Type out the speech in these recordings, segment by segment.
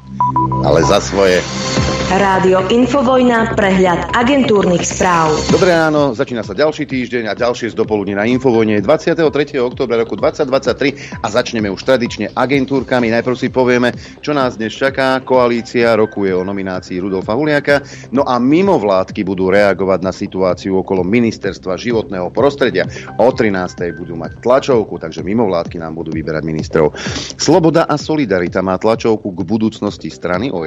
Ale za svoje. Rádio Infovojna, prehľad agentúrnych správ. Dobré ráno, začína sa ďalší týždeň a ďalšie z dopoludní na Infovojne 23. októbra roku 2023 a začneme už tradične agentúrkami. Najprv si povieme, čo nás dnes čaká. Koalícia rokuje o nominácii Rudolfa Huliaka, no a mimovládky budú reagovať na situáciu okolo ministerstva životného prostredia. O 13. budú mať tlačovku, takže mimovládky nám budú vyberať ministrov. Sloboda a solidarita má tlačovku k budúcnosti strany o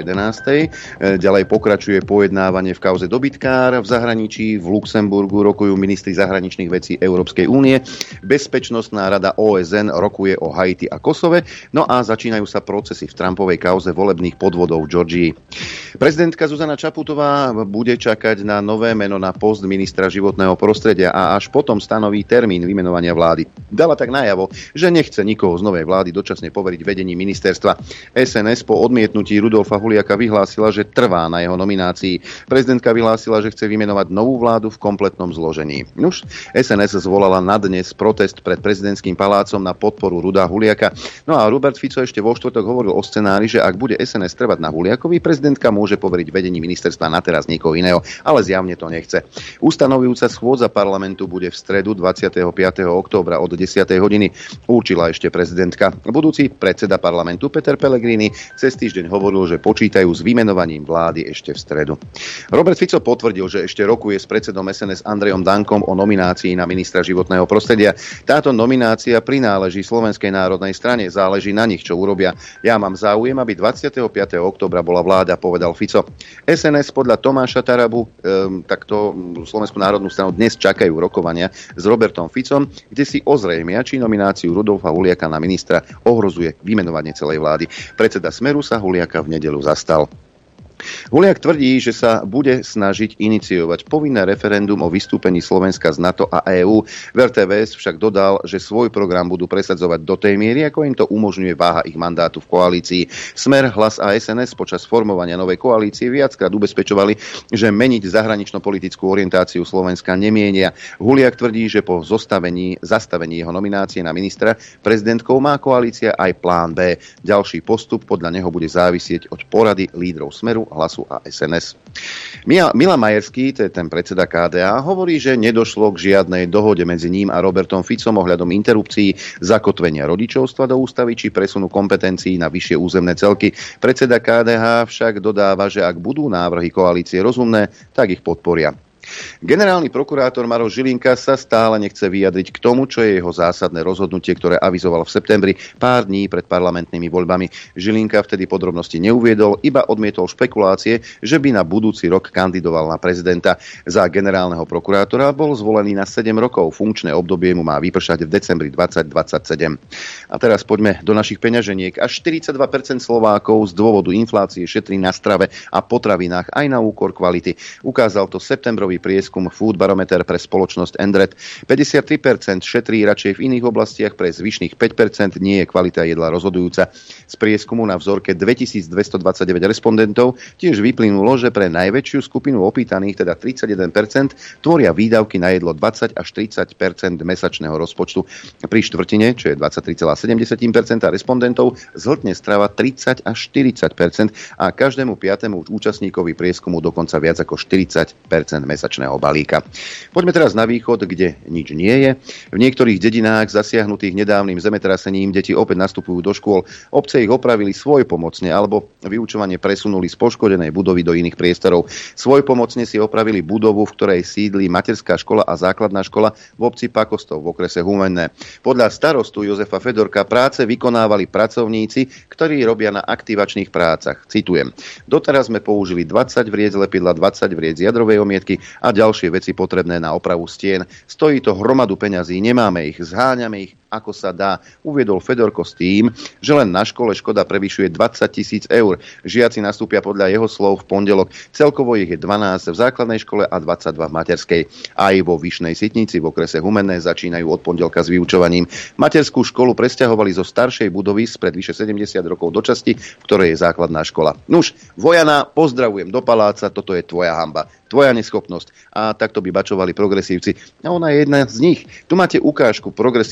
11. Ďalej pokračuje pojednávanie v kauze dobytkár v zahraničí. V Luxemburgu rokujú ministri zahraničných vecí Európskej únie. Bezpečnostná rada OSN rokuje o Haiti a Kosove. No a začínajú sa procesy v Trumpovej kauze volebných podvodov v Georgii. Prezidentka Zuzana Čaputová bude čakať na nové meno na post ministra životného prostredia a až potom stanoví termín vymenovania vlády. Dala tak najavo, že nechce nikoho z novej vlády dočasne poveriť vedením ministerstva. SNS po odmietnutí Rudolfa Huliaka vyhlásila, že trvá na jeho nominácii. Prezidentka vyhlásila, že chce vymenovať novú vládu v kompletnom zložení. Nuž, SNS zvolala na dnes protest pred prezidentským palácom na podporu Ruda Huliaka. No a Robert Fico ešte vo štvrtok hovoril o scenári, že ak bude SNS trvať na Huliakovi, prezidentka môže poveriť vedení ministerstva na teraz niekoho iného, ale zjavne to nechce. Ustanovujúca schôdza parlamentu bude v stredu 25. októbra od 10. hodiny, určila ešte prezidentka. Budúci predseda parlamentu Peter Pellegrini cez týždeň hovoril, že počítajú s vymenovaním vlády ešte v stredu. Robert Fico potvrdil, že ešte rokuje s predsedom SNS Andrejom Dankom o nominácii na ministra životného prostredia. Táto nominácia prináleží Slovenskej národnej strane, záleží na nich, čo urobia. Ja mám záujem, aby 25. októbra bola vláda, povedal Fico. SNS podľa Tomáša Tarabu, takto Slovenskú národnú stranu dnes čakajú rokovania s Robertom Ficom, kde si ozrejmia, či nomináciu Rudolfa Huliaka na ministra ohrozuje vymenovanie celej vlády. Predseda Smeru sa Huliaka v nedeľu zastal. Huliak tvrdí, že sa bude snažiť iniciovať povinné referendum o vystúpení Slovenska z NATO a EÚ. V RTVS však dodal, že svoj program budú presadzovať do tej miery, ako im to umožňuje váha ich mandátu v koalícii. Smer, Hlas a SNS počas formovania novej koalície viackrát ubezpečovali, že meniť zahranično-politickú orientáciu Slovenska nemienia. Huliak tvrdí, že po zastavení jeho nominácie na ministra prezidentkou má koalícia aj plán B. Ďalší postup podľa neho bude závisieť od porady lídrov Smeru, Hlasu a SNS. Milan Majerský, to je ten predseda KDA, hovorí, že nedošlo k žiadnej dohode medzi ním a Robertom Ficom ohľadom interrupcií, zakotvenia rodičovstva do ústavy či presunu kompetencií na vyššie územné celky. Predseda KDH však dodáva, že ak budú návrhy koalície rozumné, tak ich podporia. Generálny prokurátor Maroš Žilinka sa stále nechce vyjadriť k tomu, čo je jeho zásadné rozhodnutie, ktoré avizoval v septembri, pár dní pred parlamentnými voľbami. Žilinka vtedy podrobnosti neuviedol, iba odmietol špekulácie, že by na budúci rok kandidoval na prezidenta. Za generálneho prokurátora bol zvolený na 7 rokov. Funkčné obdobie mu má vypršať v decembri 2027. A teraz poďme do našich peňaženiek. Až 42% Slovákov z dôvodu inflácie šetrí na strave a potravinách aj na úkor kvality. Ukázal to septembrový prieskum Food Barometer pre spoločnosť Endret. 53% šetrí radšej v iných oblastiach, pre zvyšných 5% nie je kvalita jedla rozhodujúca. Z prieskumu na vzorke 2229 respondentov tiež vyplynulo, že pre najväčšiu skupinu opýtaných, teda 31%, tvoria výdavky na jedlo 20 až 30% mesačného rozpočtu. Pri štvrtine, čo je 23,7% respondentov, zhltne strava 30 až 40% a každému piatému účastníkovi prieskumu dokonca viac ako 40% mesačného balíka. Poďme teraz na východ, kde nič nie je. V niektorých dedinách zasiahnutých nedávnym zemetrasením deti opäť nastupujú do škôl. Obce ich opravili svojpomocne alebo vyučovanie presunuli z poškodenej budovy do iných priestorov. Svojpomocne si opravili budovu, v ktorej sídli materská škola a základná škola v obci Pakostov v okrese Humenné. Podľa starostu Jozefa Fedorka práce vykonávali pracovníci, ktorí robia na aktivačných prácach. Citujem: doteraz sme použili 20 vriec lepidla, 20 vriec jadrovej omietky a ďalšie veci potrebné na opravu stien. Stojí to hromadu peňazí, nemáme ich, zháňame ich ako sa dá, uviedol Fedorko s tým, že len na škole škoda prevyšuje 20 000 eur. Žiaci nastúpia podľa jeho slov v pondelok. Celkovo ich je 12 v základnej škole a 22 v materskej. Aj vo Vyšnej Sitnici v okrese Humenné začínajú od pondelka s vyučovaním. Materskú školu presťahovali zo staršej budovy spred vyše 70 rokov do časti, v ktorej je základná škola. Nuž, Vojana, pozdravujem do paláca, toto je tvoja hanba, tvoja neschopnosť. A takto by bačovali progresívci. A ona je jedna z nich. Tu máte ukážku progresívneho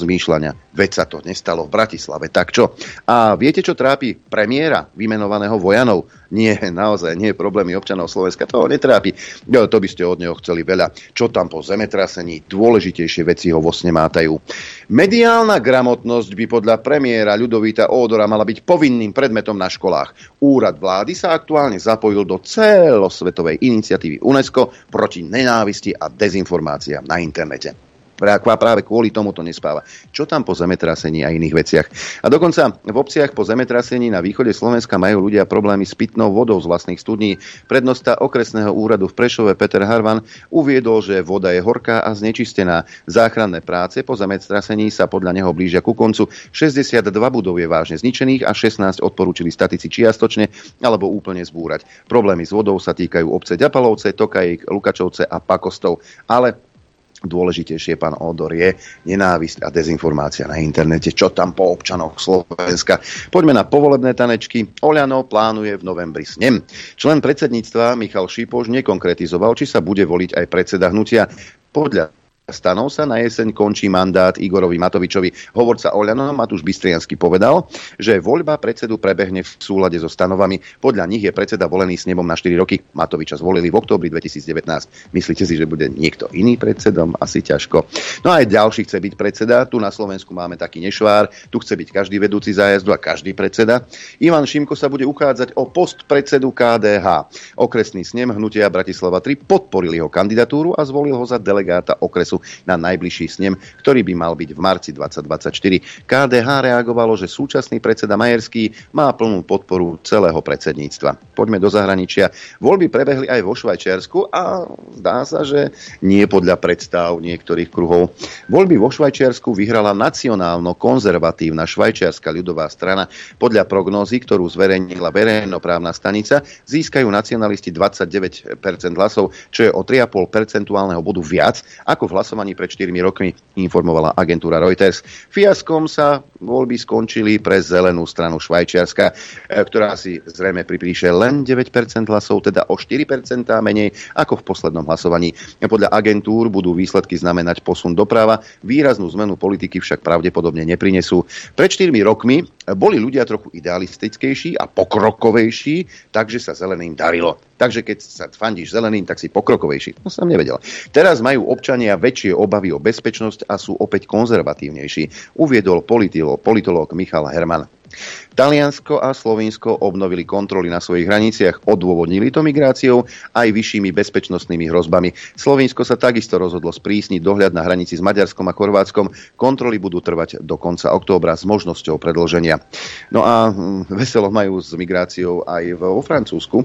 vymýšľania. Veď sa to nestalo v Bratislave, tak čo? A viete, čo trápi premiéra vymenovaného Vojanov? Nie, naozaj nie problémy občanov Slovenska, to ho netrápi. To by ste od neho chceli veľa. Čo tam po zemetrasení? Dôležitejšie veci ho vo sne mátajú. Mediálna gramotnosť by podľa premiéra Ľudovíta Ódora mala byť povinným predmetom na školách. Úrad vlády sa aktuálne zapojil do celosvetovej iniciatívy UNESCO proti nenávisti a dezinformáciám na internete. Práve kvôli tomu to nespáva. Čo tam po zemetrasení a iných veciach? A dokonca v obciach po zemetrasení na východe Slovenska majú ľudia problémy s pitnou vodou z vlastných studní. Prednosta okresného úradu v Prešove Peter Harvan uviedol, že voda je horká a znečistená. Záchranné práce po zemetrasení sa podľa neho blížia ku koncu. 62 budov je vážne zničených a 16 odporúčili statici čiastočne alebo úplne zbúrať. Problémy s vodou sa týkajú obce Ďapalovce, Tokajík, Lukačovce a Pakostov. Ale dôležitejšie, pán Ódor, je nenávisť a dezinformácia na internete. Čo tam po občanoch Slovenska? Poďme na povolebné tanečky. Oľano plánuje v novembri snem. Člen predsedníctva Michal Šipoš nekonkretizoval, či sa bude voliť aj predseda hnutia. Podľa stanov sa na jeseň končí mandát Igorovi Matovičovi. Hovorca Oľano Matúš Bystriansky povedal, že voľba predsedu prebehne v súlade so stanovami. Podľa nich je predseda volený snemom na 4 roky. Matoviča zvolili v októbri 2019. Myslíte si, že bude niekto iný predsedom? Asi ťažko. No a aj ďalší chce byť predseda. Tu na Slovensku máme taký nešvár. Tu chce byť každý vedúci zájazdu a každý predseda. Ivan Šimko sa bude uchádzať o post predsedu KDH. Okresný snem hnutia Bratislava 3 podporil jeho kandidatúru a zvolil ho za delegáta okresu na najbližší snem, ktorý by mal byť v marci 2024. KDH reagovalo, že súčasný predseda Majerský má plnú podporu celého predsedníctva. Poďme do zahraničia. Voľby prebehli aj vo Švajčiarsku a zdá sa, že nie podľa predstav niektorých kruhov. Voľby vo Švajčiarsku vyhrala nacionálno-konzervatívna švajčiarska ľudová strana. Podľa prognózy, ktorú zverejnila verejnoprávna stanica, získajú nacionalisti 29% hlasov, čo je o 3,5 percentuálneho bodu viac ako v hlasovaní pred 4 rokmi, informovala agentúra Reuters. Fiaskom sa voľby skončili pre zelenú stranu Švajčiarska, ktorá si zrejme pripíše len 9% hlasov, teda o 4% menej ako v poslednom hlasovaní. Podľa agentúr budú výsledky znamenať posun doprava, výraznú zmenu politiky však pravdepodobne neprinesú. Pred 4 rokmi boli ľudia trochu idealistickejší a pokrokovejší, takže sa zeleným darilo. Takže keď sa fandíš zeleným, tak si pokrokovejší. To som nevedel. Teraz majú občania väčšie obavy o bezpečnosť a sú opäť konzervatívnejší, uviedol politológ Michal Herman. Taliansko a Slovinsko obnovili kontroly na svojich hraniciach, odôvodnili to migráciou aj vyššími bezpečnostnými hrozbami. Slovinsko sa takisto rozhodlo sprísniť dohľad na hranici s Maďarskom a Chorvátskom. Kontroly budú trvať do konca októbra s možnosťou predĺženia. No a veselo majú s migráciou aj vo Francúzsku.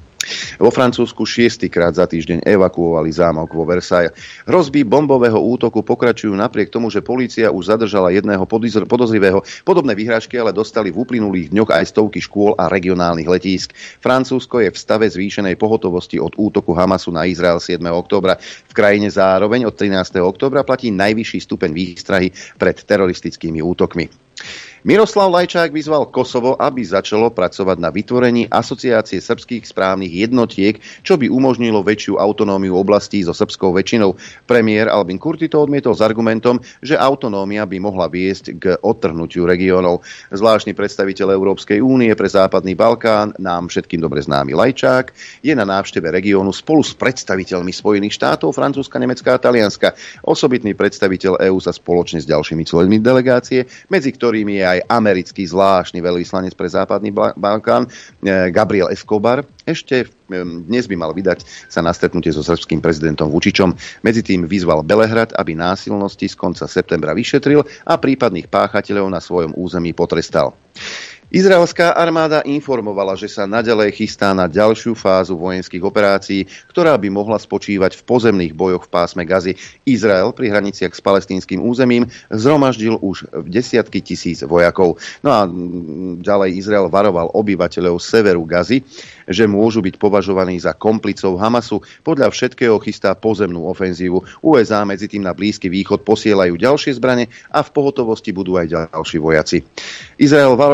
Vo Francúzsku 6-krát za týždeň evakuovali zámok vo Versailles. Hrozby bombového útoku pokračujú napriek tomu, že polícia už zadržala jedného podozrivého. Podobné vyhrážky ale dostali v uplynulých dňoch aj stovky škôl a regionálnych letísk. Francúzsko je v stave zvýšenej pohotovosti od útoku Hamasu na Izrael 7. októbra. V krajine zároveň od 13. októbra platí najvyšší stupeň výstrahy pred teroristickými útokmi. Miroslav Lajčák vyzval Kosovo, aby začalo pracovať na vytvorení asociácie srbských správnych jednotiek, čo by umožnilo väčšiu autonómiu oblastí so srbskou väčšinou. Premiér Albin Kurti to odmietol s argumentom, že autonómia by mohla viesť k odtrhnutiu regiónov. Zvláštny predstaviteľ Európskej únie pre Západný Balkán, nám všetkým dobre známy Lajčák, je na návšteve regiónu spolu s predstaviteľmi Spojených štátov, Francúzska, Nemecka a Talianska. Osobitný predstaviteľ EÚ sa spoločne s ďalšími členmi delegácie, medzi ktorými je aj americký zvláštny veľvyslanec pre Západný Balkán Gabriel Escobar. Ešte dnes by mal vydať sa na stretnutie so srbským prezidentom Vučičom. Medzi tým vyzval Belehrad, aby násilnosti z konca septembra vyšetril a prípadných páchateľov na svojom území potrestal. Izraelská armáda informovala, že sa naďalej chystá na ďalšiu fázu vojenských operácií, ktorá by mohla spočívať v pozemných bojoch v pásme Gazy. Izrael pri hraniciach s palestínskym územím zhromaždil už desiatky tisíc vojakov. No a ďalej Izrael varoval obyvateľov severu Gazy, že môžu byť považovaní za komplicov Hamasu. Podľa všetkého chystá pozemnú ofenzívu. USA medzi tým na Blízky východ posielajú ďalšie zbrane a v pohotovosti budú aj ďalší vojaci. Izrael varoval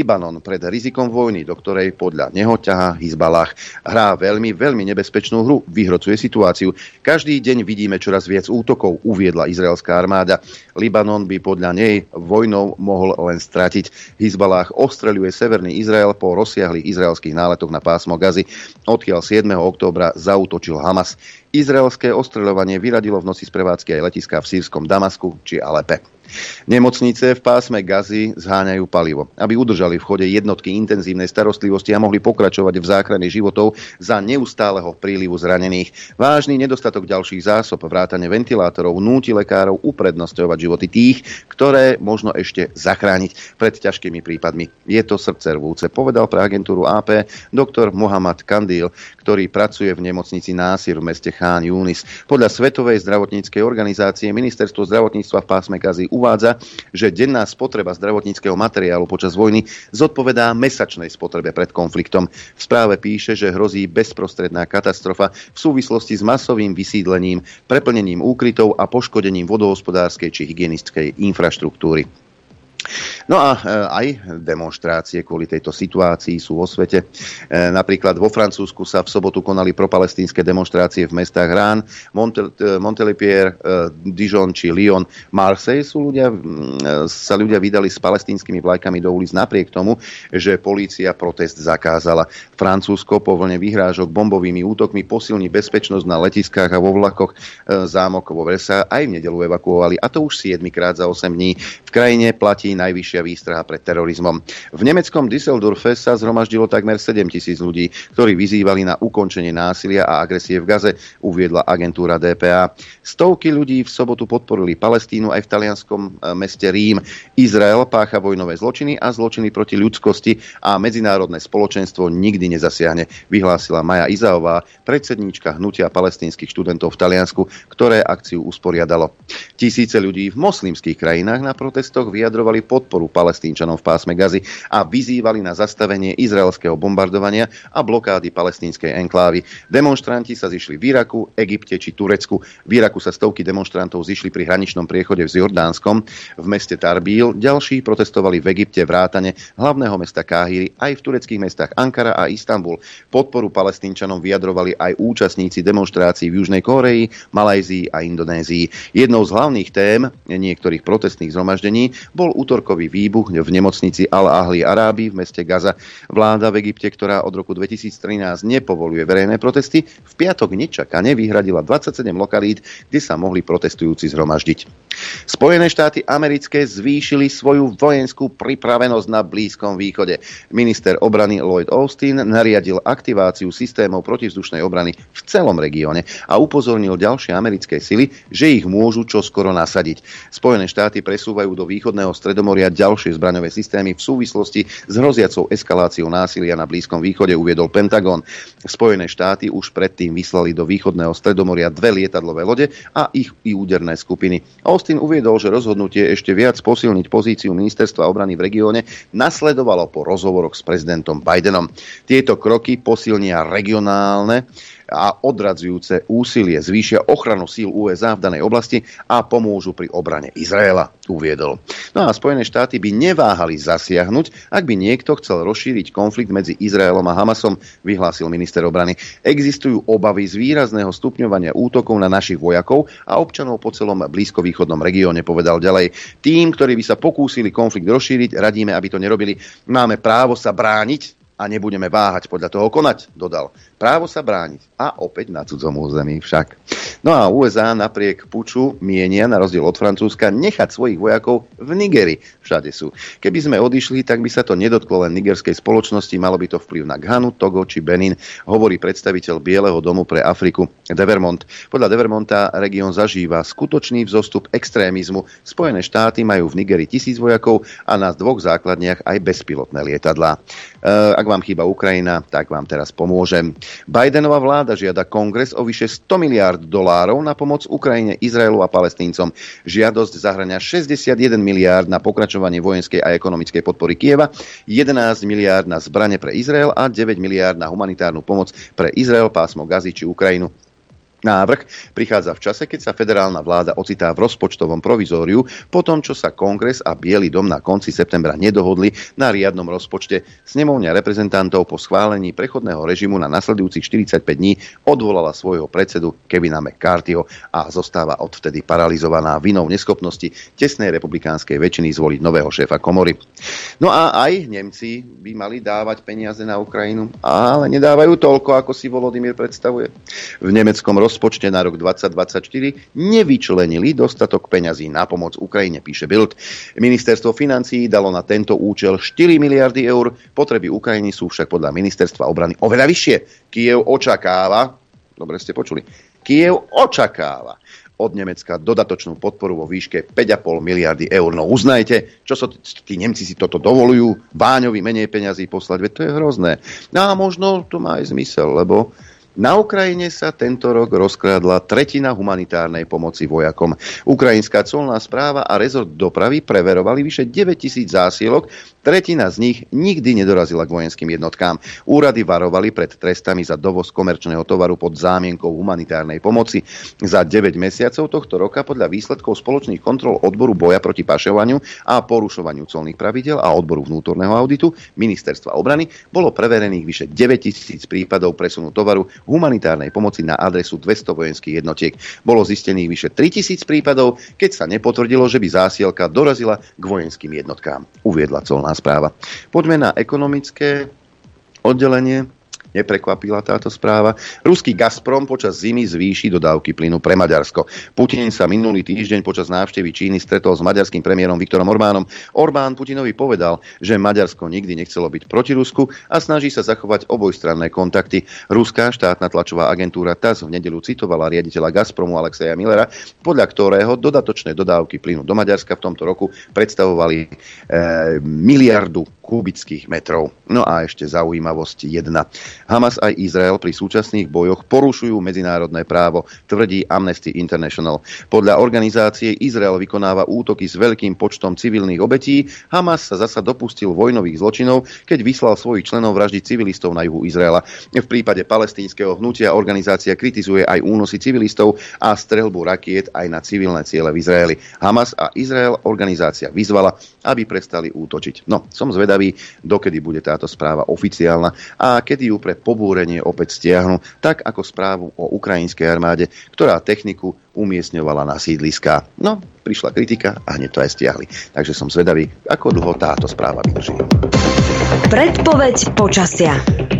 Libanon pred rizikom vojny, do ktorej podľa neho ťahá Hizbalah. Hrá veľmi, veľmi nebezpečnú hru, vyhrocuje situáciu. Každý deň vidíme čoraz viac útokov, uviedla izraelská armáda. Libanon by podľa nej vojnou mohol len stratiť. Hizbalah ostreľuje severný Izrael po rozsiahlych izraelských náletoch na pásmo Gazy, odkiaľ 7. októbra zaútočil Hamas. Izraelské ostreľovanie vyradilo v noci z prevádzky aj letiská v sýrskom Damasku či Alepe. Nemocnice v pásme Gazy zháňajú palivo, aby udržali v chode jednotky intenzívnej starostlivosti a mohli pokračovať v záchrane životov za neustáleho prílivu zranených. Vážny nedostatok ďalších zásob, vrátane ventilátorov, núti lekárov uprednostňovať životy tých, ktoré možno ešte zachrániť pred ťažkými prípadmi. Je to srdcervúce, povedal pre agentúru AP doktor Mohammad Kandil, ktorý pracuje v nemocnici Násir v meste Chán Yunis. Podľa Svetovej zdravotníckej organizácie ministerstvo zdravotníctva v pásme Gazy uvádza, že denná spotreba zdravotníckeho materiálu počas vojny zodpovedá mesačnej spotrebe pred konfliktom. V správe píše, že hrozí bezprostredná katastrofa v súvislosti s masovým vysídlením, preplnením úkrytov a poškodením vodohospodárskej či hygienickej infraštruktúry. No a aj demonštrácie kvôli tejto situácii sú vo svete. Napríklad vo Francúzsku sa v sobotu konali propalestínske demonštrácie v mestách Rennes, Montpellier, Dijon či Lyon. Marseille sa ľudia vydali s palestínskymi vlajkami do ulic napriek tomu, že polícia protest zakázala. Francúzsko po vlne vyhrážok bombovými útokmi posilní bezpečnosť na letiskách a vo vlakoch. Zámok vo Versailles aj v nedeľu evakuovali, a to už 7-krát za 8 dní. V krajine platí najvyššia výstraha pred terorizmom. V nemeckom Düsseldorfe sa zhromaždilo takmer 7 000 ľudí, ktorí vyzývali na ukončenie násilia a agresie v Gaze, uviedla agentúra DPA. Stovky ľudí v sobotu podporili Palestínu aj v talianskom meste Rím. Izrael pácha vojnové zločiny a zločiny proti ľudskosti a medzinárodné spoločenstvo nikdy nezasiahne, vyhlásila Maja Izaová, predsedníčka hnutia palestínskych študentov v Taliansku, ktoré akciu usporiadalo. Tisíce ľudí v moslimských krajinách na protestoch vyjadrovali podporu Palestínčanom v pásme Gazy a vyzývali na zastavenie izraelského bombardovania a blokády palestínskej enklávy. Demonštranti sa zišli v Iraku, Egypte či Turecku. V Iraku sa stovky demonštrantov zišli pri hraničnom priechode s Jordánskom v meste Tarbil. Ďalší protestovali v Egypte vrátane hlavného mesta Káhiry, aj v tureckých mestách Ankara a Istanbul. Podporu Palestínčanom vyjadrovali aj účastníci demonštrácií v Južnej Kórei, Malajzii a Indonézii. Jednou z hlavných tém niektorých protestných zhromaždení bol útorkový výbuch v nemocnici Al-Ahli Arábi v meste Gaza. Vláda v Egypte, ktorá od roku 2013 nepovoľuje verejné protesty, v piatok nečakane vyhradila 27 lokalít, kde sa mohli protestujúci zhromaždiť. Spojené štáty americké zvýšili svoju vojenskú pripravenosť na Blízkom východe. Minister obrany Lloyd Austin nariadil aktiváciu systémov protivzdušnej obrany v celom regióne a upozornil ďalšie americké sily, že ich môžu čoskoro nasadiť. Spojené štáty presúvajú do východného Stredomoria ďalšie zbraňové systémy v súvislosti s hroziacou eskaláciou násilia na Blízkom východe, uviedol Pentagon. Spojené štáty už predtým vyslali do východného Stredomoria 2 lietadlové lode a ich úderné skupiny. Austin uviedol, že rozhodnutie ešte viac posilniť pozíciu ministerstva obrany v regióne nasledovalo po rozhovoroch s prezidentom Bidenom. Tieto kroky posilnia regionálne a odradzujúce úsilie, zvýšia ochranu síl USA v danej oblasti a pomôžu pri obrane Izraela, uviedol. No a Spojené štáty by neváhali zasiahnuť, ak by niekto chcel rozšíriť konflikt medzi Izraelom a Hamasom, vyhlásil minister obrany. Existujú obavy z výrazného stupňovania útokov na našich vojakov a občanov po celom blízkovýchodnom regióne, povedal ďalej. Tým, ktorí by sa pokúsili konflikt rozšíriť, radíme, aby to nerobili. Máme právo sa brániť a nebudeme váhať podľa toho konať, dodal. Právo sa brániť a opäť na cudzom území však. No a USA napriek puču mienia, na rozdiel od Francúzska, nechať svojich vojakov v Nigeri. Všade sú. Keby sme odišli, tak by sa to nedotklo len nigerskej spoločnosti, malo by to vplyv na Ghanu, Togo či Benin, hovorí predstaviteľ Bieleho domu pre Afriku de Vermont. Podľa de Vermonta región zažíva skutočný vzostup extrémizmu. Spojené štáty majú v Nigeri 1000 vojakov a na 2 základniach aj bezpilotné lietadlá. Ak vám chýba Ukrajina, tak vám teraz pomôžem. Bidenová vláda žiada Kongres o vyše $100 miliárd na pomoc Ukrajine, Izraelu a Palestíncom. Žiadosť zahŕňa 61 miliárd na pokračovanie vojenskej a ekonomickej podpory Kieva, 11 miliárd na zbrane pre Izrael a 9 miliárd na humanitárnu pomoc pre Izrael, pásmo Gazy či Ukrajinu. Návrh prichádza v čase, keď sa federálna vláda ocitá v rozpočtovom provizóriu po tom, čo sa Kongres a Biely dom na konci septembra nedohodli na riadnom rozpočte. Snemovňa reprezentantov po schválení prechodného režimu na nasledujúcich 45 dní odvolala svojho predsedu Kevina McCarthyho a zostáva odvtedy paralizovaná vinou neschopnosti tesnej republikánskej väčšiny zvoliť nového šéfa komory. No a aj Nemci by mali dávať peniaze na Ukrajinu, ale nedávajú toľko, ako si Volodymyr predstavuje. V nemeckom rozpočte na rok 2024 nevyčlenili dostatok peňazí na pomoc Ukrajine, píše Bild. Ministerstvo financií dalo na tento účel 4 miliardy eur. Potreby Ukrajiny sú však podľa ministerstva obrany oveľa vyššie. Kiev očakáva, dobre ste počuli, Kiev očakáva od Nemecka dodatočnú podporu vo výške 5,5 miliardy eur. No uznajte, čo tí Nemci si toto dovolujú, Báňovi menej peňazí poslať, veď to je hrozné. No a možno to má aj zmysel, lebo na Ukrajine sa tento rok rozkradla tretina humanitárnej pomoci vojakom. Ukrajinská colná správa a rezort dopravy preverovali vyše 9,000 zásielok, tretina z nich nikdy nedorazila k vojenským jednotkám. Úrady varovali pred trestami za dovoz komerčného tovaru pod zámienkou humanitárnej pomoci. Za 9 mesiacov tohto roka podľa výsledkov spoločných kontrol odboru boja proti pašovaniu a porušovaniu colných pravidel a odboru vnútorného auditu Ministerstva obrany bolo preverených vyše 9,000 prípadov presunu tovaru humanitárnej pomoci na adresu 200 vojenských jednotiek. Bolo zistených vyše 3,000 prípadov, keď sa nepotvrdilo, že by zásielka dorazila k vojenským jednotkám, uviedla colná správa. Poďme na ekonomické oddelenie. Neprekvapila táto správa. Ruský Gazprom počas zimy zvýši dodávky plynu pre Maďarsko. Putin sa minulý týždeň počas návštevy Číny stretol s maďarským premiérom Viktorom Orbánom. Orbán Putinovi povedal, že Maďarsko nikdy nechcelo byť proti Rusku a snaží sa zachovať obojstranné kontakty. Ruská štátna tlačová agentúra TASS v nedeľu citovala riaditeľa Gazpromu Alexeja Millera, podľa ktorého dodatočné dodávky plynu do Maďarska v tomto roku predstavovali miliardu kubických metrov. No a ešte zaujímavosť jedna. Hamas aj Izrael pri súčasných bojoch porušujú medzinárodné právo, tvrdí Amnesty International. Podľa organizácie Izrael vykonáva útoky s veľkým počtom civilných obetí. Hamas sa zasa dopustil vojnových zločinov, keď vyslal svojich členov vraždiť civilistov na juhu Izraela. V prípade palestínskeho hnutia organizácia kritizuje aj únosy civilistov a streľbu rakiet aj na civilné ciele v Izraeli. Hamas a Izrael organizácia vyzvala, aby prestali útočiť. No, som zvedavý, dokedy bude táto správa oficiálna a kedy ju pre pobúrenie opäť stiahnu, tak ako správu o ukrajinskej armáde, ktorá techniku umiestňovala na sídliská. No, prišla kritika a hneď to aj stiahli. Takže som zvedavý, ako dlho táto správa vydrží. Predpoveď počasia.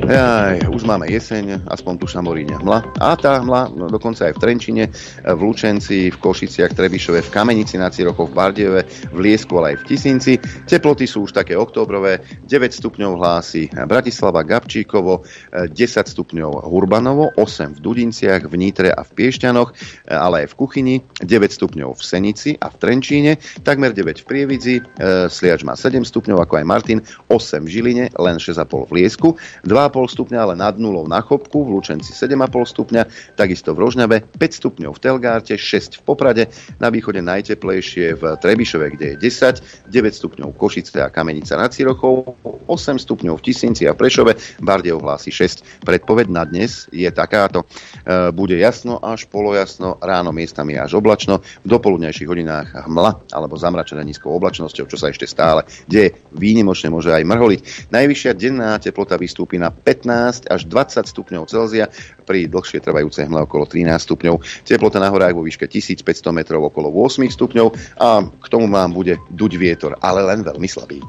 Už máme jeseň, aspoň tu šamoríňa hmla. A tá hmla, dokonca aj v Trenčine, v Lučenci, v Košiciach, Trebišove, v Kamenici nad Cirochou, v Bardejove, v Liesku, ale aj v Tisinci. Teploty sú už také októbrové. 9 stupňov hlási Bratislava, Gabčíkovo, 10 stupňov Hurbanovo, 8 v Dudinciach, v Nitre a v Piešťanoch, ale aj v Kuchyni, 9 stupňov v Senici a v Trenčíne, takmer 9 v Prievidzi, Sliač má 7 stupňov, ako aj Martin, 8 v Žiline, len 6,5 v Liesku, 2,5 stupňa, ale nad nulou na Chopku, v Lučenci 7,5 stupňa, takisto v Rožňave, 5 stupňov v Telgárte, 6 v Poprade, na východe najteplejšie v Trebišove, kde je 10, 9 stupňov Košice a Kamenica nad Cirochou, 8 stupňov v Tisinci a Prešove, Bardejov hlási 6. Predpoveď na dnes je takáto. Bude jasno až polojasno, ráno miestami až oblačno, v dopoludnejších hodinách hmla alebo zamračené nízkou oblačnosťou, čo sa ešte stále deje. Výnimočne môže aj mrholiť. Najvyššia denná teplota vystúpi na 15 až 20 stupňov Celzia, pri dlhšie trvajúcej hmle okolo 13 stupňov. Teplota na horách vo výške 1500 metrov okolo 8 stupňov a k tomu vám bude duť vietor, ale len veľmi slabý.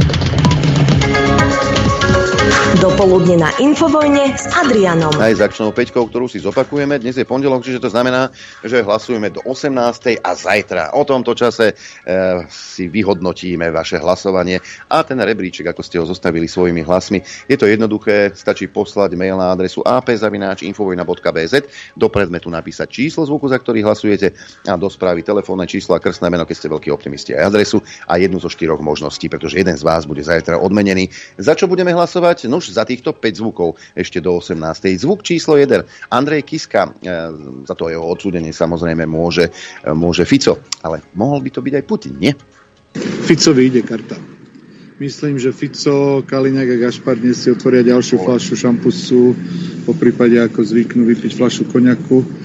Dopoludne na Infovojne s Adrianom. Aj s akčnou peťkou, ktorú si zopakujeme. Dnes je pondelok, čiže to znamená, že hlasujeme do 18. a zajtra o tomto čase si vyhodnotíme vaše hlasovanie a ten rebríček, ako ste ho zostavili svojimi hlasmi. Je to jednoduché, stačí poslať mail na adresu ap@infovojna.bz, do predmetu napísať číslo zvuku, za ktorý hlasujete a do správy telefónne číslo a krstné meno, keď ste veľkí optimisti, aj adresu a jednu zo 4 možností, pretože jeden z vás bude zajtra odmenený. Za čo budeme hlasovať? Nuž, za týchto 5 zvukov ešte do 18. Zvuk číslo 1. Andrej Kiska, za to jeho odsúdenie samozrejme môže Fico, ale mohol by to byť aj Putin, nie? Ficovi ide karta. Myslím, že Fico, Kaliňák a Gašpar dnes si otvoria ďalšiu fľašu šampusu, po prípade ako zvyknú vypiť fľašu koňaku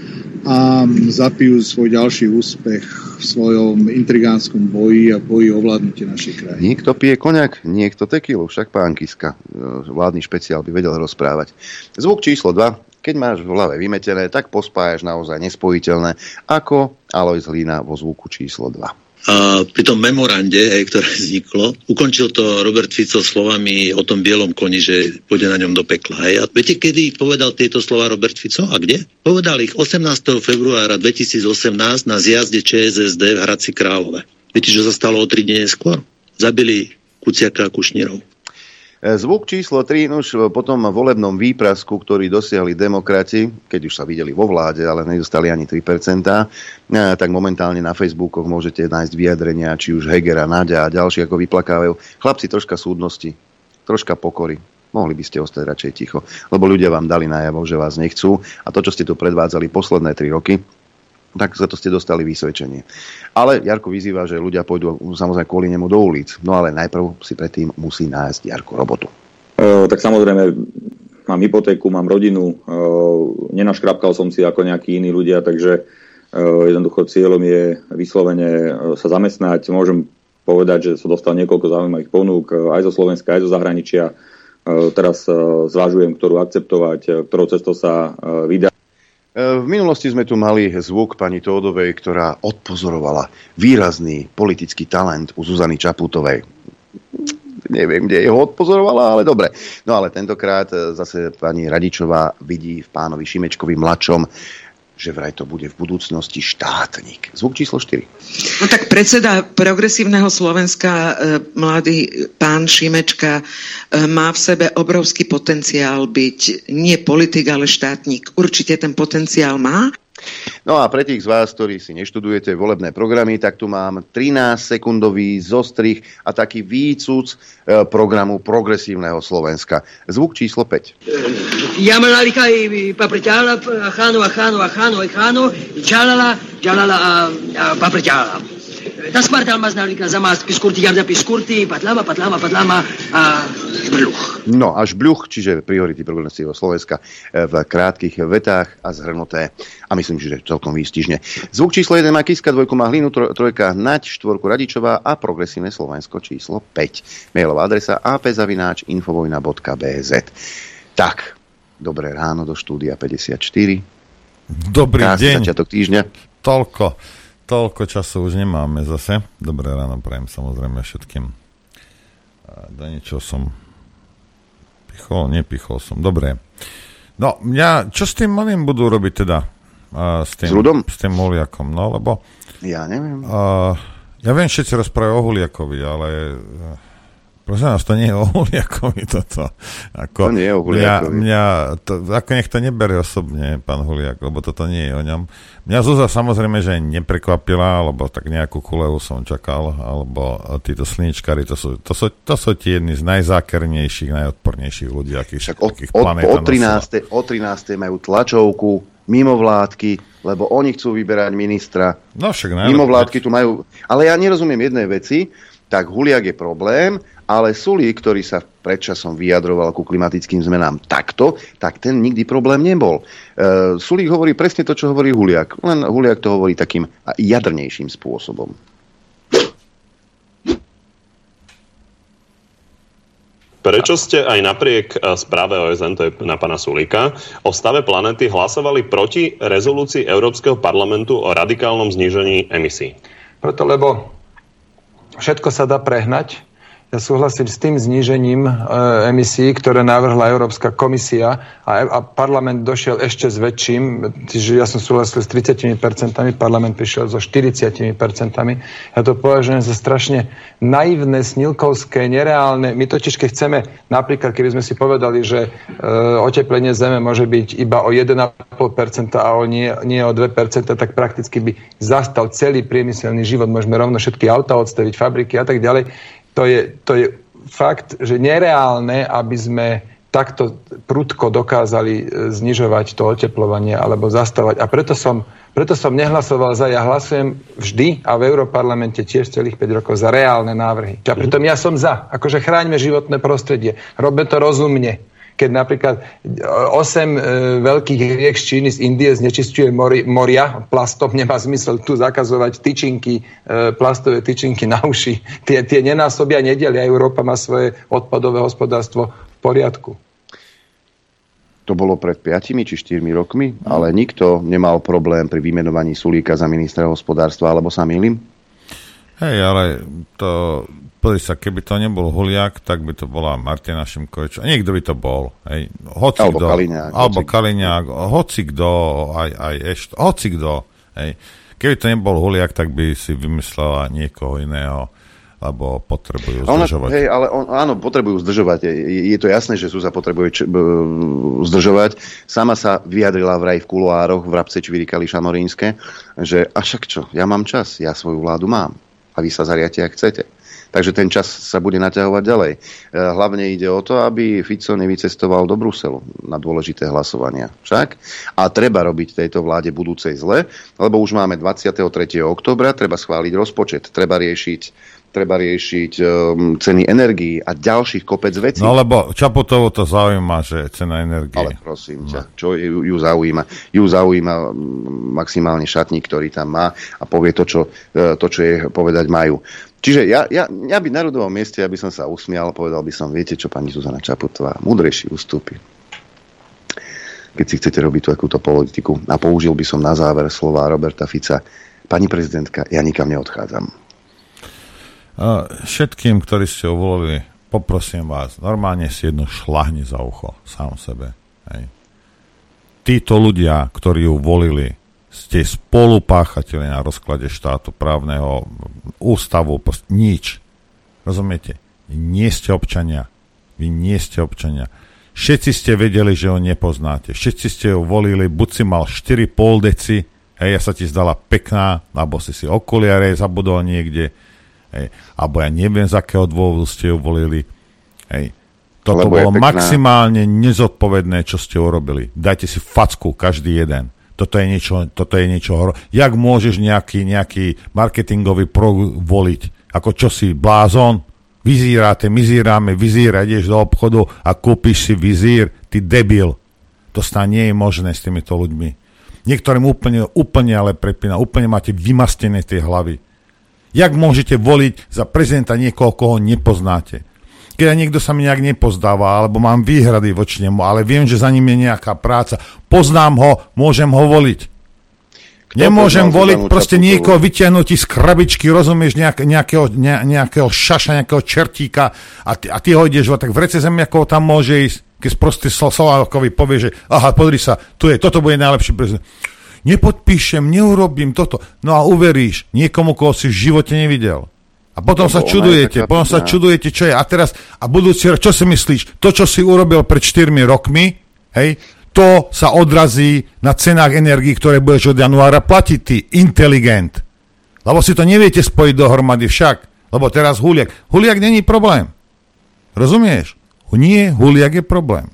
a zapijú svoj ďalší úspech v svojom intrigánskom boji a boji o vládnutie našej krajiny. Niekto pije koniak, niekto tekilu, však pán Kiska, vládny špeciál by vedel rozprávať. Zvuk číslo 2. Keď máš v hlave vymetené, tak pospájaš naozaj nespojiteľné, ako Alojz Hlína vo zvuku číslo 2. A pri tom memorande, ktoré vzniklo, ukončil to Robert Fico slovami o tom bielom koni, že pôjde na ňom do pekla. A viete, kedy povedal tieto slova Robert Fico a kde? Povedal ich 18. februára 2018 na zjazde ČSSD v Hradci Králové. Viete, čo sa stalo o 3 dní neskôr? Zabili Kuciaka a Kušnírov. Zvuk číslo 3, už po tom volebnom výprasku, ktorý dosiahli demokrati, keď už sa videli vo vláde, ale nedostali ani 3%, tak momentálne na Facebookoch môžete nájsť vyjadrenia, či už Hegera, Naďa a ďalší, ako vyplakávajú. Chlapci, troška súdnosti, troška pokory. Mohli by ste ostať radšej ticho, lebo ľudia vám dali najavo, že vás nechcú a to, čo ste tu predvádzali posledné 3 roky, tak za to ste dostali vysvedčenie. Ale Jarko vyzýva, že ľudia pôjdu samozrejme kvôli nemu do ulic. No ale najprv si predtým musí nájsť Jarko robotu. Tak samozrejme, mám hypotéku, mám rodinu, nenaškrapkal som si ako nejakí iní ľudia, takže jednoducho cieľom je vyslovene sa zamestnať. Môžem povedať, že som dostal niekoľko zaujímavých ponúk aj zo Slovenska, aj zo zahraničia. Teraz zvažujem, ktorú akceptovať, ktorou cestou sa vydať. V minulosti sme tu mali zvuk pani Tódovej, ktorá odpozorovala výrazný politický talent u Zuzany Čaputovej. Neviem, kde ho odpozorovala, ale dobre. No ale tentokrát zase pani Radičová vidí v pánovi Šimečkovi mladšom, že vraj to bude v budúcnosti štátnik. Zvuk číslo 4. No tak predseda Progresívneho Slovenska, mladý pán Šimečka, má v sebe obrovský potenciál byť nie politik, ale štátnik. Určite ten potenciál má. No a pre tých z vás, ktorí si neštudujete volebné programy, tak tu mám 13-sekundový zostrih a taký výcuc programu Progresívneho Slovenska. Zvuk číslo 5. Jamalika i papriťala, cháno, čalala a papriťala. Das Spartal maznalika za más piskurty, jarda piskurty, patlama a žbľuch. No a žbľuch, čiže priority Progresívneho Slovenska v krátkych vetách a zhrnuté. A myslím, že celkom výstižne. Zvuk číslo 1 má Kiska, 2 má Hlinu, 3 Naď, 4 Radičová a Progresívne Slovensko číslo 5. Mailová adresa ap@infovojna.bz. Tak, dobré ráno do štúdia 54. Dobrý deň. Začiatok týždňa. Toľko času už nemáme zase. Dobré ráno prajem samozrejme všetkým. Do niečo som nepichol som. Dobre. No, čo s tým malým budú robiť teda? S tým Huliakom, no, lebo... Ja neviem. Ja viem, všetci rozprávajú o Huliakovi, ale... Prosím nás, to nie je o Huliakovi toto. To nie je o Huliakovi. Ako nech to neberie osobne, pán Huliak, lebo toto nie je o ňom. Mňa Zúza samozrejme, že neprekvapila, lebo tak nejakú kuleu som čakal, alebo títo slničkári, to sú tie jedni z najzákernejších, najodpornejších ľudí, akých planeta nosila. O 13. majú tlačovku, mimovládky, lebo oni chcú vyberať ministra. No však mimovládky tu majú... Ale ja nerozumiem jednej veci, tak Huliak je problém, ale Sulík, ktorý sa predčasom vyjadroval ku klimatickým zmenám takto, tak ten nikdy problém nebol. Sulík hovorí presne to, čo hovorí Huliak. Len Huliak to hovorí takým jadrnejším spôsobom. Prečo ste aj napriek správe OSN, to je na pána Sulíka, o stave planéty hlasovali proti rezolúcii Európskeho parlamentu o radikálnom znížení emisí? Preto, lebo všetko sa dá prehnať. Ja súhlasím s tým znížením emisí, ktoré navrhla Európska komisia a parlament došiel ešte s väčším, čiže ja som súhlasil s 30%, parlament prišiel so 40%. Ja to považujem za strašne naivné, snilkovské, nereálne. My totiž, keď chceme, napríklad, keby sme si povedali, že oteplenie Zeme môže byť iba o 1,5% a nie o 2%, tak prakticky by zastal celý priemyselný život. Môžeme rovno všetky autá odstaviť, fabriky a tak ďalej. To je fakt, že nereálne, aby sme takto prudko dokázali znižovať to oteplovanie alebo zastavať. A preto som nehlasoval za. Ja hlasujem vždy a v Európarlamente tiež celých 5 rokov za reálne návrhy. A pritom ja som za. Akože chráňme životné prostredie. Robme to rozumne. keď napríklad 8 veľkých riek z Číny, z Indie znečisťuje moria plastom, nemá zmysel tu zakazovať tyčinky, plastové tyčinky na uši. Tie nenásobia, nedelia. Európa má svoje odpadové hospodárstvo v poriadku. To bolo pred 5 či 4 rokmi, ale nikto nemal problém pri vymenovaní Sulíka za ministra hospodárstva, alebo sa mýlim? Hej, ale to, pozri sa, keby to nebol Huliak, tak by to bola Martina Šimkovič. Niekto by to bol. Hej. Alebo Kaliňák. Hocikdo, hocikdo. Hej. Keby to nebol Huliak, tak by si vymyslela niekoho iného, lebo potrebujú zdržovať. Hej, ale áno, potrebujú zdržovať. Je to jasné, že Zúza potrebuje zdržovať. Sama sa vyjadrila vraj v kuloároch v Rabce Čvirikali Šamorínske, že a však čo, ja mám čas, ja svoju vládu mám a vy sa zariate, ak chcete. Takže ten čas sa bude naťahovať ďalej. Hlavne ide o to, aby Fico nevycestoval do Bruselu na dôležité hlasovania. Však? A treba robiť tejto vláde budúcej zle, lebo už máme 23. októbra, treba schváliť rozpočet, treba riešiť ceny energií a ďalších kopec vecí. No lebo Čaputovu to zaujíma, že cena energie. Ale prosím ťa, čo ju zaujíma? Ju zaujíma maximálne šatník, ktorý tam má a povie to, čo jej povedať majú. Čiže ja by na ľudovom mieste, aby som sa usmial, povedal by som, viete čo, pani Zuzana Čaputová, múdrejší ústupy. Keď si chcete robiť takúto politiku. A použil by som na záver slova Roberta Fica. Pani prezidentka, ja nikam neodchádzam. Všetkým, ktorí ste ho volili, poprosím vás, normálne si jedno šľahni za ucho, sám sebe. Hej. Títo ľudia, ktorí ju volili, ste spolupáchatelia na rozklade štátu, právneho ústavu, nič. Rozumiete? Nie ste občania. Vy nie ste občania. Všetci ste vedeli, že ho nepoznáte. Všetci ste ho volili, buď si mal 4,5 deci, hej, ja sa ti zdala pekná, alebo si okuliare zabudol niekde, hej, alebo ja neviem, z akého dôvodu ste ju volili. Hej. Toto bolo maximálne nezodpovedné, čo ste urobili. Dajte si facku, každý jeden. Toto je niečo Jak môžeš nejaký marketingový prog voliť? Ako čo si, blázon? Mizíráme, ideš do obchodu a kúpiš si vizír, ty debil. To snad nie je možné s týmito ľuďmi. Niektorým úplne ale prepína, úplne máte vymastené tie hlavy. Jak môžete voliť za prezidenta niekoho, koho nepoznáte? Keď niekto sa mi nejak nepozdáva, alebo mám výhrady voči nemu, ale viem, že za ním je nejaká práca, poznám ho, môžem ho voliť. Nemôžem voliť proste niekoho vytiahnuť z krabičky, rozumieš, nejakého šaša, nejakého čertíka a ty ho ideš, tak v rece zemiakov tam môže ísť, keď prostý Slovákovi povie, že aha, podri sa, toto bude najlepší prezident. Nepodpíšem, neurobím toto. No a uveríš niekomu, koho si v živote nevidel. A potom sa čudujete, čo je. A teraz, budúci rok, čo si myslíš? To, čo si urobil pred 4 rokmi, hej, to sa odrazí na cenách energií, ktoré budeš od januára platiť, ty inteligent. Lebo si to neviete spojiť dohromady však. Lebo teraz Huliak není problém. Rozumieš? Nie, Huliak je problém.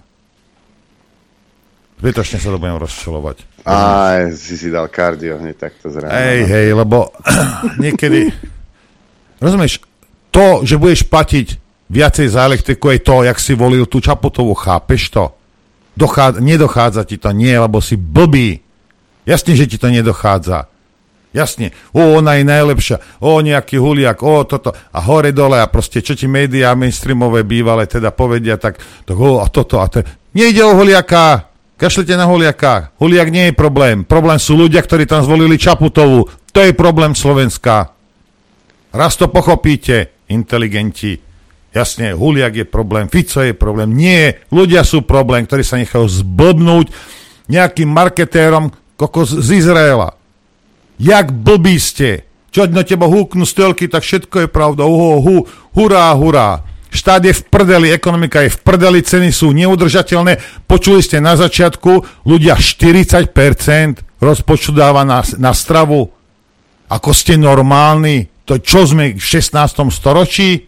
Zbytočne sa to budem rozčulovať. Si dal kardio hneď takto zráno. Hej, lebo niekedy... Rozumieš, to, že budeš platiť viacej za elektriku, je to, jak si volil tú Čaputovú, chápeš to? Nedochádza ti to, nie, lebo si blbý. Jasne, že ti to nedochádza. Jasne, ona je najlepšia, nejaký Huliak, toto a hore dole a proste, čo ti médiá mainstreamové bývalé teda povedia, tak a toto a to. Nejde o Huliaka, kašlete na Huliaka. Huliak nie je problém. Problém sú ľudia, ktorí tam zvolili Čaputovú. To je problém Slovenska. Raz to pochopíte, inteligenti. Jasne, Huliak je problém, Fico je problém. Nie, ľudia sú problém, ktorí sa nechajú zblbnúť nejakým marketérom z Izraela. Jak blbí ste. Čo na teba húknú stelky, tak všetko je pravda. Hurá. Štát je v prdeli, ekonomika je v prdeli, ceny sú neudržateľné. Počuli ste na začiatku, ľudia 40% rozpočtu dáva na stravu. Ako ste normálni? To čo sme v 16. storočí?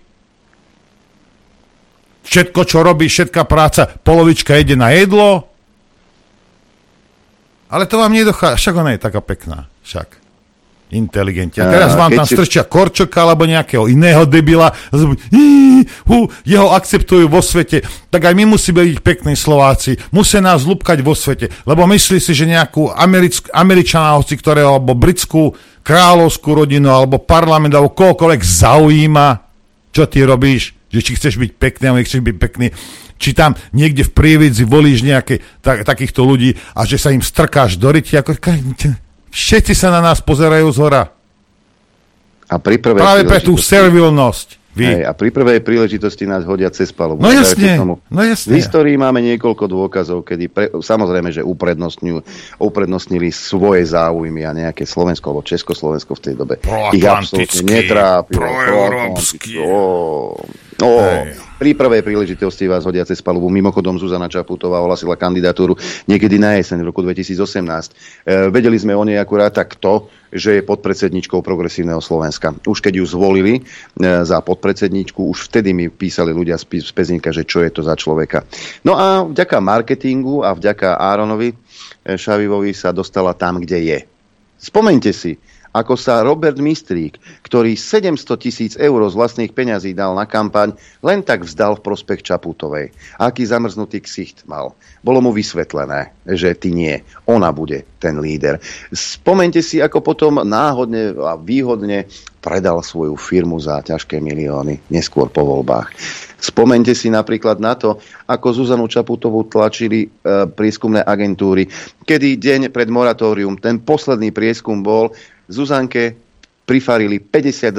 Všetko, čo robí, všetká práca, polovička ide na jedlo? Ale to vám nedochádza. Však ona je taká pekná. Však. inteligenti. A teraz vám tam strčia Korčoka alebo nejakého iného debila, jeho akceptujú vo svete, tak aj my musíme byť pekní Slováci, musia nás lúpkať vo svete, lebo myslí si, že nejakú Američana, hoci ktorého, alebo britskú kráľovskú rodinu, alebo parlament, alebo kohokoľvek zaujíma, čo ty robíš, že či chceš byť pekný, alebo nechceš byť pekný, či tam niekde v Prievidzi volíš nejaké takýchto ľudí a že sa im strkáš do ryti, ako všetci sa na nás pozerajú zhora. A práve pre tú servilnosť. A pri prvej príležitosti nás hodia cez palubu. No jasne. V histórii máme niekoľko dôkazov, kedy samozrejme, že uprednostnili svoje záujmy a nejaké Slovensko alebo Československo v tej dobe. Ich absolútne netrápilo. Proeurópsky. Pri prvej príležitosti vás hodia cez palubu. Mimochodom Zuzana Čaputová ohlasila kandidatúru niekedy na jeseň v roku 2018. Vedeli sme o nej akurát tak to, že je podpredsedničkou Progresívneho Slovenska. Už keď ju zvolili za podpredsedničku, už vtedy mi písali ľudia z Pezinka, že čo je to za človeka. No a vďaka marketingu a vďaka Áronovi Šavivovi sa dostala tam, kde je. Spomeňte si, ako sa Robert Mistrík, ktorý 700 000 eur z vlastných peňazí dal na kampaň, len tak vzdal v prospech Čaputovej. Aký zamrznutý ksicht mal. Bolo mu vysvetlené, že ty nie. Ona bude ten líder. Spomeňte si, ako potom náhodne a výhodne predal svoju firmu za ťažké milióny, neskôr po voľbách. Spomeňte si napríklad na to, ako Zuzanu Čaputovú tlačili prieskumné agentúry, kedy deň pred moratórium, ten posledný prieskum bol, Zuzanke prifarili 52%.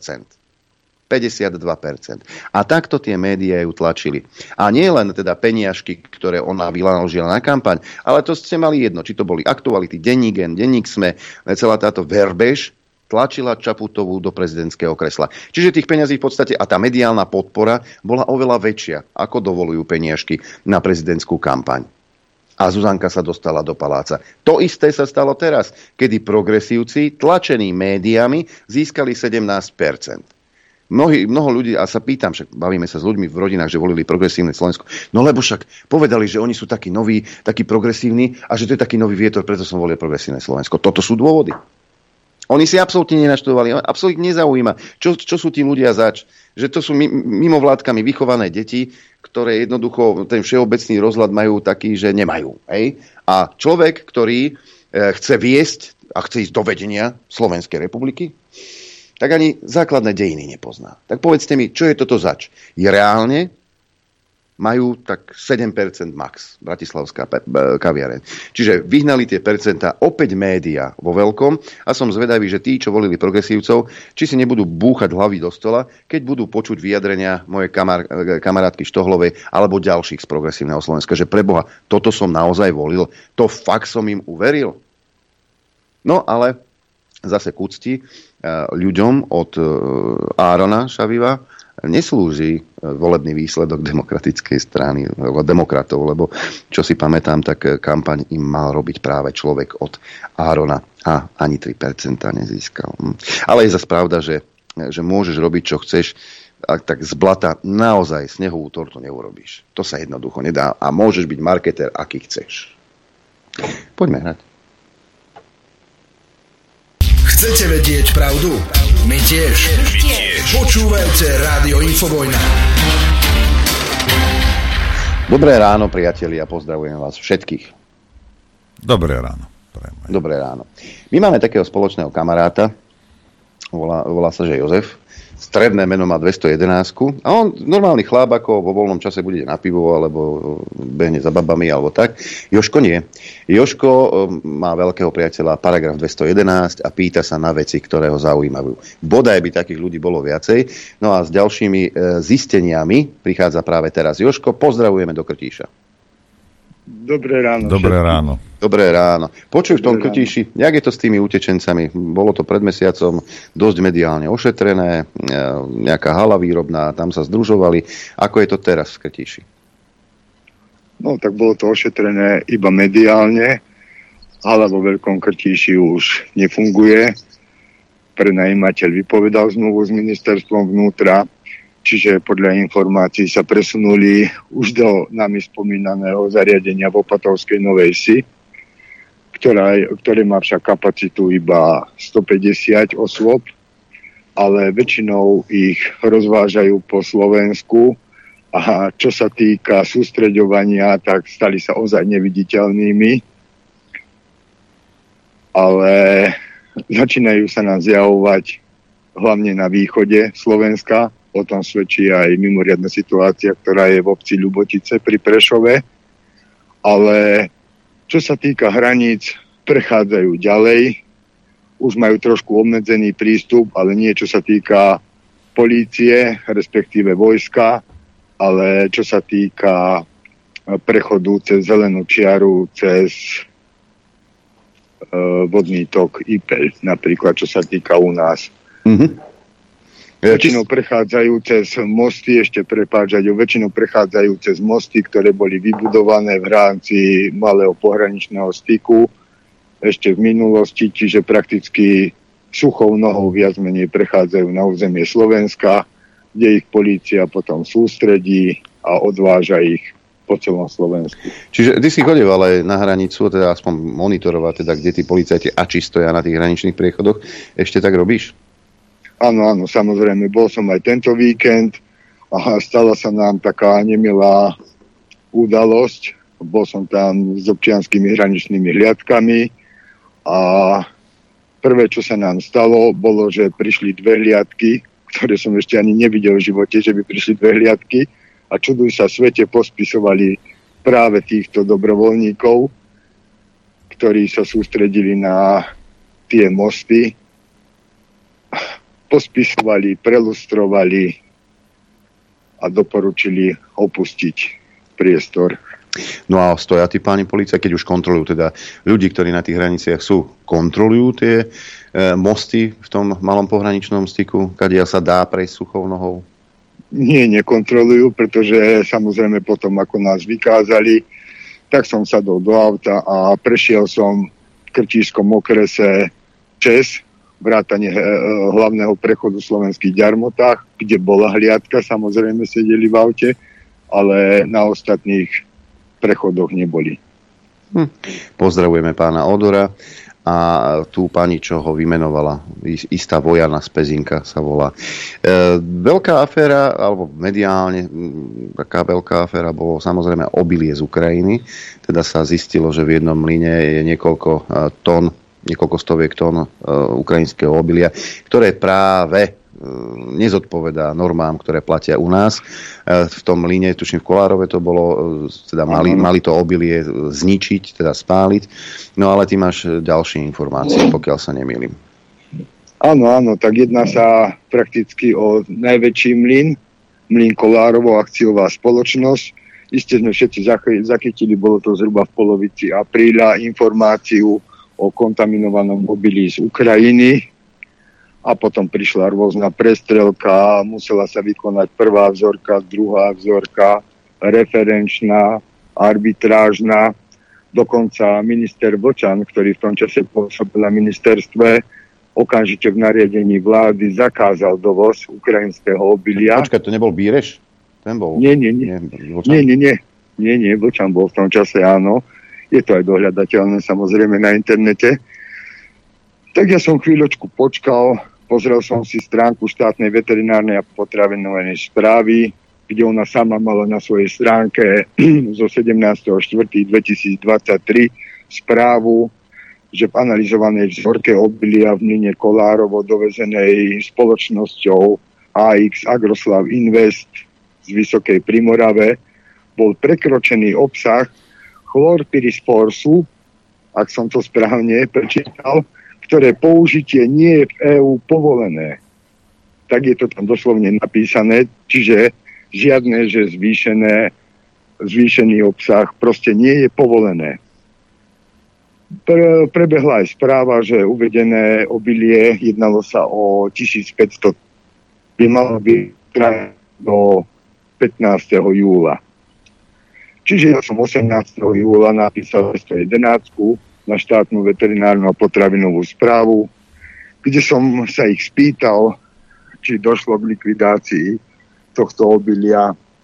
52%. A takto tie médiá ju tlačili. A nie len teda peniažky, ktoré ona vynaložila na kampaň, ale to ste mali jedno, či to boli Aktuality, Denník N, Denník Sme, celá táto verbež tlačila Čaputovú do prezidentského kresla. Čiže tých peňazí v podstate a tá mediálna podpora bola oveľa väčšia, ako dovolujú peniažky na prezidentskú kampaň. A Zuzanka sa dostala do paláca. To isté sa stalo teraz, kedy progresívci, tlačení médiami, získali 17%. Mnoho ľudí, a sa pýtam, však bavíme sa s ľuďmi v rodinách, že volili progresívne Slovensko, no lebo však povedali, že oni sú takí noví, takí progresívni a že to je taký nový vietor, preto som volil progresívne Slovensko. Toto sú dôvody. Oni si absolútne nenaštudovali, absolútne nezaujíma, čo sú tí ľudia zač. Že to sú mimovládkami vychované deti, ktoré jednoducho ten všeobecný rozhľad majú taký, že nemajú. Hej? A človek, ktorý chce viesť a chce ísť do vedenia Slovenskej republiky, tak ani základné dejiny nepozná. Tak povedzte mi, čo je toto zač? Je reálne? Majú tak 7% max, bratislavská kaviareň. Čiže vyhnali tie percentá opäť média vo veľkom a som zvedavý, že tí, čo volili progresívcov, či si nebudú búchať hlavy do stola, keď budú počuť vyjadrenia mojej kamarátky Štohlovej alebo ďalších z Progresívneho Slovenska, že preboha, toto som naozaj volil, to fakt som im uveril. No ale zase k úcti ľuďom od Árona Šaviva neslúži volebný výsledok demokratickej strany, demokratov, lebo čo si pamätám, tak kampaň im mal robiť práve človek od Árona a ani 3% nezískal. Ale je zase pravda, že môžeš robiť, čo chceš, a tak z blata naozaj snehovú tortu neurobíš. To sa jednoducho nedá a môžeš byť marketer, aký chceš. Poďme hrať. Chcete vedieť pravdu? My tiež. Počúvajte Rádio Infovojna. Dobré ráno, priatelia, pozdravujem vás všetkých. Dobré ráno. Dobré ráno. My máme takého spoločného kamaráta, volá sa, že Jozef. Stredné meno má 211 a on normálny chlap, ako vo voľnom čase bude na pivo alebo behne za babami alebo tak. Jožko nie. Jožko má veľkého priateľa paragraf 211 a pýta sa na veci, ktoré ho zaujímajú. Bodaj by takých ľudí bolo viacej. No a s ďalšími zisteniami prichádza práve teraz Jožko. Pozdravujeme do Krtíša. Dobré ráno. Dobré ráno. Dobré ráno. Počuj, v tom Krtíši, jak je to s tými utečencami? Bolo to pred mesiacom dosť mediálne ošetrené, nejaká hala výrobná, tam sa združovali. Ako je to teraz v Krtíši? No, tak bolo to ošetrené iba mediálne. Hala vo Veľkom Krtíši už nefunguje. Prenajímateľ vypovedal zmluvu s ministerstvom vnútra. Čiže podľa informácií sa presunuli už do nami spomínaného zariadenia v Opatovskej Novej Si. ktoré má však kapacitu iba 150 osôb, ale väčšinou ich rozvážajú po Slovensku a čo sa týka sústreďovania, tak stali sa ozaj neviditeľnými, ale začínajú sa nám zjavovať hlavne na východe Slovenska. O tom svedčí aj mimoriadna situácia, ktorá je v obci Ľubotice pri Prešove. Ale čo sa týka hraníc, prechádzajú ďalej. Už majú trošku obmedzený prístup, ale nie čo sa týka polície, respektíve vojska, ale čo sa týka prechodu cez zelenú čiaru, cez vodný tok Ipeľ, napríklad, čo sa týka u nás. Väčšinou prechádzajú cez mosty, väčšinou prechádzajú cez mosty, ktoré boli vybudované v rámci malého pohraničného styku ešte v minulosti, čiže prakticky suchou nohou viac menej prechádzajú na územie Slovenska, kde ich polícia potom sústredí a odváža ich po celom Slovensku. Čiže ty si chodil ale na hranicu, teda aspoň monitorovať, teda kde tí policajti stoja na tých hraničných priechodoch. Ešte tak robíš? Áno, samozrejme. Bol som aj tento víkend a stala sa nám taká nemilá udalosť. Bol som tam s občianskými hraničnými hliadkami a prvé, čo sa nám stalo, bolo, že prišli dve hliadky, ktoré som ešte ani nevidel v živote, že by prišli dve hliadky a čuduj sa svete, pospisovali práve týchto dobrovoľníkov, ktorí sa sústredili na tie mosty, pospisovali, prelustrovali a doporučili opustiť priestor. No a stoja tí páni policajti, keď už kontrolujú teda ľudí, ktorí na tých hraniciach sú, kontrolujú tie mosty v tom malom pohraničnom styku, kadiaľ sa dá prejsť suchou nohou? Nie, nekontrolujú, pretože samozrejme potom, ako nás vykázali, tak som sadol do auta a prešiel som v Krtíšskom okrese Čes, vrátane hlavného prechodu v Slovenských Ďarmotách, kde bola hliadka, samozrejme sedeli v aute, ale na ostatných prechodoch neboli. Pozdravujeme pána Odora a tú pani, čo ho vymenovala, istá Vojana z Pezinka sa volá. Veľká aféra, alebo mediálne taká veľká aféra, bolo samozrejme obilie z Ukrajiny. Teda sa zistilo, že v jednom mlyne je niekoľko stoviek tón ukrajinského obilia, ktoré práve nezodpovedá normám, ktoré platia u nás. V tom mlyne, tuším v Kolárove to bolo, teda mali to obilie zničiť, teda spáliť. No ale ty máš ďalšie informácie, pokiaľ sa nemýlim. Áno, tak jedná sa prakticky o najväčší mlyn Kolárovo, akciová spoločnosť. Isté sme všetci zachytili, bolo to zhruba v polovici apríla, informáciu o kontaminovanom obilí z Ukrajiny. A potom prišla rôzna prestrelka, musela sa vykonať prvá vzorka, druhá vzorka, referenčná, arbitrážna. Dokonca minister Vlčan, ktorý v tom čase pôsobil na ministerstve, okamžite v nariadení vlády zakázal dovoz ukrajinského obilia. Počkaj, to nebol Bíreš? Ten bol? Nie. Vlčan bol v tom čase, áno. Je to aj dohľadateľné samozrejme na internete. Tak ja som chvíľočku počkal, pozrel som si stránku štátnej veterinárnej a potravinovej správy, kde ona sama mala na svojej stránke zo 17.4.2023 správu, že v analyzovanej vzorke obilia v mlyne Kolárovo dovezenej spoločnosťou AX Agroslav Invest z Vysokej Primorave bol prekročený obsah chlorpyrifosfu, ak som to správne prečítal, ktoré použitie nie je v EÚ povolené. Tak je to tam doslovne napísané, čiže žiadne, že zvýšený obsah proste nie je povolené. Prebehla aj správa, že uvedené obilie, jednalo sa o 1500, by malo byť do 15. júla. Čiže ja som 18. júla napísal 111 na štátnu veterinárnu a potravinovú správu, kde som sa ich spýtal, či došlo k likvidácii tohto obilia.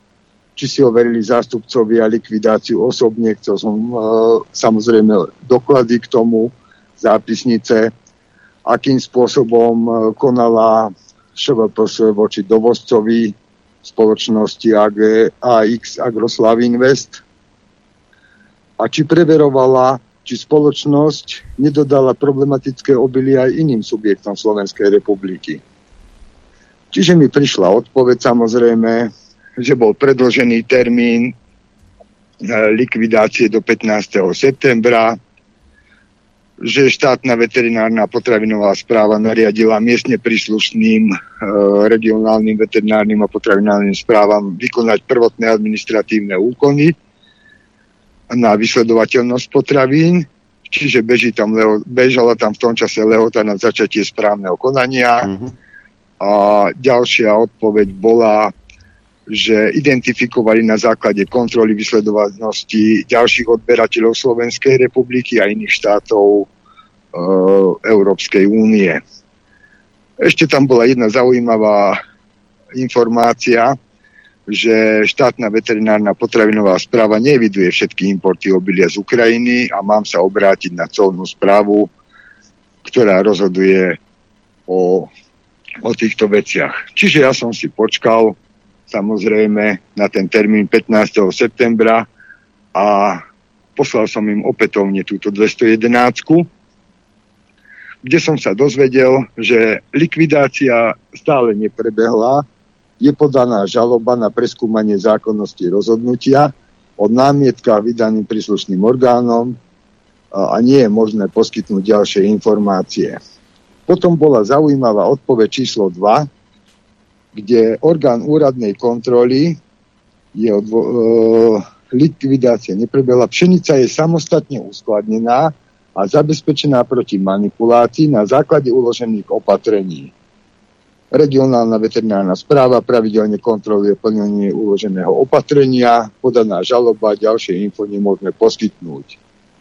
či si overili zástupcovia likvidáciu osobne. Chcel som samozrejme doklady k tomu, zápisnice, akým spôsobom konala ŠVPS voči dovozcovi spoločnosti AX Agroslav Invest a či preverovala, či spoločnosť nedodala problematické obilie aj iným subjektom Slovenskej republiky. Čiže mi prišla odpoveď samozrejme, že bol predĺžený termín likvidácie do 15. septembra, že štátna veterinárna potravinová správa nariadila miestne príslušným regionálnym veterinárnym a potravinárnym správam vykonať prvotné administratívne úkony na vysledovateľnosť potravín, čiže bežala tam v tom čase lehota na začatie správneho konania. A ďalšia odpoveď bola, že identifikovali na základe kontroly vysledovanosti ďalších odberateľov Slovenskej republiky a iných štátov Európskej únie. Ešte tam bola jedna zaujímavá informácia, že štátna veterinárna potravinová správa neeviduje všetky importy obilia z Ukrajiny a mám sa obrátiť na colnú správu, ktorá rozhoduje o týchto veciach. Čiže ja som si počkal samozrejme na ten termín 15. septembra a poslal som im opätovne túto 211, kde som sa dozvedel, že likvidácia stále neprebehla, je podaná žaloba na preskúmanie zákonnosti rozhodnutia o námietkách vydaným príslušným orgánom a nie je možné poskytnúť ďalšie informácie. Potom bola zaujímavá odpoveď číslo 2, kde orgán úradnej kontroly likvidácia neprebehla. Pšenica je samostatne uskladnená a zabezpečená proti manipulácii na základe uložených opatrení. Regionálna veterinárna správa pravidelne kontroluje plnenie uloženého opatrenia, podaná žaloba, ďalšie info nemôžeme poskytnúť.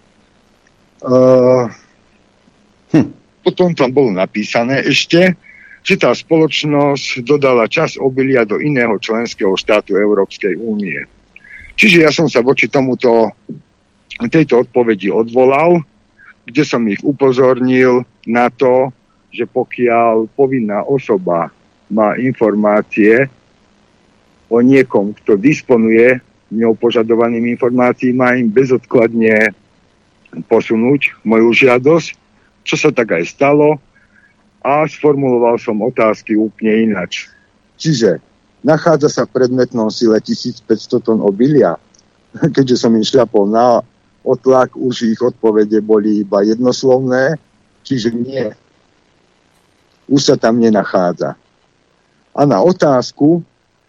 Potom tam bolo napísané ešte, že tá spoločnosť dodala časť obilia do iného členského štátu Európskej únie. Čiže ja som sa voči tejto odpovedi odvolal, kde som ich upozornil na to, že pokiaľ povinná osoba má informácie o niekom, kto disponuje ňou požadovaným informácií, má im bezodkladne posunúť moju žiadosť, čo sa tak aj stalo, a sformuloval som otázky úplne inač. Čiže nachádza sa v predmetnom sile 1500 tón obilia. Keďže som im šľapol na otlak, už ich odpovede boli iba jednoslovné, čiže nie. Už sa tam nenachádza. A na otázku,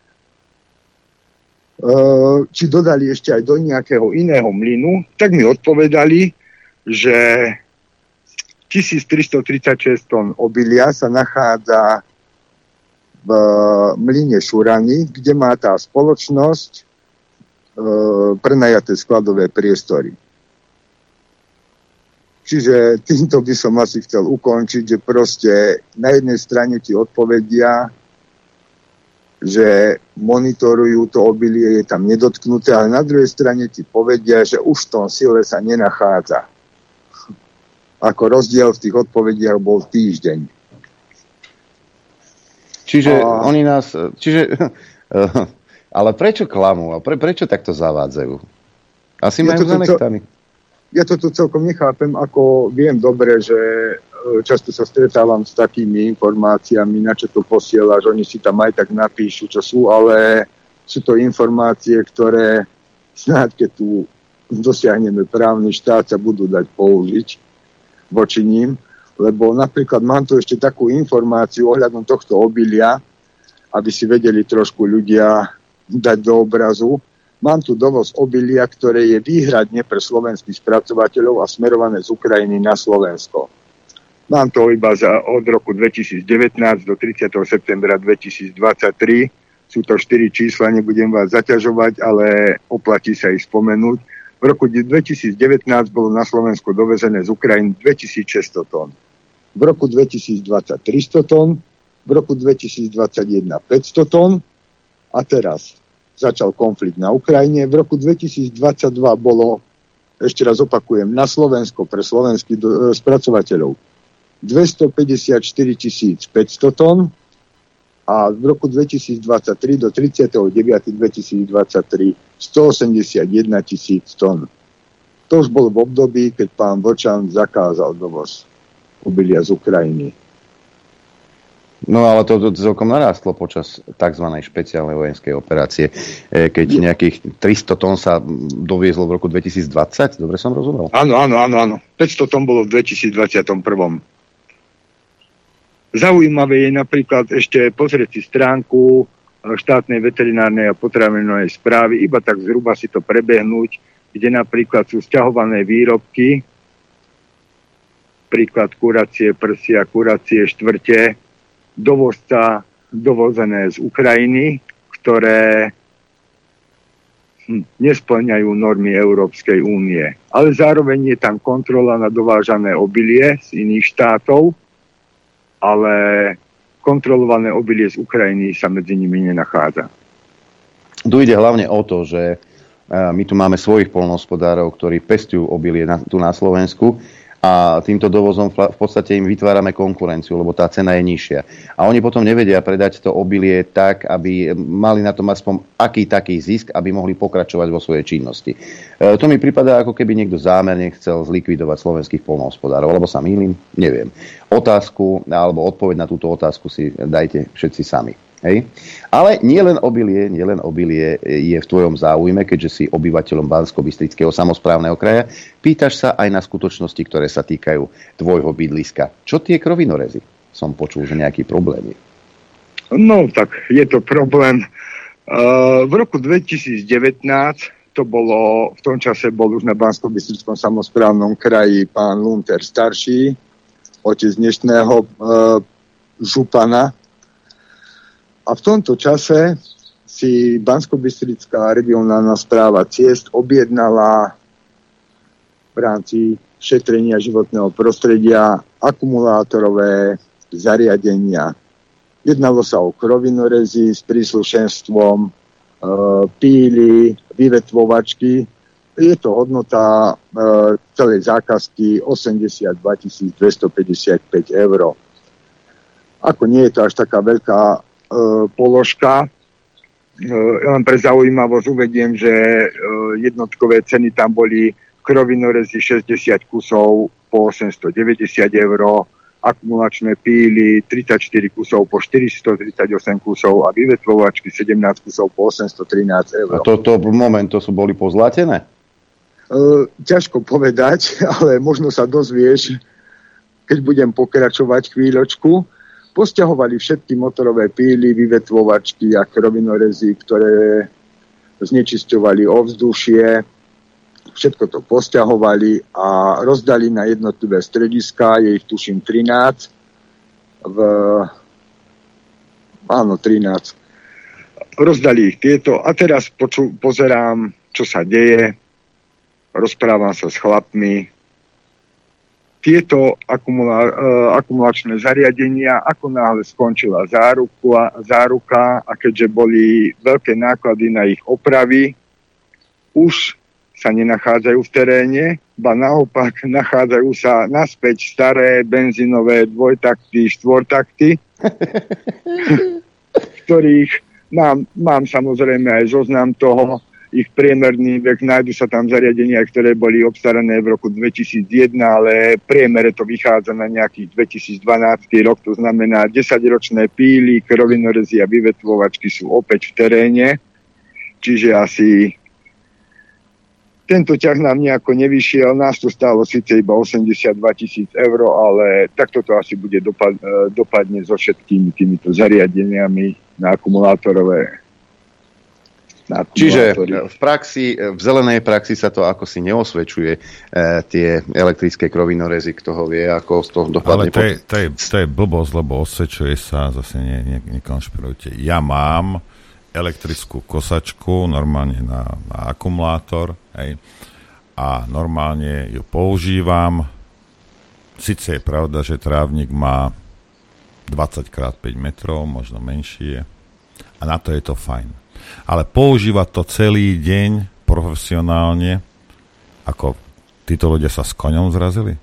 či dodali ešte aj do nejakého iného mlynu, tak mi odpovedali, že 1336 tón obilia sa nachádza v mlyne Šurany, kde má tá spoločnosť prenajaté skladové priestory. Čiže týmto by som asi chcel ukončiť, že proste na jednej strane ti odpovedia, že monitorujú to obilie, je tam nedotknuté, ale na druhej strane ti povedia, že už v tom sile sa nenachádza. Ako rozdiel v tých odpovediach bol týždeň. Čiže oni nás... ale prečo klamú? A prečo takto zavádzajú? Asi majú zanechtami. Ja toto celkom nechápem, ako viem dobre, že často sa stretávam s takými informáciami, na čo to posielaš, oni si tam aj tak napíšu, čo sú, ale sú to informácie, ktoré snáď, keď tu dosiahneme právny štát, sa budú dať použiť voči ním, lebo napríklad mám tu ešte takú informáciu ohľadom tohto obilia, aby si vedeli trošku ľudia dať do obrazu. Mám tu dovoz obilia, ktoré je výhradne pre slovenských spracovateľov a smerované z Ukrajiny na Slovensko. Mám to iba od roku 2019 do 30. septembra 2023. Sú to 4 čísla, nebudem vás zaťažovať, ale oplatí sa ich spomenúť. V roku 2019 bolo na Slovensku dovezené z Ukrajiny 2600 tón. V roku 2020 300 tón, v roku 2021 500 tón a teraz začal konflikt na Ukrajine. V roku 2022 bolo, ešte raz opakujem, na Slovensko pre slovenských spracovateľov 254 500 tón a v roku 2023 do 39.2023 181 000 tón. To už bolo v období, keď pán Vlčan zakázal dovoz obilia z Ukrajiny. No ale to celkom narástlo počas tzv. Špeciálnej vojenskej operácie, keď nejakých 300 tón sa doviezlo v roku 2020, dobre som rozumel? Áno. 500 tón bolo v 2021. Zaujímavé je napríklad ešte pozrieť si stránku štátnej veterinárnej a potravinovej správy, iba tak zhruba si to prebehnúť, kde napríklad sú sťahované výrobky, príklad kuracie prsia, kuracie štvrte, dovozca dovozené z Ukrajiny, ktoré nesplňajú normy Európskej únie. Ale zároveň je tam kontrola na dovážané obilie z iných štátov, ale kontrolované obilie z Ukrajiny sa medzi nimi nenachádza. Tu ide hlavne o to, že my tu máme svojich poľnohospodárov, ktorí pestujú obilie tu na Slovensku a týmto dovozom v podstate im vytvárame konkurenciu, lebo tá cena je nižšia. A oni potom nevedia predať to obilie tak, aby mali na tom aspoň aký taký zisk, aby mohli pokračovať vo svojej činnosti. To mi pripadá, ako keby niekto zámerne chcel zlikvidovať slovenských poľnohospodárov, alebo sa mýlim, neviem. Otázku, alebo odpoveď na túto otázku si dajte všetci sami. Hej. Ale nielen obilie je v tvojom záujme, keďže si obyvateľom Banskobystrického samosprávneho kraja. Pýtaš sa aj na skutočnosti, ktoré sa týkajú tvojho bydliska. Čo tie krovinorezy? Som počul, že nejaký problém je. No, tak je to problém. V roku 2019 to bolo, v tom čase bol už na Banskobystrickom samosprávnom kraji pán Lunter starší, otec dnešného župana. A v tomto čase si Banskobystrická regionálna správa ciest objednala v rámci šetrenia životného prostredia akumulátorové zariadenia. Jednalo sa o krovinorezy s príslušenstvom, píly, vyvetvovačky. Je to hodnota celej zákazky 82 255 eur. Ako nie je to až taká veľká položka. Len pre zaujímavosť uvediem, že jednotkové ceny tam boli krovinorezy 60 kusov po 890 eur, akumulačné píly 34 kusov po 438 kusov a vyvetvovačky 17 kusov po 813 eur. A to sú boli pozlatené? Ťažko povedať, ale možno sa dozvieš, keď budem pokračovať chvíľočku. Posťahovali všetky motorové píly, vyvetvovačky a krovinorezy, ktoré znečisťovali ovzdušie. Všetko to posťahovali a rozdali na jednotlivé strediská, je ich tuším 13. 13. Rozdali ich tieto a teraz pozerám, čo sa deje. Rozprávam sa s chlapmi. Tieto akumulačné zariadenia, ako náhle skončila záruka a keďže boli veľké náklady na ich opravy, už sa nenachádzajú v teréne, ba naopak nachádzajú sa naspäť staré benzínové dvojtakty, štvortakty, ktorých mám samozrejme aj zoznam toho, ich priemerný vek, nájdu sa tam zariadenia, ktoré boli obstarané v roku 2001, ale priemere to vychádza na nejakých 2012 rok, to znamená 10-ročné píly, krovinorezy a vyvetvovačky sú opäť v teréne, čiže asi tento ťah nám nejako nevyšiel, nás to stálo síce iba 82 000 eur, ale takto to asi bude dopadne so všetkými týmito zariadeniami na akumulátorové. Čiže v zelenej praxi sa to ako si neosvedčuje tie elektrické krovinorezy, kto ho vie, ako z toho dopadne. Ale to je blbosť, lebo osvedčuje sa, zase nekonšpirujte. Ja mám elektrickú kosačku normálne na akumulátor, hej, a normálne ju používam. Sice je pravda, že trávnik má 20x5 metrov, možno menšie, a na to je to fajn. Ale používať to celý deň profesionálne, ako títo ľudia sa s koňom zrazili?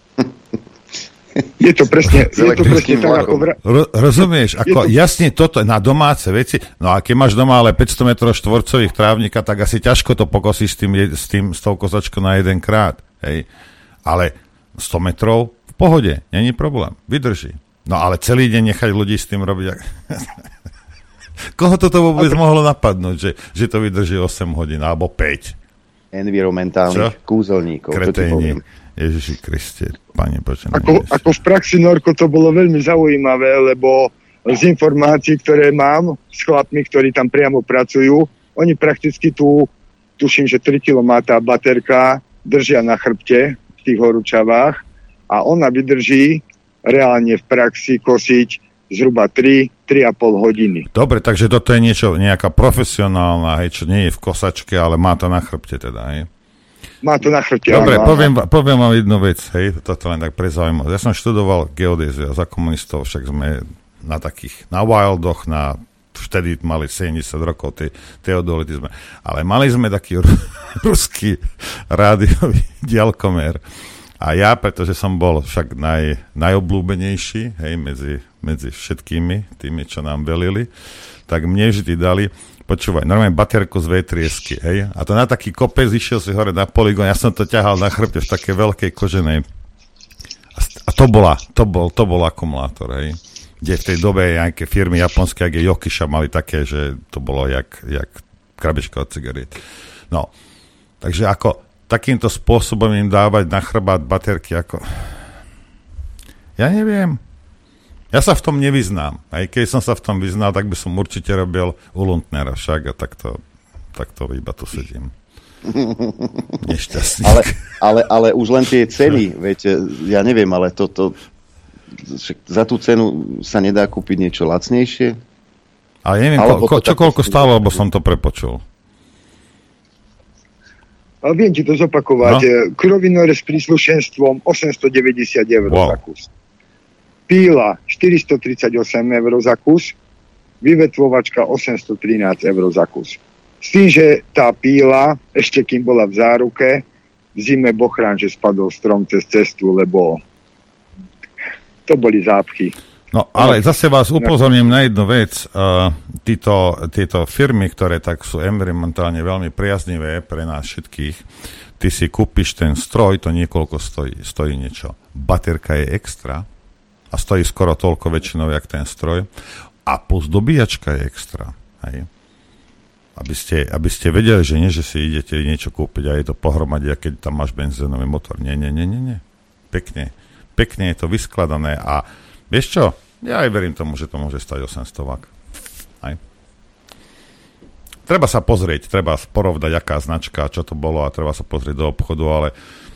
Je to presne tak, ako... Rozumieš, ako jasne toto na domáce veci, no a keď máš doma ale 500 metrov štvorcových trávnika, tak asi ťažko to pokosíš s tou kosačkou na jeden krát, hej. Ale 100 metrov v pohode, není problém, vydrží. No ale celý deň nechať ľudí s tým robiť. Koho toto vôbec mohlo napadnúť, že to vydrží 8 hodín alebo 5? Environmentálnych kúzelníkov. Kreténi. Ježiši Kriste, Pane Bože. Ako v praxi, Norko, to bolo veľmi zaujímavé, lebo z informácií, ktoré mám s chlapmi, ktorí tam priamo pracujú, oni prakticky tuším, že 3 kg má tá baterka, držia na chrbte v tých horúčavách a ona vydrží reálne v praxi kosiť zhruba 3,5 hodiny. Dobre, takže toto je nejaká profesionálna, hej, čo nie je v kosačke, ale má to na chrbte teda, hej? Má to na chrbte. Dobre, poviem vám jednu vec, hej, toto len tak pre zaujímavosť. Ja som študoval geodéziu za komunistov, však sme na Wildoch, vtedy mali 70 rokov teodolitizme, ale mali sme taký ruský rádiový diaľkomer. A ja, pretože som bol však najobľúbenejší, hej, medzi všetkými tými, čo nám velili, tak mne vždy dali, počúvaj, normálne baterku z V3-esky, hej, a to na taký kopec išiel si hore na polygón, ja som to ťahal na chrbte v také veľkej koženej. A to bol akumulátor, hej, kde v tej dobe nejaké firmy japonské, jak je Yokiša, mali také, že to bolo jak krabička od cigariet. No, takže ako takýmto spôsobom im dávať na chrbát baterky, ako... Ja neviem. Ja sa v tom nevyznám. Aj keď som sa v tom vyznal, tak by som určite robil u Lundnera však a takto iba tu sedím. Nešťastník. Ale už len tie ceny, veď ja neviem, ale toto za tú cenu sa nedá kúpiť niečo lacnejšie? Ale neviem, koľko stálo, lebo som to prepočul. Ale viem ti to zopakovať. No? Krovinore s príslušenstvom 890 eur za kus. Píla 438 eur za kus. Vyvetvovačka 813 eur za kus. S tým, že tá píla, ešte kým bola v záruke, v zime bochrán, že spadol strom cez cestu, lebo to boli zápchy. No, ale zase vás upozorním na jednu vec. Tieto firmy, ktoré tak sú environmentálne veľmi priaznivé pre nás všetkých, ty si kúpiš ten stroj, to niekoľko stojí niečo. Baterka je extra a stojí skoro toľko väčšinou, jak ten stroj. A plus dobíjačka je extra. Hej. Aby ste vedeli, že nie, že si idete niečo kúpiť a je to pohromade, keď tam máš benzínový motor. Nie. Pekne je to vyskladané a vieš čo? Ja aj verím tomu, že to môže stať 800 Aj. Treba sa pozrieť, treba porovnať, aká značka, čo to bolo a treba sa pozrieť do obchodu, ale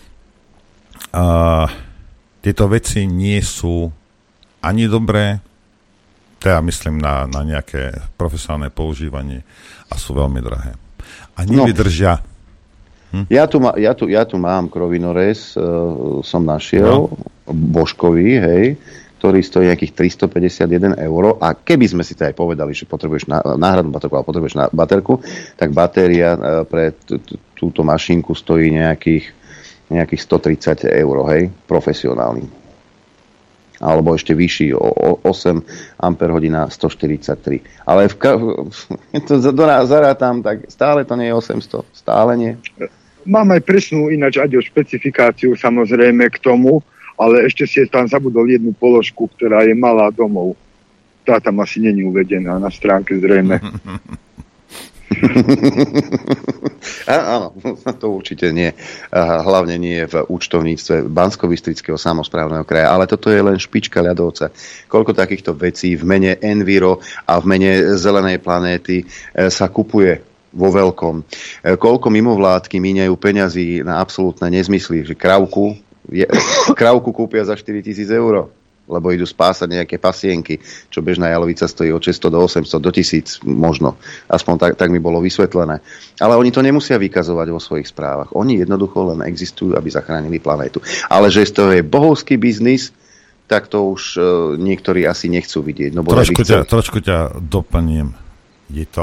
tieto veci nie sú ani dobré, teda myslím na nejaké profesionálne používanie a sú veľmi drahé. A nevydržia. Ja tu mám Krovinores, som našiel, Božkový, hej, ktorý stojí nejakých 351 eur a keby sme si to aj povedali, že potrebuješ náhradnú baterku alebo potrebuješ baterku, tak batéria pre túto mašinku stojí nejakých 130 eur, hej, profesionálny. Alebo ešte vyšší, 8 Ah 143. Ale to zarátam, tak stále to nie je 800, stále nie. Mám aj presnú ináč Aďo špecifikáciu samozrejme k tomu, ale ešte si tam zabudol jednu položku, ktorá je malá domov. Tá tam asi není uvedená na stránke zrejme. Áno, to určite nie. Hlavne nie v účtovníctve Banskobystrického samosprávneho kraja, ale toto je len špička ľadovca. Koľko takýchto vecí v mene Enviro a v mene zelenej planéty sa kupuje vo veľkom. Koľko mimovládky míňajú peňazí na absolútne nezmysly, že krávku kúpia za 4 000 eur, lebo idú spásať nejaké pasienky, čo bežná jalovica stojí od 600 do 800, do 1000 možno. Aspoň tak mi bolo vysvetlené. Ale oni to nemusia vykazovať vo svojich správach. Oni jednoducho len existujú, aby zachránili planétu. Ale že z toho je bohovský biznis, tak to už niektorí asi nechcú vidieť. No, trošku ťa doplním. Je to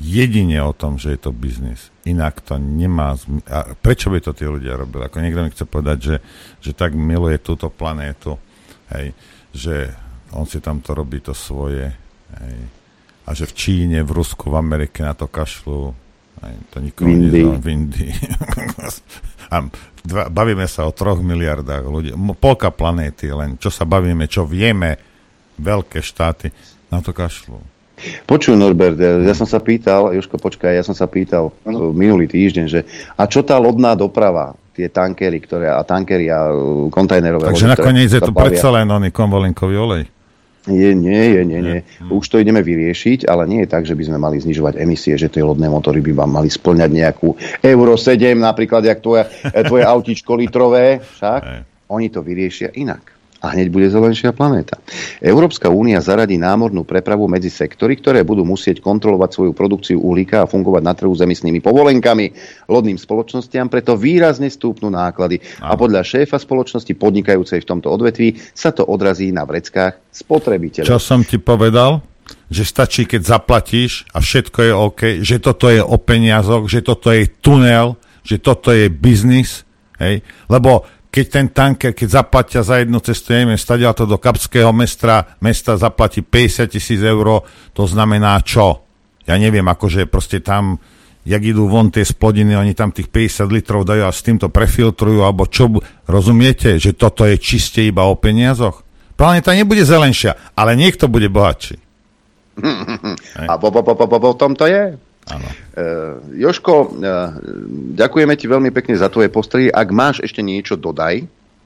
jedine o tom, že je to biznis. Inak to nemá a prečo by to tí ľudia robili? Ako niekto mi chce povedať, že tak miluje túto planétu, hej, že on si tam to robí to svoje, hej, a že v Číne, v Rusku, v Amerike na to kašľú, hej, to nikomu nezaujíma, v Indii. A bavíme sa o 3 miliardách ľudí. Polka planéty len, čo sa bavíme, čo vieme, veľké štáty, na to kašľú. Počuj, Norbert, ja som sa pýtal, Jožko, počkaj, ja som sa pýtal minulý týždeň, že a čo tá lodná doprava, tie tankery, tankery a kontajnerové. Takže nakoniec je tu predsa len oný konvolinkový olej. Nie. Už to ideme vyriešiť, ale nie je tak, že by sme mali znižovať emisie, že tie lodné motory by mali spĺňať nejakú Euro 7, napríklad, jak tvoje autíčko litrové, však oni to vyriešia inak. A hneď bude zelenšia planéta. Európska únia zaradí námornú prepravu medzi sektory, ktoré budú musieť kontrolovať svoju produkciu uhlíka a fungovať na trhu s emisnými povolenkami. Lodným spoločnostiam preto výrazne stúpnú náklady. A podľa šéfa spoločnosti podnikajúcej v tomto odvetví sa to odrazí na vreckách spotrebiteľov. Čo som ti povedal? Že stačí, keď zaplatíš a všetko je OK, že toto je o peniazoch, že toto je tunel, že toto je biznis, hej? Lebo keď ten tanker, keď zaplatia za jednu cestu, neviem, stadiaľ to do Kapského mesta zaplatí 50 000 eur, to znamená čo? Ja neviem, akože proste tam, jak idú von tie splodiny, oni tam tých 50 litrov dajú a s týmto prefiltrujú, alebo čo, rozumiete, že toto je čiste iba o peniazoch? Planéta nebude zelenšia, ale niekto bude bohatší. A potom to je? Áno. Jožko, ďakujeme ti veľmi pekne za tvoje postrehy. Ak máš ešte niečo, dodaj.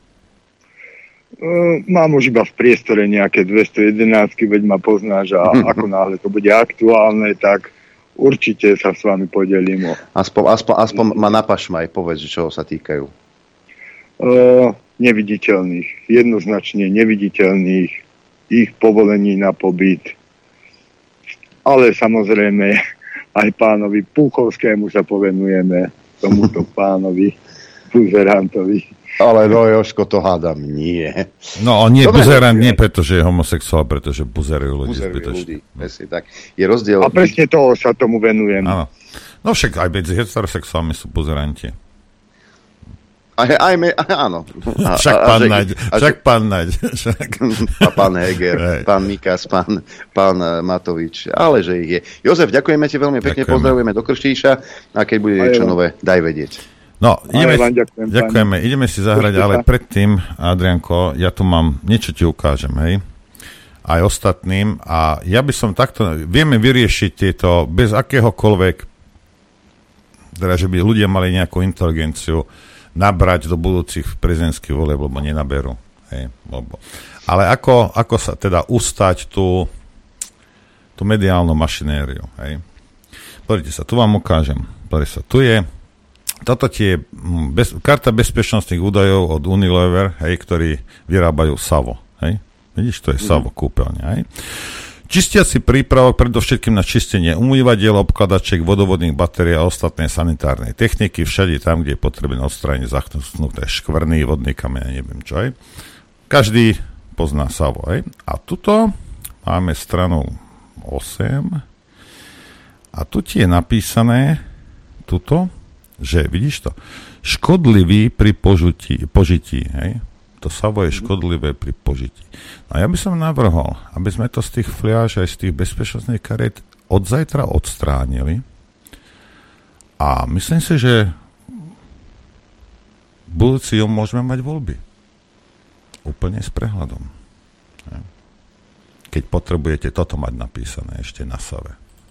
Mám už iba v priestore nejaké 211, veď ma poznáš a ako náhle to bude aktuálne, tak určite sa s vami podelím. Aspoň ma napašmaj, povedz, čoho sa týkajú. Neviditeľných, jednoznačne neviditeľných, ich povolení na pobyt. Ale samozrejme aj pánovi Púchovskému sa povenujeme, tomuto pánovi buzerantovi. Ale no, Jožko, to hádam nie. No, on nie je buzerant, nie preto, že je homosexuál, pretože buzerujú ľudí zbytočne. Tak. Je rozdiel. A presne toho sa tomu venujem. Áno. No však aj medzi heterosexuálmi sú buzeranti. Áno. Však pán Naď. Pán Heger, pán Mikas, pán Matovič. Ale že ich je. Jozef, ďakujeme ti veľmi pekne, pozdravujeme do Krštíša a keď bude niečo nové, daj vedieť. No, ďakujeme. Ideme si zahrať, ale predtým, Adrianko, ja tu mám, niečo ti ukážem, hej? Aj ostatným. A ja by som takto, vieme vyriešiť tieto bez akéhokoľvek, teda, že by ľudia mali nejakú inteligenciu nabrať do budúcich prezidentských volieb, lebo nenaberú. Hej, ale ako sa teda ustať tú mediálnu mašinériu. Hej? Pozrite sa, tu vám ukážem. Pozrite sa, tu je toto je karta bezpečnostných údajov od Unilever, hej, ktorí vyrábajú Savo. Hej? Vidíš, to je Savo kúpeľňa. Hej? Čistiaci prípravok predovšetkým na čistenie umývadiel, obkladačiek, vodovodných batérií a ostatnej sanitárnej techniky, všade tam, kde je potrebné odstrániť zachnutné škvrny, vodný kameň, neviem čo. Hej. Každý pozná Savo. Hej. A tuto máme stranu 8 a tu ti je napísané tuto, že vidíš to, škodlivý pri požití, hej. To Savo je škodlivé pri požití. No ja by som navrhol, aby sme to z tých fliaž aj z tých bezpečnostných kariet od zajtra odstránili a myslím si, že budúci rok môžeme mať voľby. Úplne s prehľadom. Keď potrebujete toto mať napísané ešte na Save.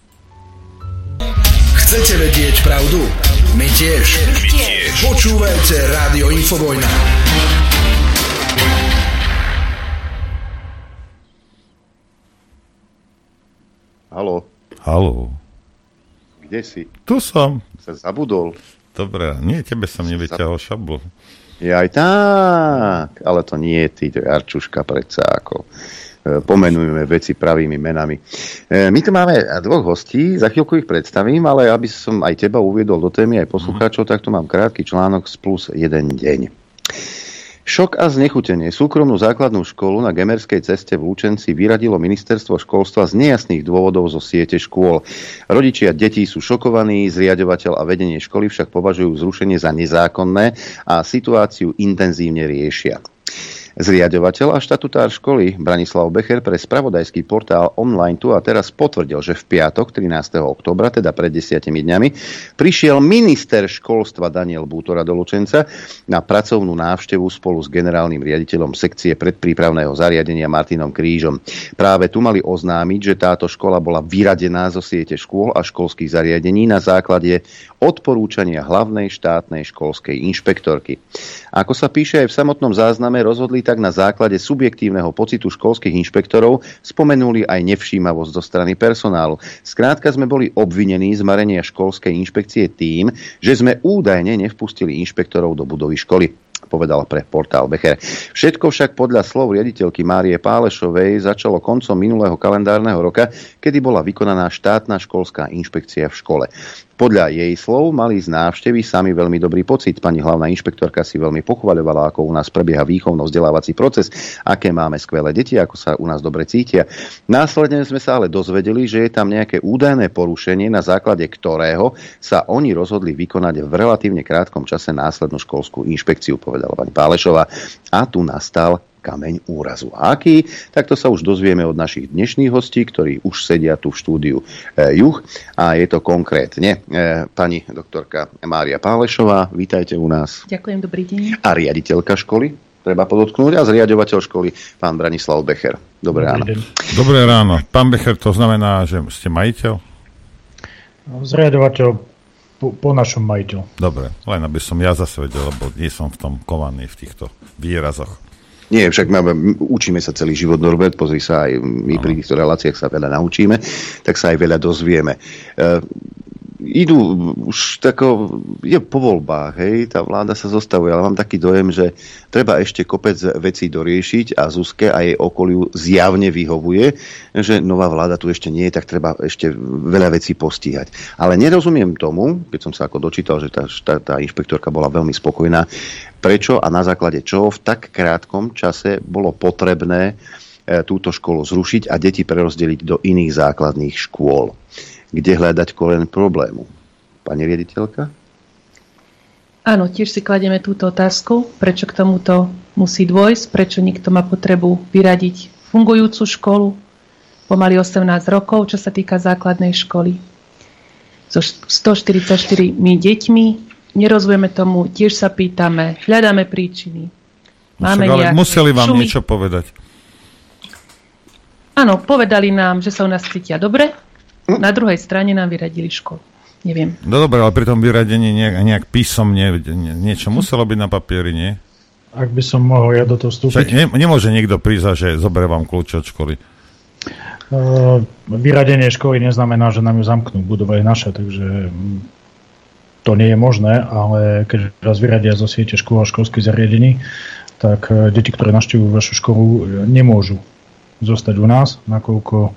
Chcete vedieť pravdu? My tiež. Počúvajte Rádio Infovojna. Haló. Kde si? Tu som. Sa zabudol. Dobre, nie, tebe som nevyťahol šablu. Aj tak, ale to nie je ty, to je Arčuška predsa, ako pomenujeme veci pravými menami. My tu máme dvoch hostí, za chvíľku ich predstavím, ale aby som aj teba uviedol do témy, aj poslucháčov, tak tu mám krátky článok z Plus jeden deň. Šok a znechutenie. Súkromnú základnú školu na Gemerskej ceste v Lučenci vyradilo ministerstvo školstva z nejasných dôvodov zo siete škôl. Rodičia detí sú šokovaní, zriaďovateľ a vedenie školy však považujú zrušenie za nezákonné a situáciu intenzívne riešia. Zriaďovateľ a štatutár školy Branislav Becher pre spravodajský portál Online tu a teraz potvrdil, že v piatok 13. októbra, teda pred 10 dňami, prišiel minister školstva Daniel Bútora do Lučenca na pracovnú návštevu spolu s generálnym riaditeľom sekcie predprípravného zariadenia Martinom Krížom. Práve tu mali oznámiť, že táto škola bola vyradená zo siete škôl a školských zariadení na základe odporúčania hlavnej štátnej školskej inšpektorky. Ako sa píše aj v samotnom zázname, rozhodli tak na základe subjektívneho pocitu školských inšpektorov, spomenuli aj nevšímavosť zo strany personálu. Skrátka sme boli obvinení z marenia školskej inšpekcie tým, že sme údajne nevpustili inšpektorov do budovy školy, povedal pre portál Becher. Všetko však podľa slov riaditeľky Márie Pálešovej začalo koncom minulého kalendárneho roka, kedy bola vykonaná štátna školská inšpekcia v škole. Podľa jej slov mali z návštevy sami veľmi dobrý pocit. Pani hlavná inšpektorka si veľmi pochvaľovala, ako u nás prebieha výchovno-vzdelávací proces, aké máme skvelé deti, ako sa u nás dobre cítia. Následne sme sa ale dozvedeli, že je tam nejaké údajné porušenie, na základe ktorého sa oni rozhodli vykonať v relatívne krátkom čase následnú školskú inšpekciu, povedala pani Pálešová. A tu nastal kameň úrazu. A aký? Tak to sa už dozvieme od našich dnešných hostí, ktorí už sedia tu v štúdiu Juh. A je to konkrétne pani doktorka Mária Pálešová. Vítajte u nás. Ďakujem, dobrý deň. A riaditeľka školy, treba podotknúť, a zriaďovateľ školy, pán Branislav Becher. Dobré ráno. Dobré ráno. Pán Becher, to znamená, že ste majiteľ? Zriaďovateľ po našom majiteľ. Dobre, len aby som ja zase vedel, lebo nie som v tom kovaný v týchto výrazoch. Nie, však učíme sa celý život, Norbert, pozri sa, aj my pri týchto reláciách sa veľa naučíme, tak sa aj veľa dozvieme. Idú už je po voľbách, hej, tá vláda sa zostavuje, ale mám taký dojem, že treba ešte kopec vecí doriešiť a Zuzke a jej okoliu zjavne vyhovuje, že nová vláda tu ešte nie je, tak treba ešte veľa vecí postíhať. Ale nerozumiem tomu, keď som sa ako dočítal, že tá inšpektorka bola veľmi spokojná, prečo a na základe čoho v tak krátkom čase bolo potrebné túto školu zrušiť a deti prerozdeliť do iných základných škôl. Kde hľadať koreň problému? Pani riaditeľka? Áno, tiež si kladieme túto otázku, prečo k tomuto musí dôjsť, prečo niekto má potrebu vyradiť fungujúcu školu pomaly 18 rokov, čo sa týka základnej školy. So 144 deťmi, nerozumieme tomu, tiež sa pýtame, hľadáme príčiny. Máme museli vám niečo povedať. Áno, povedali nám, že sa u nás cítia dobre. Na druhej strane nám vyradili školu. Neviem. No dobre, ale pri tom vyradení nejak písomne niečo muselo byť na papieri, nie? Ak by som mohol ja do toho vstúpiť. Nemôže niekto prísť, že zoberie vám kľúč od školy. Vyradenie školy neznamená, že nám ju zamknú. Budova je naša, takže to nie je možné, ale keď raz vyradia zo siete škôl a školských zariadení, tak deti, ktoré navštevujú vašu školu, nemôžu zostať u nás, nakoľko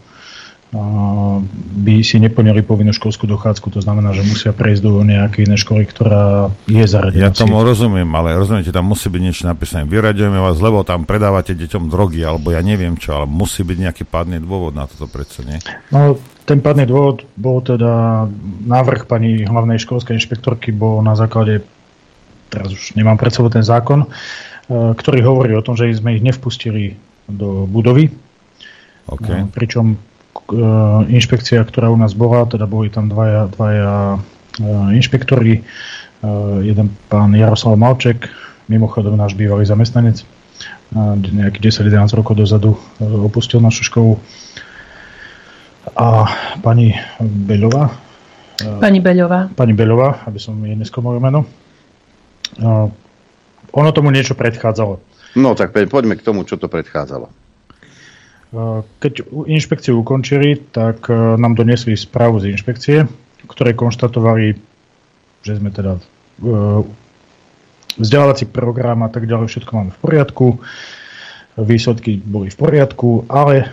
by si neplnili povinnú školskú dochádzku, to znamená, že musia prejsť do nejakej inej školy, ktorá je zaradená. Ja tomu rozumiem, ale rozumiete, tam musí byť niečo napísané. Vyraďujeme vás, lebo tam predávate deťom drogy, alebo ja neviem čo, ale musí byť nejaký pádny dôvod na toto predsa, nie? No, ten pádny dôvod bol teda návrh pani hlavnej školskej inšpektorky, bol na základe, teraz už nemám pred sebou ten zákon, ktorý hovorí o tom, že sme ich nevpustili do budovy. Okay. Pričom inšpekcia, ktorá u nás bola, teda boli tam dvaja inšpektori, jeden pán Jaroslav Malček, mimochodom náš bývalý zamestnanec, nejakých 10-11 rokov dozadu opustil našu školu, a pani Beľová. Pani Beľová, aby som jej neskomol meno. Ono tomu niečo predchádzalo. No tak poďme k tomu, čo to predchádzalo. Keď inšpekciu ukončili, tak nám doniesli správu z inšpekcie, ktoré konštatovali, že sme teda vzdelávací program a tak ďalej, všetko máme v poriadku, výsledky boli v poriadku, ale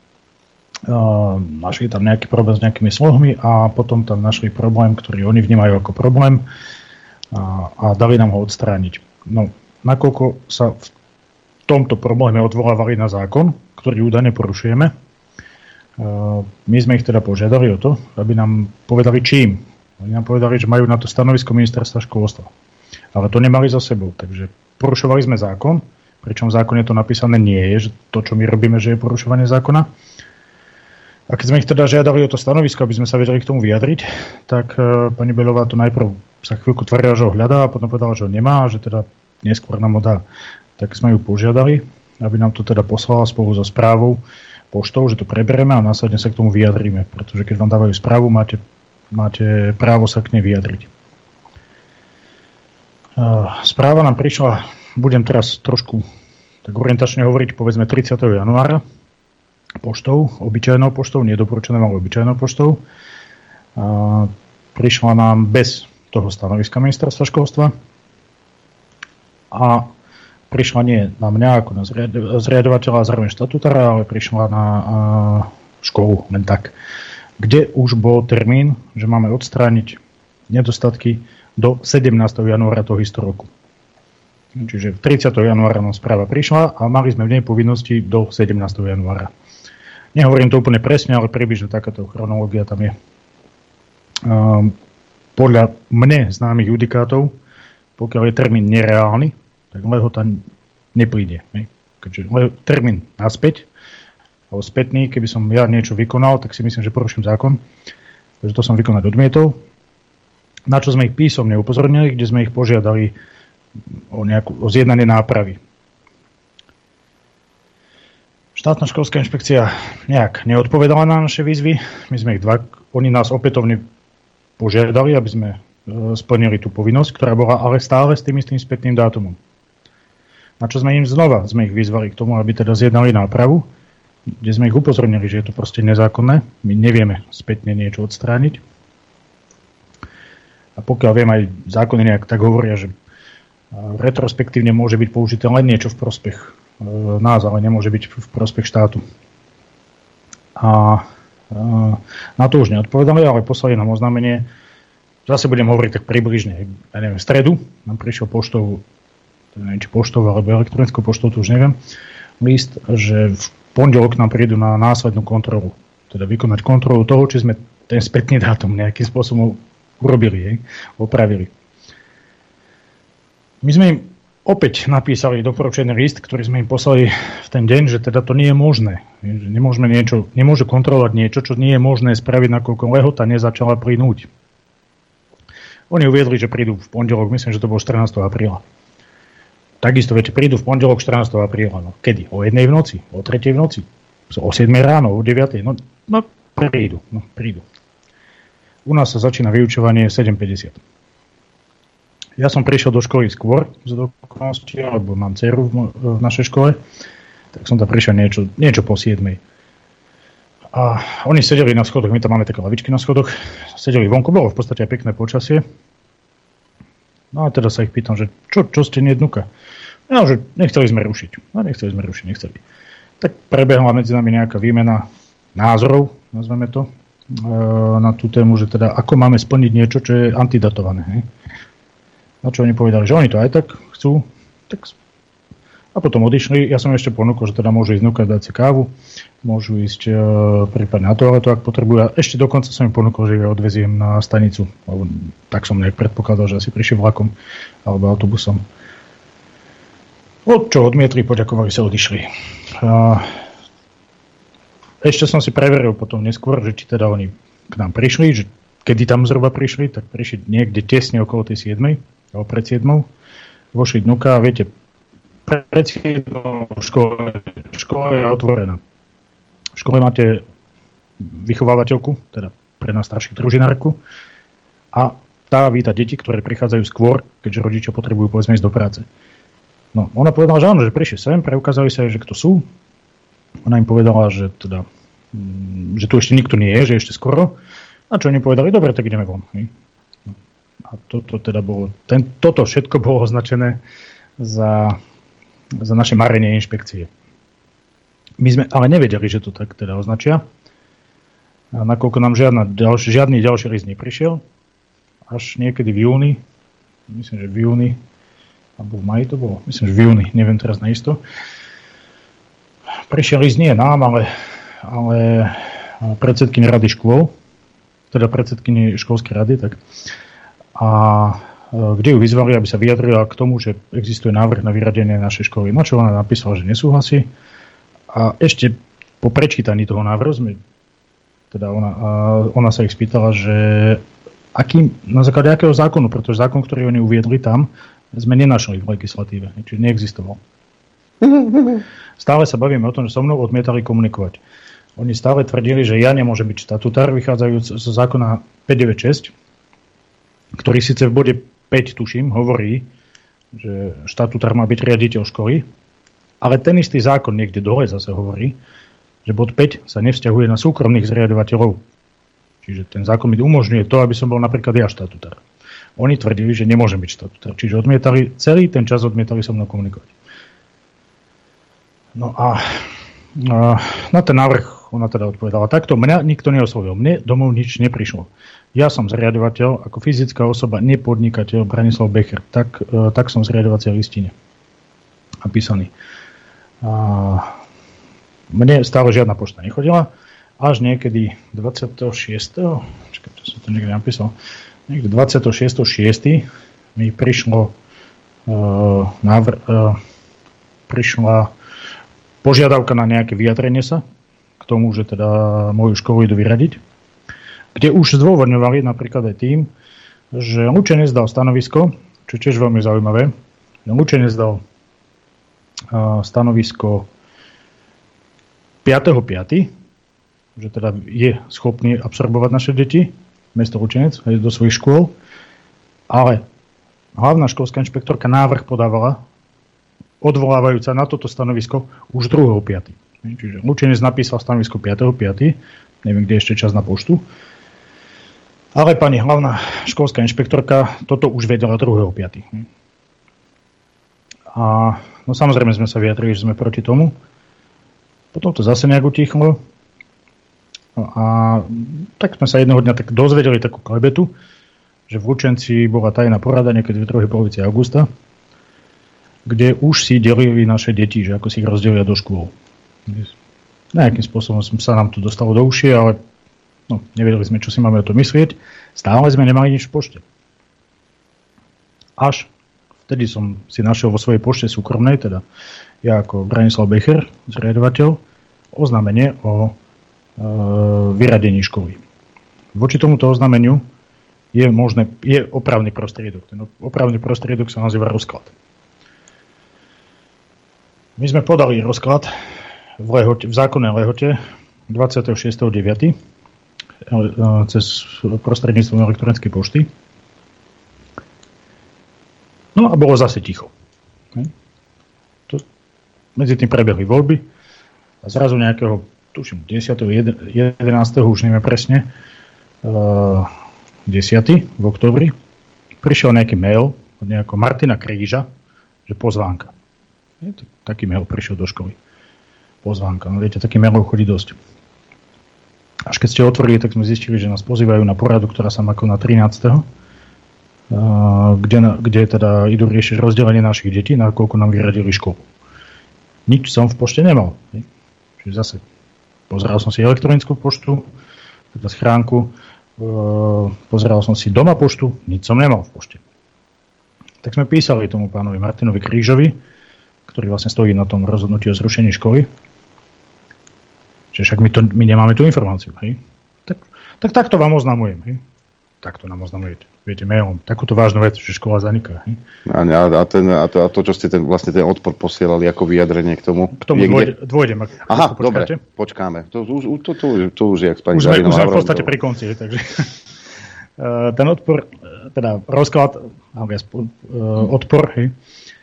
našli tam nejaký problém s nejakými slohmi a potom tam našli problém, ktorý oni vnímajú ako problém a dali nám ho odstrániť. No, nakoľko sa v tomto probléme odvolávali na zákon, ktorý údajne porušujeme, my sme ich teda požiadali o to, aby nám povedali čím. Oni nám povedali, že majú na to stanovisko ministerstva školstva. Ale to nemali za sebou, takže porušovali sme zákon, pričom v zákone to napísané nie je, že to, čo my robíme, že je porušovanie zákona. A keď sme ich teda žiadali o to stanovisko, aby sme sa vedeli k tomu vyjadriť, tak pani Beľová to najprv sa chvíľku tvrdila, že ho hľadá, a potom povedala, že ho nemá, a že teda neskôr nám ho dá. Tak sme ju požiadali, aby nám to teda poslala spolu so správou poštou, že to preberieme a následne sa k tomu vyjadríme, pretože keď vám dávajú správu, máte právo sa k nej vyjadriť. Správa nám prišla, budem teraz trošku tak orientačne hovoriť, povedzme 30. januára poštou, obyčajnou poštou, nedoporučenou, ale obyčajnou poštou. Prišla nám bez toho stanoviska ministerstva školstva a prišla nie na mňa ako na zriadovateľa a zároveň štatutára, ale prišla na školu, len tak, kde už bol termín, že máme odstrániť nedostatky do 17. januára toho istého roku. Čiže 30. januára nám správa prišla a mali sme v nej povinnosti do 17. januára. Nehovorím to úplne presne, ale približne takáto chronológia tam je. Podľa mne známych judikátov, pokiaľ je termín nereálny, tak lehota nepríde. Keďže termín naspäť, alebo spätný, keby som ja niečo vykonal, tak si myslím, že poruším zákon. Takže to som vykonať odmietol. Na čo sme ich písomne upozornili, kde sme ich požiadali o zjednanie nápravy. Štátna školská inšpekcia nejak neodpovedala na naše výzvy. Oni nás opätovne požiadali, aby sme splnili tú povinnosť, ktorá bola ale stále s tým istým spätným dátumom. Na čo sme ich vyzvali k tomu, aby teda zjednali nápravu, kde sme ich upozornili, že je to proste nezákonné. My nevieme spätne niečo odstrániť. A pokiaľ viem, aj zákony nejak tak hovoria, že retrospektívne môže byť použité len niečo v prospech nás, ale nemôže byť v prospech štátu. A na to už neodpovedali, ale poslali nám oznámenie. Zase budem hovoriť tak približne. Ja neviem, v stredu nám prišiel poštou, neviem, či poštou alebo elektronickou poštou, to už neviem, list, že v pondelok nám prídu na následnú kontrolu. Teda vykonať kontrolu toho, či sme ten spätný dátum nejakým spôsobom urobili, opravili. My sme im opäť napísali doporučený list, ktorý sme im poslali v ten deň, že teda to nie je možné. Nemôže kontrolovať niečo, čo nie je možné spraviť, nakoľko lehota nezačala plynúť. Oni uviedli, že prídu v pondelok, myslím, že to bolo 14. apríla. Takisto, viete, prídu v pondelok 14. apríla. No, kedy? O 1 v noci? O 3 v noci? O 7 ráno? O 9? No prídu. U nás sa začína vyučovanie 7:50. Ja som prišiel do školy skôr z dokonalosti, alebo mám dceru v našej škole, tak som tam prišiel niečo po 7. A oni sedeli na schodoch, my tam máme také lavičky na schodoch, sedeli vonku, bolo v podstate aj pekné počasie. No a teda sa ich pýtam, že čo ste nednúka? No, že nechceli sme rušiť. Nechceli. Tak prebehla medzi nami nejaká výmena názorov, nazveme to, na tú tému, že teda ako máme splniť niečo, čo je antidatované. Hej? Na čo oni povedali, že oni to aj tak chcú. A potom odišli. Ja som ešte ponúkol, že teda môžu ísť núkať, dať si kávu, môžu ísť prípadne na toaletu, ak potrebujú. A ešte dokonca som im ponúkol, že ich odveziem na stanicu. Tak som nejak predpokladal, že asi prišli vlakom alebo autobusom. Čo odmietli, poďakovali sa, odišli. Ešte som si preveril potom neskôr, že či teda oni k nám prišli, že kedy tam zhruba prišli, tak prišli niekde tesne okolo tej 7. alebo pred 7. Vošli dnuka a viete, pred 7. škola je otvorená. V škole máte vychovávateľku, teda pre nás starších družinárku, a tá víta deti, ktoré prichádzajú skôr, keďže rodičia potrebujú povedzme ísť do práce. No, ona povedala, že áno, že prišli sem, preukázali sa, že kto sú. Ona im povedala, že tu ešte nikto nie je, že ešte skoro. A čo oni povedali, dobre, tak ideme von. A toto všetko bolo označené za naše marenie inšpekcie. My sme ale nevedeli, že to tak teda označia. A nakoľko nám žiadny ďalší list neprišiel, až niekedy v júni, myslím, že v júni, alebo v maji to bolo, myslím, že v júni, neviem teraz naisto. Prišiel list nie nám, ale predsedkyni rady škôl, teda predsedkyni školskej rady, tak, a kde ju vyzvali, aby sa vyjadrila k tomu, že existuje návrh na vyradenie našej školy. Na čo ona napísala, že nesúhlasí. A ešte po prečítaní toho návrhu teda ona sa ich spýtala, že na základe akého zákonu, pretože zákon, ktorý oni uviedli tam, sme nenašli v legislatíve, čiže neexistoval. Stále sa bavíme o tom, že so mnou odmietali komunikovať. Oni stále tvrdili, že ja nemôžem byť štatutár, vychádzajúc zo zákona 596, ktorý síce v bode 5, tuším, hovorí, že štatutár má byť riaditeľ školy, ale ten istý zákon niekde dole zase hovorí, že bod 5 sa nevzťahuje na súkromných zriadovateľov. Čiže ten zákon mi umožňuje to, aby som bol napríklad ja štatutár. Oni tvrdili, že nemôžem byť štatutár. Čiže celý ten čas odmietali so mnou komunikovať. No a na ten návrh ona teda odpovedala takto. Mňa nikto neoslovil. Mne domov nič neprišlo. Ja som zriadovateľ, ako fyzická osoba, nepodnikateľ Branislav Becher. Tak som v zriadovacej listine napísaný. Mne stále žiadna pošta nechodila. Až niekedy 26. Čakaj, to som to niekde napísal. Niekde 26.6. mi prišlo prišla požiadavka na nejaké vyjadrenie sa k tomu, že teda moju školu idú vyradiť, kde už zdôvodňovali napríklad aj tým, že Lučenec dal stanovisko, čo tiež veľmi zaujímavé, že Lučenec dal stanovisko 5.5., že teda je schopný absorbovať naše deti, mesto Lučenec, do svojich škôl, ale hlavná školská inšpektorka návrh podávala, odvolávajúca na toto stanovisko už 2.5. Čiže Lučenec napísal stanovisko 5.5., neviem, kde ešte čas na poštu, ale pani hlavná školská inšpektorka toto už vedela 2.5. A no samozrejme sme sa vyjadrili, že sme proti tomu. Potom to zase nejak utichlo. A tak sme sa jedného dňa tak dozvedeli takú klebetu, že v Lučenci bola tajná porada niekedy v druhej polovici augusta, kde už si delili naše deti, že ako si ich rozdelia do škôl. Nejakým spôsobom sa nám to dostalo do uši, ale nevedeli sme, čo si máme o to myslieť. Stále sme nemali nič v pošte. Až vtedy som si našiel vo svojej pošte súkromnej, teda ja ako Branislav Becher, zriadovateľ, oznámenie o vyradení školy. Voči tomuto oznámeniu je opravný prostriedok. Ten opravný prostriedok sa nazýva rozklad. My sme podali rozklad v zákonnej lehote 26.9. cez prostredníctvom elektronickej pošty. No a bolo zase ticho. Medzi tým prebehli voľby a zrazu nejakého, tuším, 10.11. už neviem presne, 10. v októbri, prišiel nejaký mail od nejakého Martina Kríža, že pozvánka. Taký mail prišiel do školy. Pozvánka. No viete, taký mailov chodí dosť. Až keď ste otvorili, tak sme zistili, že nás pozývajú na poradu, ktorá sa má na 13. Kde teda idú riešiť rozdelenie našich detí, na koľko nám vyradili školu. Nič som v pošte nemal. Čiže zase pozeral som si elektronickú poštu, teda schránku, pozeral som si doma poštu, nič som nemal v pošte. Tak sme písali tomu pánovi Martinovi Krížovi, ktorý vlastne stojí na tom rozhodnutí o zrušení školy. Čiže však my nemáme tú informáciu. Hej? Tak takto vám oznamujem. Hej? Takto nám oznamujete. Viete, mailom. Takúto vážnu vec, že škola zaniká. Hej? A to, čo ste ten odpor posielali ako vyjadrenie k tomu? K tomu dôjdem. Aha, dobre, počkáme. To už je, jak s pani Žarinová. Už sme v podstate pri konci. Takže ten odpor, teda rozklad, odpor, hej,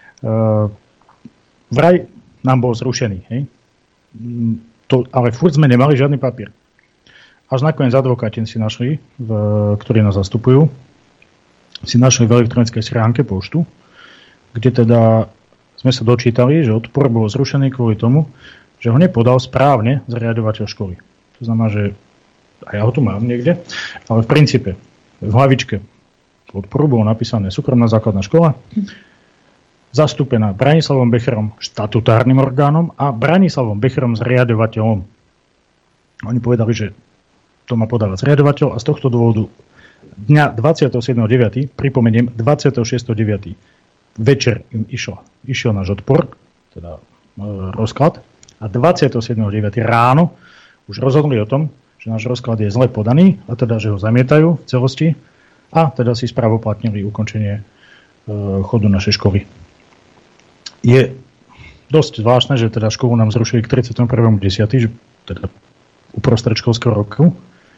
vraj nám bol zrušený. Hej? Ale furt sme nemali žiadny papier. Až nakoniec advokáti si našli, ktorí nás zastupujú, si našli v elektronickej schránke poštu, kde teda sme sa dočítali, že odpor bol zrušený kvôli tomu, že ho nepodal správne zriadovateľ školy. To znamená, že aj ja ho tu mám niekde, ale v princípe v hlavičke odporu bolo napísané súkromná základná škola zastúpená Branislavom Becherom, štatutárnym orgánom, a Branislavom Becherom, zriaďovateľom. Oni povedali, že to má podávať zriaďovateľ, a z tohto dôvodu dňa 27.9., pripomeniem, 26.9. večer im išiel náš odpor, teda rozklad, a 27.9. ráno už rozhodli o tom, že náš rozklad je zle podaný, a teda, že ho zamietajú v celosti, a teda si správoplatnili ukončenie chodu našej školy. Je dosť zvláštne, že teda školu nám zrušili k 31.10., že teda uprostred školského roku.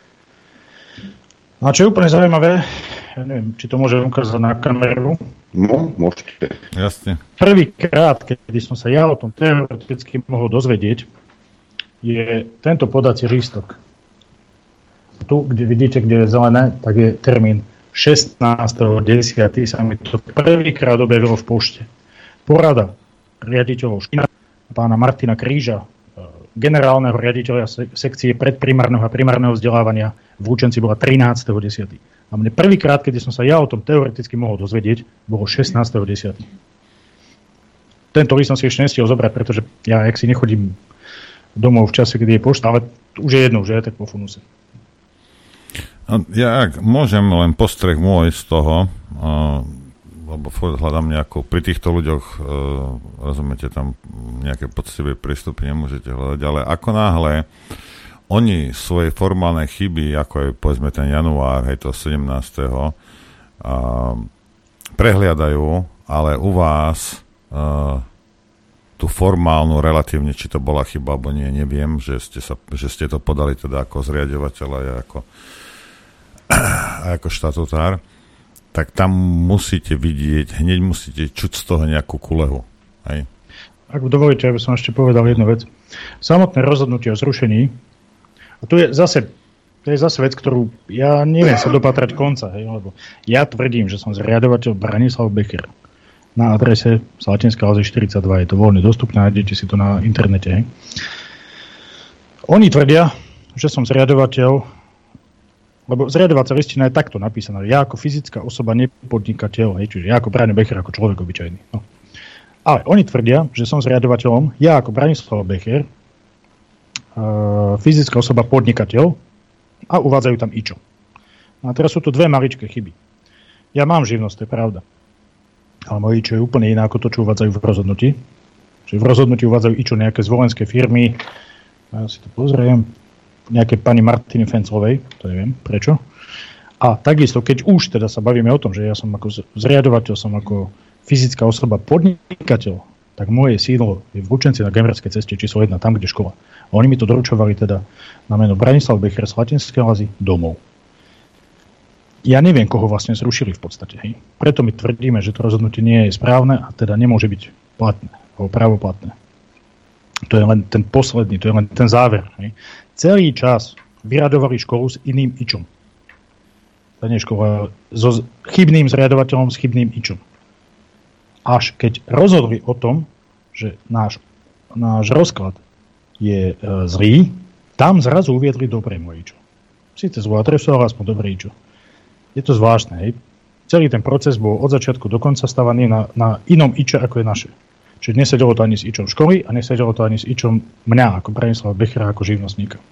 A čo je úplne zaujímavé, ja neviem, či to môžem ukázať na kameru. No, môžete. Jasne. Prvýkrát, kedy som sa ja o tom teoreticky mohol dozvedieť, je tento podací lístok. Tu, kde vidíte, kde je zelené, tak je termín 16.10. sa mi to prvýkrát objavilo v pošte. Porada riaditeľov školy pána Martina Kríža, generálneho riaditeľa sekcie predprimárneho a primárneho vzdelávania v Lučenci, bola 13.10. A mne prvýkrát, keď som sa ja o tom teoreticky mohol dozvedieť, bolo 16.10. Tento list som si ešte nestiel zobrať, pretože ja si nechodím domov v čase, kedy je pošta, ale už je jednou, že je tak po funuse. Ja môžem len postreh môj z toho, lebo hľadám nejakú, pri týchto ľuďoch, rozumiete, tam nejaké poctivé prístupy nemôžete hľadať, ale ako náhle oni svoje formálne chyby, ako je povedzme ten január, hej, to 17. Prehliadajú, ale u vás tú formálnu relatívne, či to bola chyba, alebo nie, neviem, že ste to podali teda ako zriaďovateľ a ako štatutár, tak tam musíte vidieť, hneď musíte čuť z toho nejakú kulehu. Hej? Ak dovolíte, aby som ešte povedal jednu vec. Samotné rozhodnutie o zrušení, a to je zase vec, ktorú ja neviem sa dopatrať konca, hej, lebo ja tvrdím, že som zriaďovateľ Branislav Becher na adrese Slatinská Alze 42, je to voľne dostupné, nájdete si to na internete. Hej. Oni tvrdia, že som zriaďovateľ, lebo zriaďovacia listina je takto napísaná. Ja ako fyzická osoba, nepodnikateľ, čiže ja ako Branislav Becher, ako človek obyčajný. No. Ale oni tvrdia, že som zriaďovateľom, ja ako Branislav Becher, fyzická osoba, podnikateľ, a uvádzajú tam ičo. A teraz sú tu dve maličké chyby. Ja mám živnosť, to je pravda. Ale moje ičo je úplne iné ako to, čo uvádzajú v rozhodnutí. Čiže v rozhodnutí uvádzajú ičo nejaké zvolenské firmy. Ja si to pozriem. Nejaké pani Martiny Fenclovej, to neviem prečo. A takisto, keď už teda sa bavíme o tom, že ja som ako zriaďovateľ, som ako fyzická osoba, podnikateľ, tak moje sídlo je v Lučenci na Gemerskej ceste číslo 1, tam, kde škola. A oni mi to doručovali teda na meno Branislav Becher z Slatinskej Alzy domov. Ja neviem, koho vlastne zrušili v podstate. Hej. Preto my tvrdíme, že to rozhodnutie nie je správne a teda nemôže byť platné, alebo právoplatné. To je len ten posledný, to je len ten záver. Hej. Celý čas vyradovali školu s iným ičom. To nie je škola so chybným zriadovateľom, s chybným ičom. Až keď rozhodli o tom, že náš rozklad je zlý, tam zrazu uviedli dobré moje ičo. Sice zlú adresu, ale aspoň dobré ičo. Je to zvláštne. Hej. Celý ten proces bol od začiatku do konca stavaný na inom iče, ako je naše. Čiže nesedelo to ani s ičom školy a nesedelo to ani s ičom mňa, ako Branislava Bechera, ako živnostníka.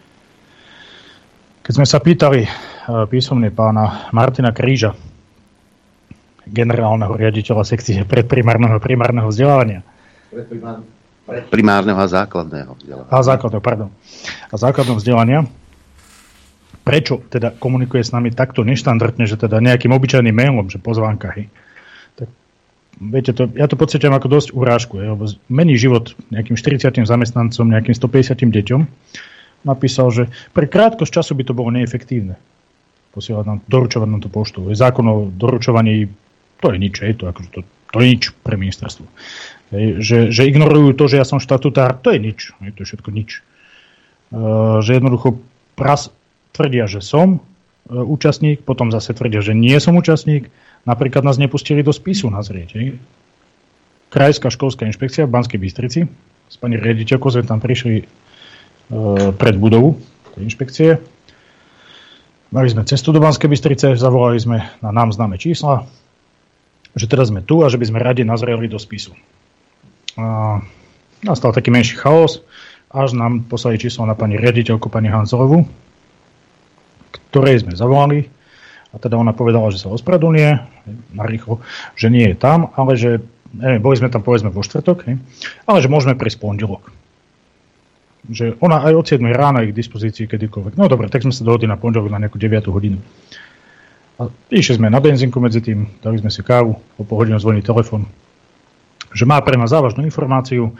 Keď sme sa pýtali písomne pána Martina Kríža, generálneho riaditeľa sekcie predprimárneho a primárneho vzdelávania. Primárneho a základného vzdelávania. A základného vzdelania. Prečo teda komunikuje s nami takto neštandardne, že teda nejakým obyčajným mailom, že pozvánka, hej. Tak viete, ja to pocítim ako dosť urážku, lebo mení život nejakým 40 zamestnancom, nejakým 150 deťom. Napísal, že pre krátkosť času by to bolo neefektívne. Doručovať nám to poštou. Zákon o doručovaní, to je nič, to je nič pre ministerstvo. Že ignorujú to, že ja som štatutár, to je nič. To je všetko nič. Že jednoducho tvrdia, že som účastník, potom zase tvrdia, že nie som účastník. Napríklad nás nepustili do spisu nazrieť. Krajská školská inšpekcia v Banskej Bystrici s pani riaditeľkou sme tam prišli pred budovu tej inšpekcie. Mali sme cestu do Banskej Bystrice, zavolali sme na nám známe čísla. že teraz sme tu a že by sme radi nazreli do spisu. Nastal taký menší chaos, až nám poslali číslo na pani riaditeľku, pani Hanzelovú, ktorej sme zavolali a teda ona povedala, že sa ospravedlňuje narýchlo, že nie je tam, ale že boli sme tam povedzme vo štvrtok, ale že môžeme prísť pondelok. Že ona aj od 7 rána je k dispozícii kedykoľvek. No dobre, tak sme sa dohodli na pondelok na nejakú 9 hodinu. A išli sme na benzínku medzi tým, dali sme si kávu, o pol hodinu zvoní telefón, že má pre nás závažnú informáciu,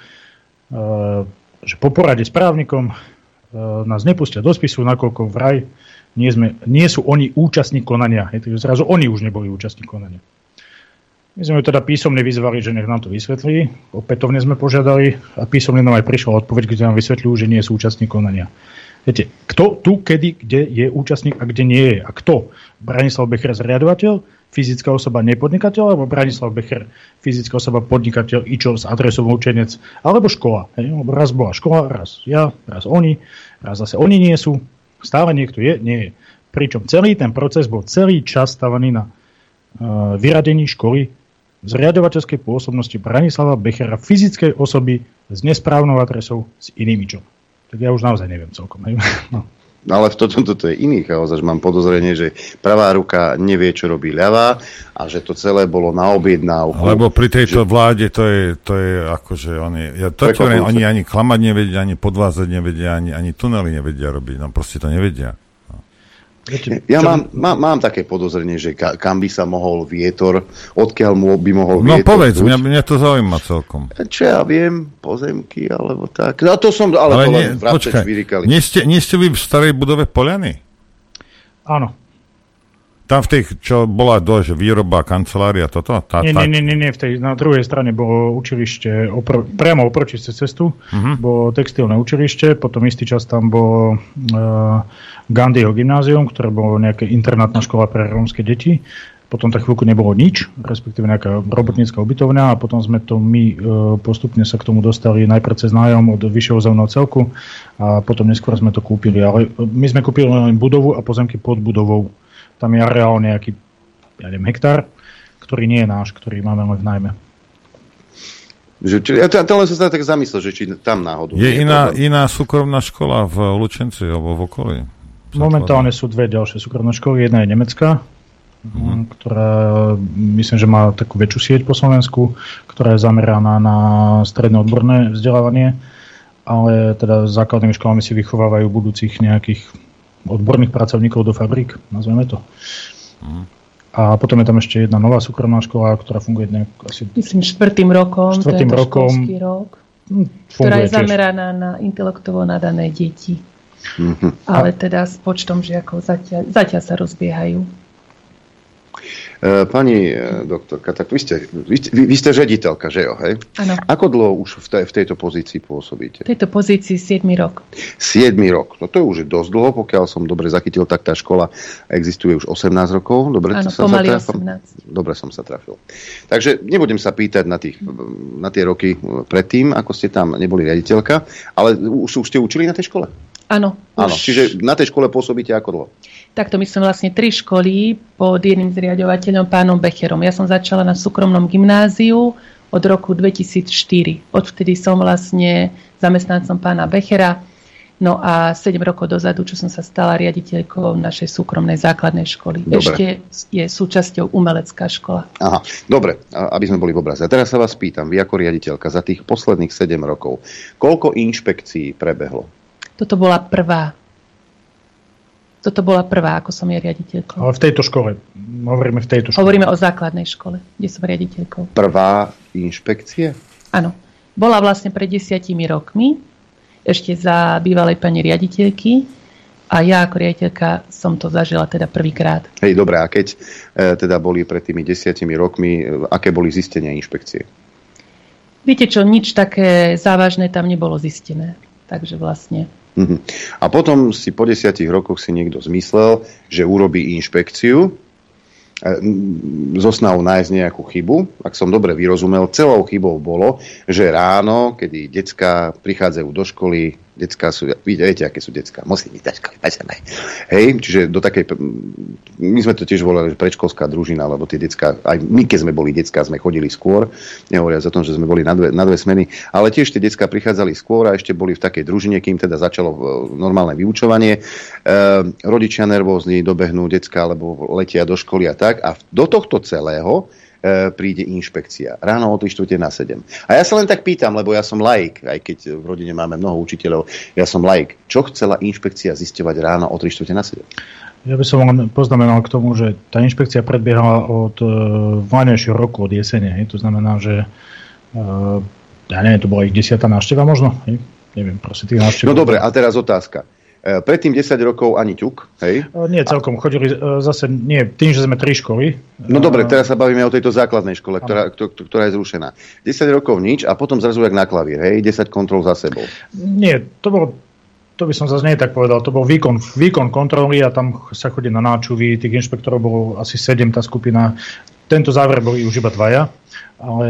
že po porade s právnikom nás nepustia do spisu, nakoľko vraj nie sú oni účastní konania. Takže zrazu oni už neboli účastní konania. My sme ju teda písomne vyzvali, že nech nám to vysvetlí. Opätovne sme požiadali a písomne nám aj prišla odpoveď, kde nám vysvetľujú, že nie sú účastní konania. Viete, kto tu, kedy, kde je účastník a kde nie je? A kto? Branislav Becher zriadovateľ, fyzická osoba nepodnikateľ, alebo Branislav Becher, fyzická osoba podnikateľ, ičo s adresou učenec, alebo škola. Lebo raz bola škola, raz ja, raz oni, raz zase oni nie sú. Stále niekto je, nie je. Pričom celý ten proces bol celý čas stavaný na vyradení školy z riadovateľskej pôsobnosti Branislava Bechera, fyzickej osoby s nesprávnou adresou s iným ičom. Tak ja už naozaj neviem celkom. No. Ale toto je iný chaos, že mám podozrenie, že pravá ruka nevie, čo robí ľavá a že to celé bolo na objednávku. Lebo pri tejto vláde to je akože oni ani klamať nevedia, ani podvázať nevedia, ani tunely nevedia robiť. No proste to nevedia. Ja mám také podozrenie, že kam by sa mohol vietor, odkiaľ by mohol No vietor... povedz, mňa to zaujíma celkom. Čo ja viem, pozemky, alebo tak. No to som, ale to len vrabce čvirikali. Nie ste vy v starej budove Poliany? Áno. Tam v tej, čo bola že výroba, kancelária, toto? Nie, na druhej strane bolo učilište, priamo oproti cez cestu, bolo textilné učilište, potom istý čas tam bolo Gandhiho gymnázium, ktoré bolo nejaká internátna škola pre rómske deti, potom tak chvíľku nebolo nič, respektíve nejaká robotnícka ubytovňa a potom sme to my postupne sa k tomu dostali najprv cez nájom od vyššieho územného celku a potom neskôr sme to kúpili, ale my sme kúpili len budovu a pozemky pod budovou. Tam je areál nejaký, hektár, ktorý nie je náš, ktorý máme len v nájme. Ja len som sa tak zamyslel, že či tam náhodou... Je iná súkromná škola v Lučenci alebo v okolí? Momentálne sú dve ďalšie súkromné školy. Jedna je nemecká, ktorá myslím, že má takú väčšiu sieť po Slovensku, ktorá je zameraná na stredné odborné vzdelávanie, ale teda základnými školami si vychovávajú budúcich nejakých odborných pracovníkov do fabrík, nazveme to. A potom je tam ešte jedna nová súkromná škola, ktorá funguje asi... Myslím, 4. rokom, školský rok, ktorá je zameraná na intelektovo nadané deti. Ale teda s počtom žiakov zatiaľ sa rozbiehajú. Pani doktorka, tak vy ste riaditeľka, že jo, hej? Áno. Ako dlho už v tejto pozícii pôsobíte? V tejto pozícii 7 rok. 7 rok. No to je už dosť dlho, pokiaľ som dobre zachytil, tak tá škola existuje už 18 rokov. Dobre, áno, pomaly 18. Dobre som sa trafil. Takže nebudem sa pýtať na tie roky predtým, ako ste tam neboli riaditeľka, ale už ste učili na tej škole? Áno. Áno, čiže na tej škole pôsobíte ako dlho? Takto my sme vlastne 3 školy pod jedným zriaďovateľom, pánom Becherom. Ja som začala na súkromnom gymnáziu od roku 2004. Odvtedy som vlastne zamestnancom pána Bechera. No a 7 rokov dozadu, čo som sa stala riaditeľkou našej súkromnej základnej školy. Dobre. Ešte je súčasťou umelecká škola. Aha, dobre, aby sme boli v obraze. A teraz sa vás pýtam, vy ako riaditeľka za tých posledných 7 rokov, koľko inšpekcií prebehlo? Toto bola prvá, ako som je riaditeľkou. Ale v tejto škole. Hovoríme o základnej škole, kde som riaditeľkou. Prvá inšpekcia? Áno. Bola vlastne pred 10 rokmi, ešte za bývalej pani riaditeľky a ja ako riaditeľka som to zažila teda prvýkrát. Hej, dobré, a keď teda boli pred tými 10 rokmi, aké boli zistenia inšpekcie? Viete čo, nič také závažné tam nebolo zistené. Takže vlastne... A potom si po 10 rokoch si niekto zmyslel, že urobí inšpekciu zo snahu nájsť nejakú chybu. Ak som dobre vyrozumel, celou chybou bolo, že ráno, kedy decká prichádzajú do školy, decká sú, viete, aké sú decká, musí byť taškovi, hej, čiže do takej, my sme to tiež volali, že predškolská družina, lebo tie decká, aj my, keď sme boli decká, sme chodili skôr, nehovoriac o tom, že sme boli na dve smeny, ale tiež tie decká prichádzali skôr a ešte boli v takej družine, kým teda začalo normálne vyučovanie. Rodičia nervózni dobehnú decká, alebo letia do školy a tak, a do tohto celého príde inšpekcia. Ráno o 6:45. A ja sa len tak pýtam, lebo ja som laik, aj keď v rodine máme mnoho učiteľov, ja som laik. Čo chcela inšpekcia zisťovať ráno o 6:45? Ja by som len poznamenal k tomu, že tá inšpekcia predbiehala od vládnejšieho roku, od jesene. To znamená, že ja neviem, to bola ich 10. návšteva možno? Neviem, proste tých návštev. No dobre, a teraz otázka. Predtým 10 rokov ani ťuk, hej? Nie celkom, chodili zase, nie, tým, že sme 3 školy. No dobre, teraz sa bavíme o tejto základnej škole, ktorá je zrušená. 10 rokov nič a potom zrazu jak na klavír, hej? 10 kontrol za sebou. Nie, to by som zase nie tak povedal, to bol výkon kontroly a tam sa chodí na náčuvy, tých inšpektorov bolo asi 7 tá skupina. Tento záver boli už iba 2, ale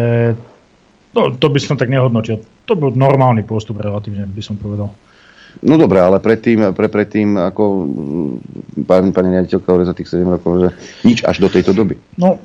to by som tak nehodnotil. To bol normálny postup relatívne, by som povedal. No dobré, ale predtým ako pani riaditeľka hovorí za tých 7 rokov, že nič až do tejto doby. No,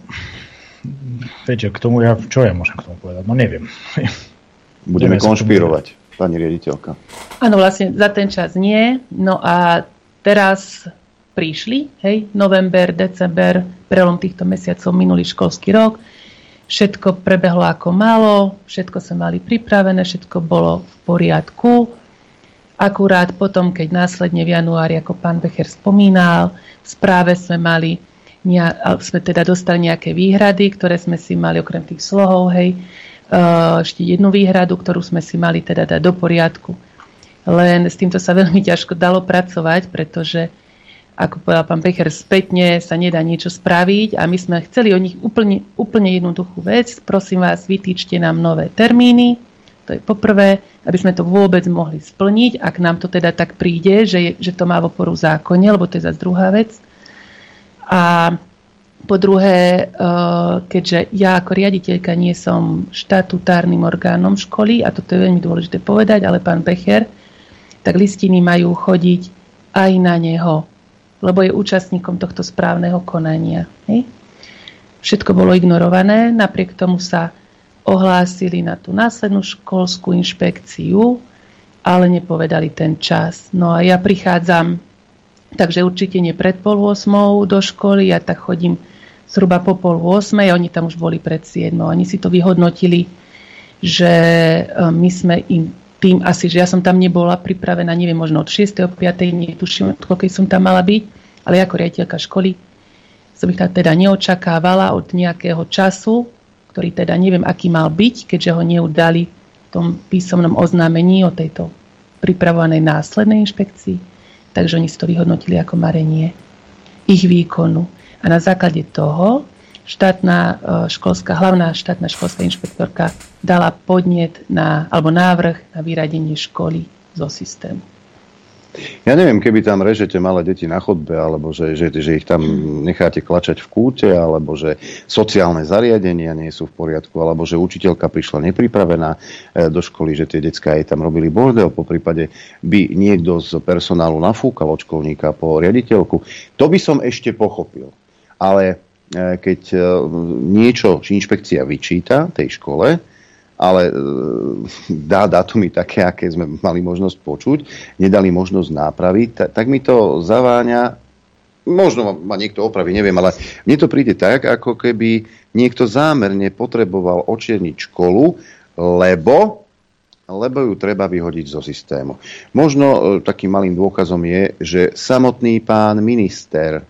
viete, k tomu čo ja môžem k tomu povedať? No neviem. Budeme konšpirovať, pani riaditeľka. Áno, vlastne za ten čas nie. No a teraz prišli, hej, november, december, prelom týchto mesiacov, minulý školský rok. Všetko prebehlo ako malo, všetko sa mali pripravené, všetko bolo v poriadku. Akurát potom, keď následne v januári, ako pán Becher spomínal, v správe sme teda dostali nejaké výhrady, ktoré sme si mali okrem tých slohov, hej, ešte jednu výhradu, ktorú sme si mali teda dať do poriadku. Len s týmto sa veľmi ťažko dalo pracovať, pretože, ako povedal pán Becher, spätne sa nedá niečo spraviť a my sme chceli od nich úplne jednoduchú vec. Prosím vás, vytýčte nám nové termíny. To je poprvé, aby sme to vôbec mohli splniť, ak nám to teda tak príde, že to má v oporu v zákone, lebo to je zase druhá vec. A po druhé, keďže ja ako riaditeľka nie som štatutárnym orgánom školy, a toto je veľmi dôležité povedať, ale pán Becher, tak listiny majú chodiť aj na neho, lebo je účastníkom tohto správneho konania. Hej? Všetko bolo ignorované, napriek tomu sa ohlásili na tú následnú školskú inšpekciu, ale nepovedali ten čas. No a ja prichádzam, takže určite nie pred 7:30 do školy, ja tak chodím zhruba po 7:30 a oni tam už boli pred 7. Oni si to vyhodnotili, že my sme im tým asi, že ja som tam nebola pripravená, neviem, možno od 6. o 5. netuším, koľko som tam mala byť, ale ako riaditeľka školy som ich teda neočakávala od nejakého času, ktorý teda neviem, aký mal byť, keďže ho neudali v tom písomnom oznámení o tejto pripravovanej následnej inšpekcii. Takže oni si to vyhodnotili ako marenie ich výkonu. A na základe toho hlavná štátna školská inšpektorka dala podnet alebo návrh na vyradenie školy zo systému. Ja neviem, keby tam režete malé deti na chodbe, alebo že ich tam necháte klačať v kúte, alebo že sociálne zariadenia nie sú v poriadku, alebo že učiteľka prišla nepripravená do školy, že tie decká jej tam robili bordel, po prípade by niekto z personálu nafúkal od školníka po riaditeľku. To by som ešte pochopil. Ale keď niečo inšpekcia vyčíta tej škole, ale dá dátumy také, aké sme mali možnosť počuť, nedali možnosť nápravy, tak mi to zaváňa, možno ma niekto opraví, neviem, ale mne to príde tak, ako keby niekto zámerne potreboval očierniť školu, lebo ju treba vyhodiť zo systému. Možno takým malým dôkazom je, že samotný pán minister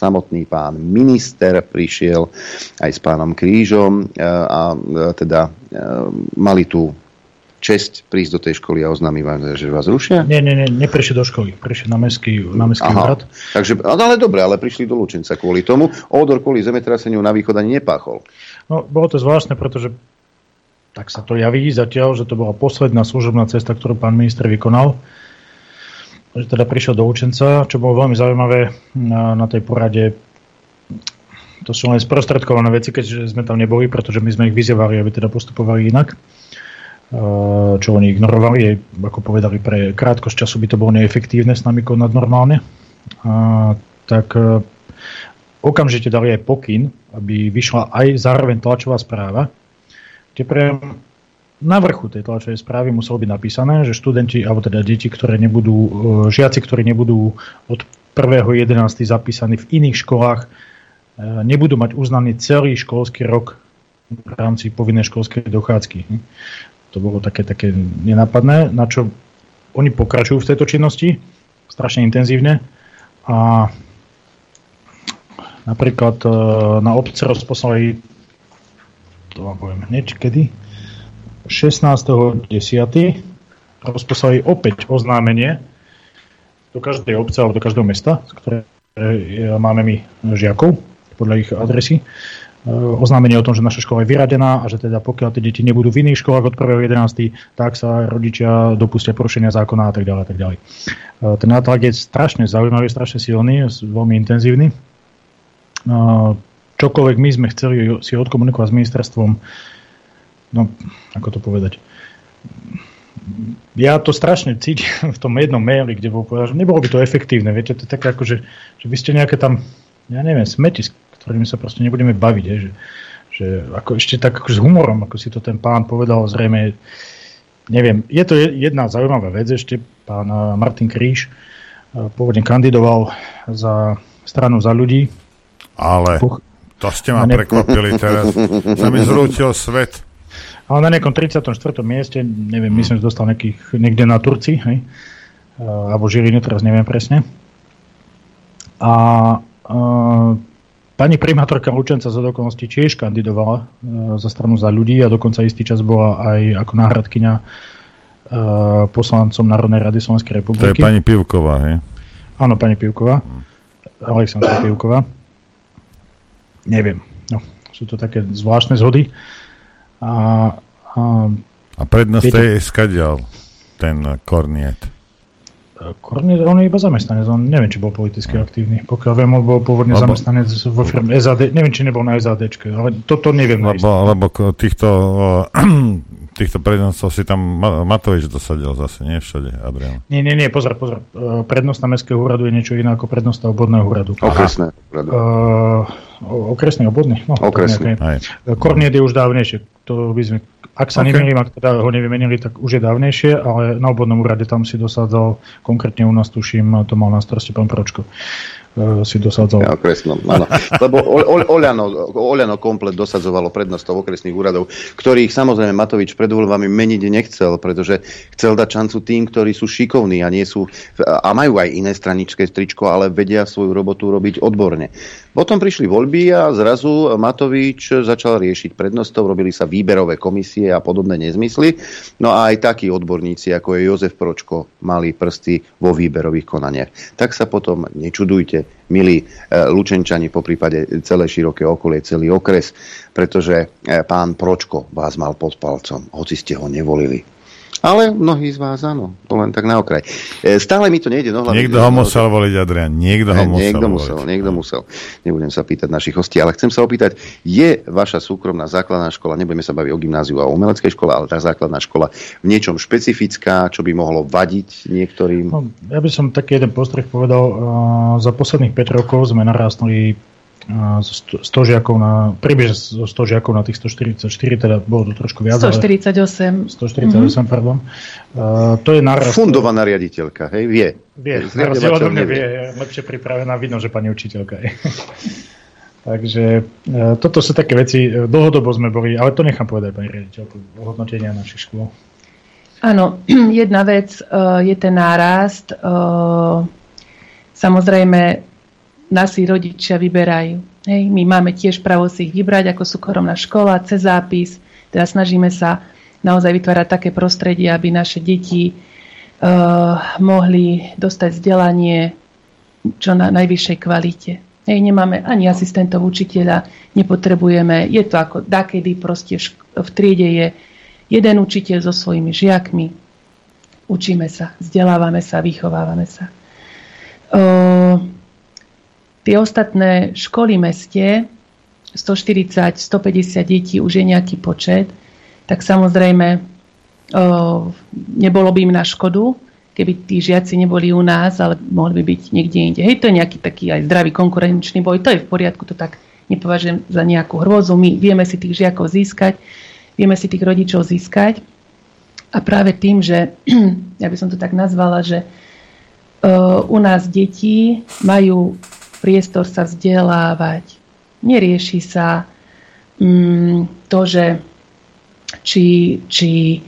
prišiel aj s pánom Krížom a teda mali tú česť prísť do tej školy a oznámiť vám, že vás rušia? Nie, neprišli do školy, prišli na mestský úrad. Takže, ale dobre, ale prišli do Lučenca kvôli tomu. Odor kvôli zemetraseniu na východ ani nepáchol. No, bolo to zvláštne, pretože tak sa to javí zatiaľ, že to bola posledná služobná cesta, ktorú pán minister vykonal. Že teda prišiel do Lučenca, čo bolo veľmi zaujímavé na tej porade. To sú len sprostredkované veci, keďže sme tam neboli, pretože my sme ich vyzývali, aby teda postupovali inak. Čo oni ignorovali, ako povedali, pre krátkosť času by to bolo neefektívne s nami konať normálne. Tak okamžite dali aj pokyn, aby vyšla aj zároveň tlačová správa, kde priam na vrchu tej tlačovej správy muselo byť napísané, že študenti, alebo teda deti, žiaci, ktorí nebudú od 1.11. zapísaní v iných školách, nebudú mať uznaný celý školský rok v rámci povinnej školskej dochádzky. To bolo také nenápadné, na čo oni pokračujú v tejto činnosti strašne intenzívne a napríklad na obce rozposlali, to vám poviem hneď, kedy? 16.10. rozposlali opäť oznámenie do každej obce alebo do každého mesta, z ktoré máme my žiakov, podľa ich adresy. Oznámenie o tom, že naša škola je vyradená a že teda pokiaľ tie deti nebudú v iných školách od 1.11., tak sa rodičia dopustia porušenia zákona a tak ďalej a tak ďalej. Ten nátlak je strašne zaujímavý, strašne silný, veľmi intenzívny. Čokoľvek my sme chceli si odkomunikovať s ministerstvom, no, ako to povedať. Ja to strašne cítim v tom jednom maili, kde bol povedal, že nebolo by to efektívne. Viete, to je také ako, že vy ste nejaké tam, ja neviem, smeti, s ktorými sa proste nebudeme baviť. Že ako ešte tak ako s humorom, ako si to ten pán povedal, zrejme, neviem. Je to jedna zaujímavá vec ešte. Pán Martin Kríž pôvodne kandidoval za stranu Za ľudí. Ale to ste ma prekvapili teraz. Sa mi zrútil svet. Ale na nejakom 34. mieste, neviem, myslím, že dostal niekde na Turci, hej? Alebo Žiline, teraz neviem presne. A pani primátorka Lučenca z okolností tiež kandidovala za stranu Za ľudí a dokonca istý čas bola aj ako náhradkyňa poslancom Národnej rady Slovenskej republiky. To je pani Pivková, hej? Áno, pani Pivková. Alexandra Pivková. Neviem. No, sú to také zvláštne zhody. A prednost je skadial ten Korniet. Korniet, on je iba zamestnanec, on neviem, či bol politicky aktívny. Pokiaľ viem, on bol pôvodne zamestnanec vo firme SAD, neviem, či nebol na SADčke, ale toto neviem. Lebo týchto prednostov si tam Matovič dosadil zase, nie všade, Adrián. Nie, pozor. Prednosta mestského úradu je niečo iné ako prednosta obvodného úradu. Okresné úradu. Okresný, obvodný? No, okresný. Korniet je už dávnejšie. To by sme, ak sa nemýlim, ak teda ho nevymenili, tak už je dávnejšie, ale na obvodnom úrade tam si dosádzal, konkrétne u nás tuším, to mal na starosti pán Pročko. Si dosádzal. Ja, okresnom, áno. Lebo Oľano komplet dosadzovalo prednostov okresných úradov, ktorých samozrejme Matovič pred voľbami meniť nechcel, pretože chcel dať šancu tým, ktorí sú šikovní a nie sú a majú aj iné straničské tričko, ale vedia svoju robotu robiť odborne. Potom prišli voľby a zrazu Matovič začal riešiť prednostov, robili sa výberové komisie a podobné nezmysly. No a aj takí odborníci, ako je Jozef Pročko, mali prsty vo výberových konaniach. Tak sa potom nečudujte, milí Lučenčani, po prípade celé široké okolie, celý okres, pretože pán Pročko vás mal pod palcom, hoci ste ho nevolili. Ale mnohí z vás áno, to len tak na okraj. Stále mi to nejde do hlavy. Niekto ho musel voliť, Adrián, niekto musel. Nebudem sa pýtať našich hostí, ale chcem sa opýtať, je vaša súkromná základná škola, nebudeme sa baviť o gymnáziu a o umeleckej škole, ale tá základná škola v niečom špecifická, čo by mohlo vadiť niektorým? No, ja by som taký jeden postreh povedal. Za posledných 5 rokov sme narastli z 100 žiakov na približne 100 žiakov na tých 144, teda bolo to trošku viac. 148, pardon. To je narast. Fundovaná riaditeľka, hej, vie. Rozdiel odo mňa vie, lepšie pripravená, vidno, že pani učiteľka je. Takže toto sú také veci, dlhodobo sme boli, ale to nechám povedať pani riaditeľku, hodnotenia našich škôl. Áno, jedna vec je ten nárast. Samozrejme, nasi rodičia vyberajú. Hej, my máme tiež právo si ich vybrať ako súkromná škola, cez zápis. Teda snažíme sa naozaj vytvárať také prostredie, aby naše deti mohli dostať vzdelanie čo na najvyššej kvalite. Hej, nemáme ani asistentov učiteľa, nepotrebujeme. Je to ako dakedy, proste v triede je jeden učiteľ so svojimi žiakmi. Učíme sa, vzdelávame sa, vychovávame sa. Tie ostatné školy meste 140, 150 detí už je nejaký počet, tak samozrejme nebolo by im na škodu, keby tí žiaci neboli u nás, ale mohli by byť niekde inde. Hej, to je nejaký taký aj zdravý konkurenčný boj, to je v poriadku, to tak nepovažujem za nejakú hrôzu. My vieme si tých žiakov získať, vieme si tých rodičov získať a práve tým, že ja by som to tak nazvala, že u nás deti majú priestor sa vzdelávať. Nerieši sa to, že či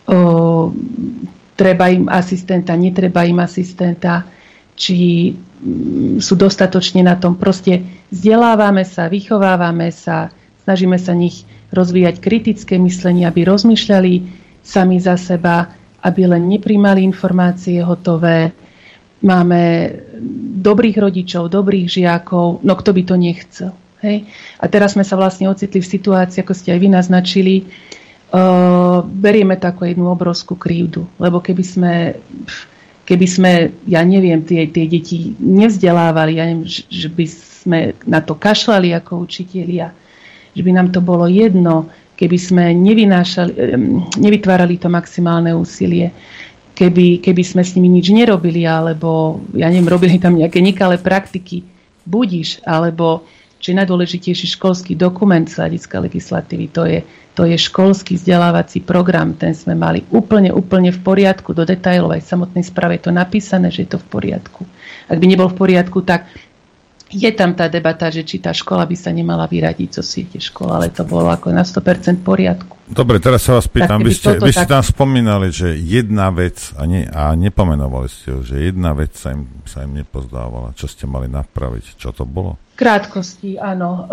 treba im asistenta, netreba im asistenta, či sú dostatočne na tom. Proste vzdelávame sa, vychovávame sa, snažíme sa nich rozvíjať kritické myslenie, aby rozmýšľali sami za seba, aby len nepríjmali informácie hotové. Máme dobrých rodičov, dobrých žiakov, no kto by to nechcel. Hej? A teraz sme sa vlastne ocitli v situácii, ako ste aj vy naznačili, berieme to ako jednu obrovskú krivdu, lebo keby sme, ja neviem, tie deti nevzdelávali, ja neviem, že by sme na to kašľali ako učitelia, že by nám to bolo jedno, keby sme nevytvárali to maximálne úsilie, keby sme s nimi nič nerobili, alebo, ja neviem, robili tam nejaké nekalé praktiky, budiš, alebo či najdôležitejší školský dokument z hľadiska legislatívy, to je školský vzdelávací program, ten sme mali úplne v poriadku, do detailov, aj v samotnej správe je to napísané, že je to v poriadku. Ak by nebol v poriadku, tak je tam tá debata, že či tá škola by sa nemala vyradiť zo siete škôl, ale to bolo ako na 100% v poriadku. Dobre, teraz sa vás pýtam, vy ste tam spomínali, že jedna vec, a nepomenovali ste ho, že jedna vec sa im nepozdávala. Čo ste mali napraviť? Čo to bolo? Krátkosti, áno.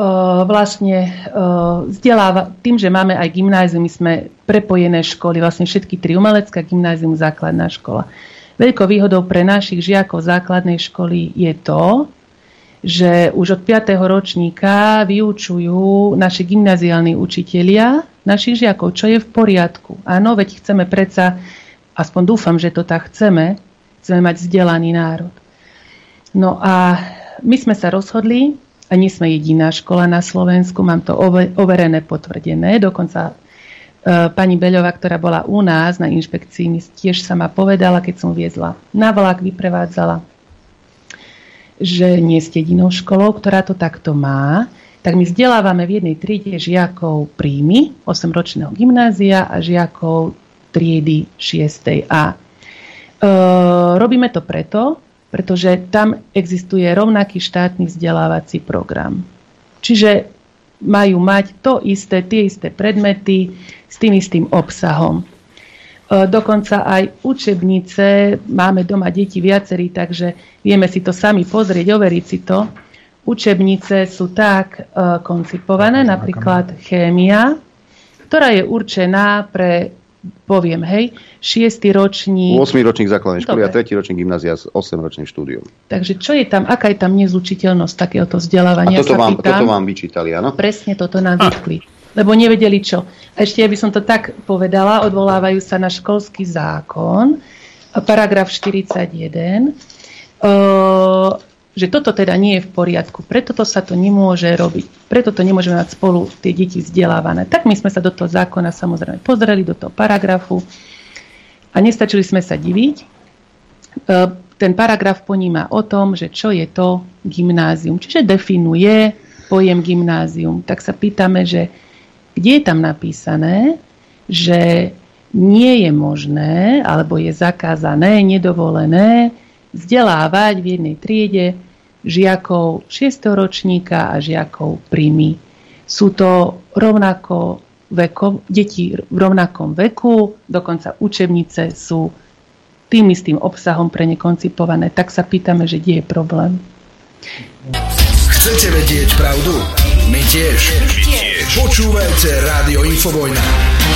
Tým, že máme aj gymnázium, my sme prepojené školy, vlastne všetky tri, umelecká, gymnázium, základná škola. Veľkou výhodou pre našich žiakov základnej školy je to, že už od 5. ročníka vyučujú naši gymnaziálni učitelia našich žiakov, čo je v poriadku. Áno, veď chceme predsa, aspoň dúfam, že to tak chceme mať vzdelaný národ. No a my sme sa rozhodli, a nie sme jediná škola na Slovensku, mám to overené, potvrdené, dokonca pani Beľová, ktorá bola u nás na inšpekcii, tiež sa ma povedala, keď som viezla na vlak, vyprevádzala, že nie ste jedinou školou, ktorá to takto má, tak my vzdelávame v jednej triede žiakov príjmy 8-ročného gymnázia a žiakov triedy 6. A. Robíme to pretože tam existuje rovnaký štátny vzdelávací program. Čiže majú mať tie isté predmety s tým istým obsahom. Dokonca aj učebnice, máme doma deti viacerí, takže vieme si to sami pozrieť, overiť si to. Učebnice sú tak koncipované, napríklad chémia, ktorá je určená pre, 6. ročník. 8. ročník základnej školy a 3. ročník gymnázia s 8-ročným štúdiom. Takže čo je tam, aká je tam nezlučiteľnosť takéhoto vzdelávania? A toto vám vyčítali, áno? Presne toto nám vytkli. Lebo nevedeli čo. A ešte ja by som to tak povedala, odvolávajú sa na školský zákon, paragraf 41, že toto teda nie je v poriadku, preto to sa to nemôže robiť, preto to nemôžeme mať spolu tie deti vzdelávané. Tak my sme sa do toho zákona samozrejme pozreli, do toho paragrafu a nestačili sme sa diviť. Ten paragraf poníma o tom, že čo je to gymnázium, čiže definuje pojem gymnázium. Tak sa pýtame, že kde je tam napísané, že nie je možné, alebo je zakázané, nedovolené vzdelávať v jednej triede žiakov 6. ročníka a žiakov príjmy. Sú to deti v rovnakom veku, dokonca učebnice sú tým istým obsahom pre ne koncipované. Tak sa pýtame, že kde je problém. Chcete vedieť pravdu? My tiež. Počúvajte Rádio Infovojna.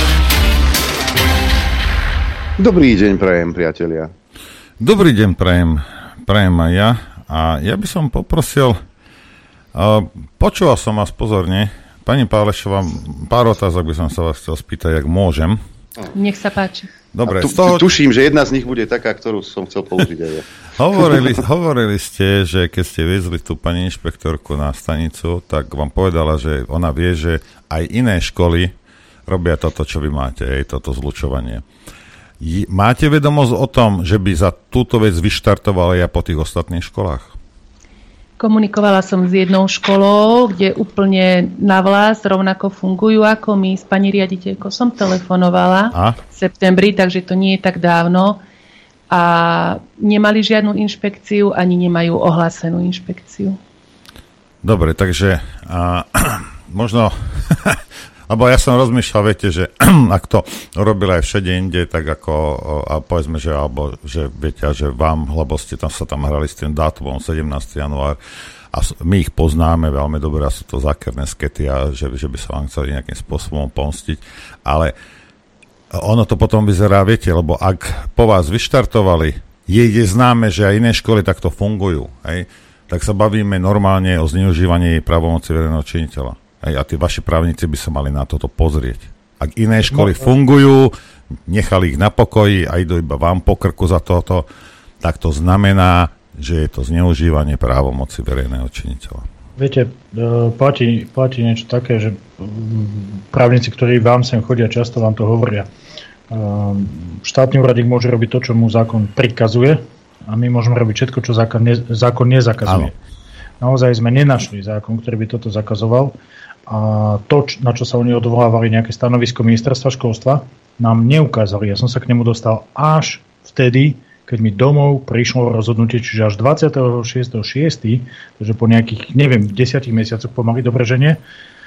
Dobrý deň prajem, priatelia. Dobrý deň prajem aj ja. A ja by som poprosil, počúval som vás pozorne. Pani Pálešová, pár otázok by som sa vás chcel spýtať, ak môžem. Nech sa páči. Dobre, tuším, že jedna z nich bude taká, ktorú som chcel použiť aj ja. Hovorili ste, že keď ste viezli tú pani inšpektorku na stanicu, tak vám povedala, že ona vie, že aj iné školy robia toto, čo vy máte, toto zlučovanie. Máte vedomosť o tom, že by za túto vec vyštartovali aj po tých ostatných školách? Komunikovala som s jednou školou, kde úplne navlás rovnako fungujú ako my. S pani riaditeľkou som telefonovala v septembri, takže to nie je tak dávno. A nemali žiadnu inšpekciu, ani nemajú ohlásenú inšpekciu. Dobre, takže možno... Lebo ja som rozmýšľal, viete, že ak to robili aj všade inde, tak ako, a povedzme, že, alebo, že viete, že vám, lebo ste tam sa tam hrali s tým dátumom 17. január a my ich poznáme veľmi dobre, a sú to zákerné skety a že by sa vám chceli nejakým spôsobom pomstiť, ale ono to potom vyzerá, viete, lebo ak po vás vyštartovali, je známe, že aj iné školy takto fungujú, hej, tak sa bavíme normálne o zneužívaní právomoci verejného činiteľa. A tí vaši právnici by sa mali na toto pozrieť. Ak iné školy fungujú, nechali ich na pokoji a idú iba vám po krku za toto, tak to znamená, že je to zneužívanie právomoci verejného činiteľa. Viete, platí niečo také, že právnici, ktorí vám sem chodia, často vám to hovoria. Štátny úradník môže robiť to, čo mu zákon prikazuje, a my môžeme robiť všetko, čo zákon nezakazuje. Naozaj sme nenašli zákon, ktorý by toto zakazoval. A to, na čo sa oni odvolávali, nejaké stanovisko ministerstva školstva, nám neukázali. Ja som sa k nemu dostal až vtedy, keď mi domov prišlo rozhodnutie, čiže až 26.6., takže po nejakých, 10 mesiacoch pomaly, dobre, že nie.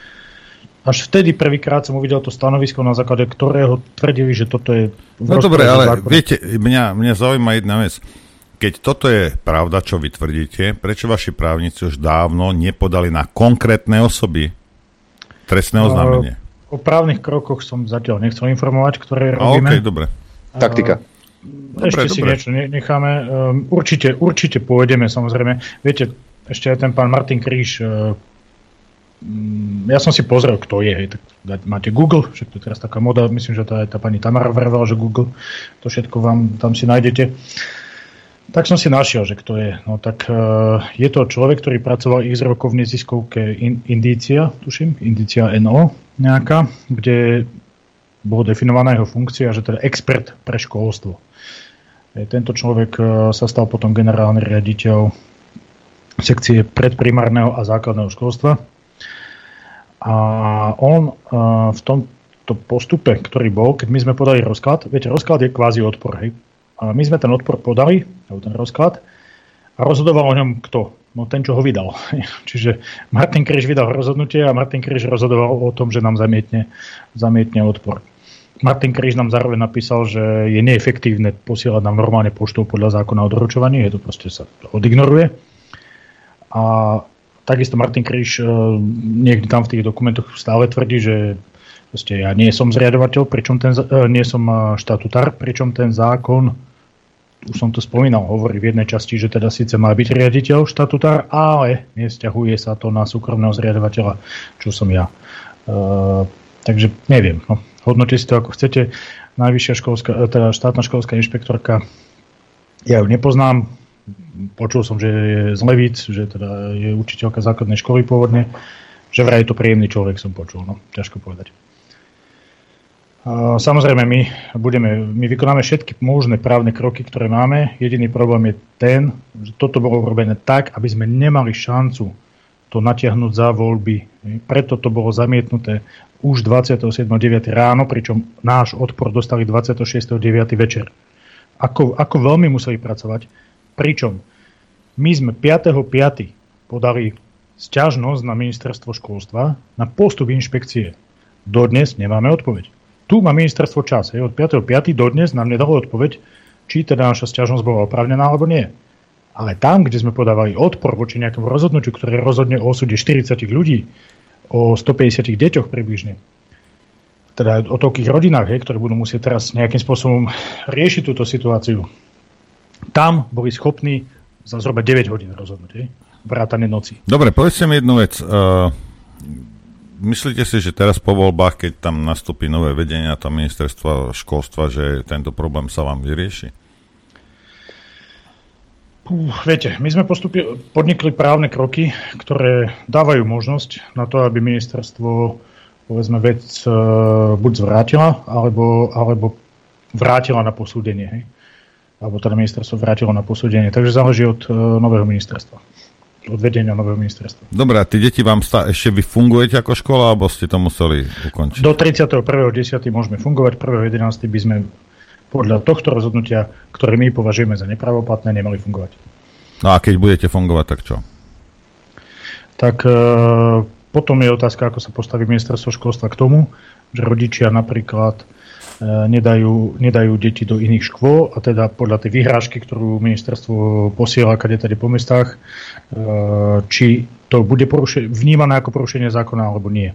Až vtedy prvýkrát som uvidel to stanovisko, na základe ktorého tvrdili, že toto je... No dobre, ale viete, mňa zaujíma jedna vec. Keď toto je pravda, čo vy tvrdíte, prečo vaši právnici už dávno nepodali na konkrétne osoby trestné oznámenie? O právnych krokoch som zatiaľ nechcel informovať, ktoré robíme. OK, dobre. Taktika. Ešte si niečo necháme. Určite pôjdeme, samozrejme. Viete, ešte aj ten pán Martin Kríž, ja som si pozrel, kto je. Hej, tak máte Google, však to je teraz taká moda, myslím, že tá pani Tamara vravala, že Google, to všetko vám tam si nájdete. Tak som si našiel, že kto je. No tak je to človek, ktorý pracoval x rokov v neziskovke Indícia, tuším, Indícia NO nejaká, kde bolo definovaná jeho funkcia, že teda expert pre školstvo. Tento človek sa stal potom generálny riaditeľ sekcie predprimárneho a základného školstva. A on v tomto postupe, ktorý bol, keď my sme podali rozklad, viete, rozklad je kvázi odpor, hej. A my sme ten odpor podali, alebo ten rozklad, a rozhodoval o ňom kto? No ten, čo ho vydal. Čiže Martin Kríž vydal rozhodnutie a Martin Kríž rozhodoval o tom, že nám zamietne odpor. Martin Kríž nám zároveň napísal, že je neefektívne posielať nám normálne poštou podľa zákona o doručovaní, je to proste sa odignoruje. A takisto Martin Kríž niekde tam v tých dokumentoch stále tvrdí, že proste ja nie som zriadovateľ, nie som štatutár, pričom ten zákon, už som to spomínal, hovorí v jednej časti, že teda síce má byť riaditeľ štatutár, ale nevzťahuje sa to na súkromného zriadovateľa, čo som ja. Takže neviem, no, hodnote si to ako chcete. Najvyššia teda štátna školská inšpektorka, ja ju nepoznám, počul som, že je z Levíc, že teda je učiteľka základnej školy pôvodne, že vraj je to príjemný človek, som počul, no, ťažko povedať. Samozrejme, my vykonáme všetky možné právne kroky, ktoré máme. Jediný problém je ten, že toto bolo urobené tak, aby sme nemali šancu to natiahnuť za voľby. Preto to bolo zamietnuté už 27.9. ráno, pričom náš odpor dostali 26.9. večer. Ako veľmi museli pracovať. Pričom my sme 5.5. podali sťažnosť na ministerstvo školstva na postup inšpekcie. Dodnes nemáme odpoveď. Tu má ministerstvo čas. Od 5.5. dodnes nám nedalo odpoveď, či teda naša sťažnosť bola oprávnená alebo nie. Ale tam, kde sme podávali odpor voči nejakému rozhodnutiu, ktoré rozhodne o osude 40 ľudí, o 150 deťoch približne, teda o toľkých rodinách, ktoré budú musieť teraz nejakým spôsobom riešiť túto situáciu, tam boli schopní za zhruba 9 hodín rozhodnúť, vrátane noci. Dobre, povedzte mi jednu vec. Myslíte si, že teraz po voľbách, keď tam nastúpi nové vedenie a tam ministerstva školstva, že tento problém sa vám vyrieši? Viete, my sme podnikli právne kroky, ktoré dávajú možnosť na to, aby ministerstvo, povedzme, vec buď zvrátila, alebo vrátila na posúdenie. Hej? Alebo teda ministerstvo vrátilo na posúdenie. Takže záleží od nového ministerstva. Od vedenia nového ministerstva. Dobre, a tí deti vám ešte vy fungujete ako škola, alebo ste to museli ukončiť? Do 31.10. môžeme fungovať, 1.11. by sme podľa tohto rozhodnutia, ktoré my považujeme za nepravoplatné, nemali fungovať. No a keď budete fungovať, tak čo? Tak potom je otázka, ako sa postaví ministerstvo školstva k tomu, že rodičia napríklad nedajú deti do iných škôl a teda podľa tej vyhrážky, ktorú ministerstvo posiela kadetade po mestách, či to bude vnímané ako porušenie zákona alebo nie.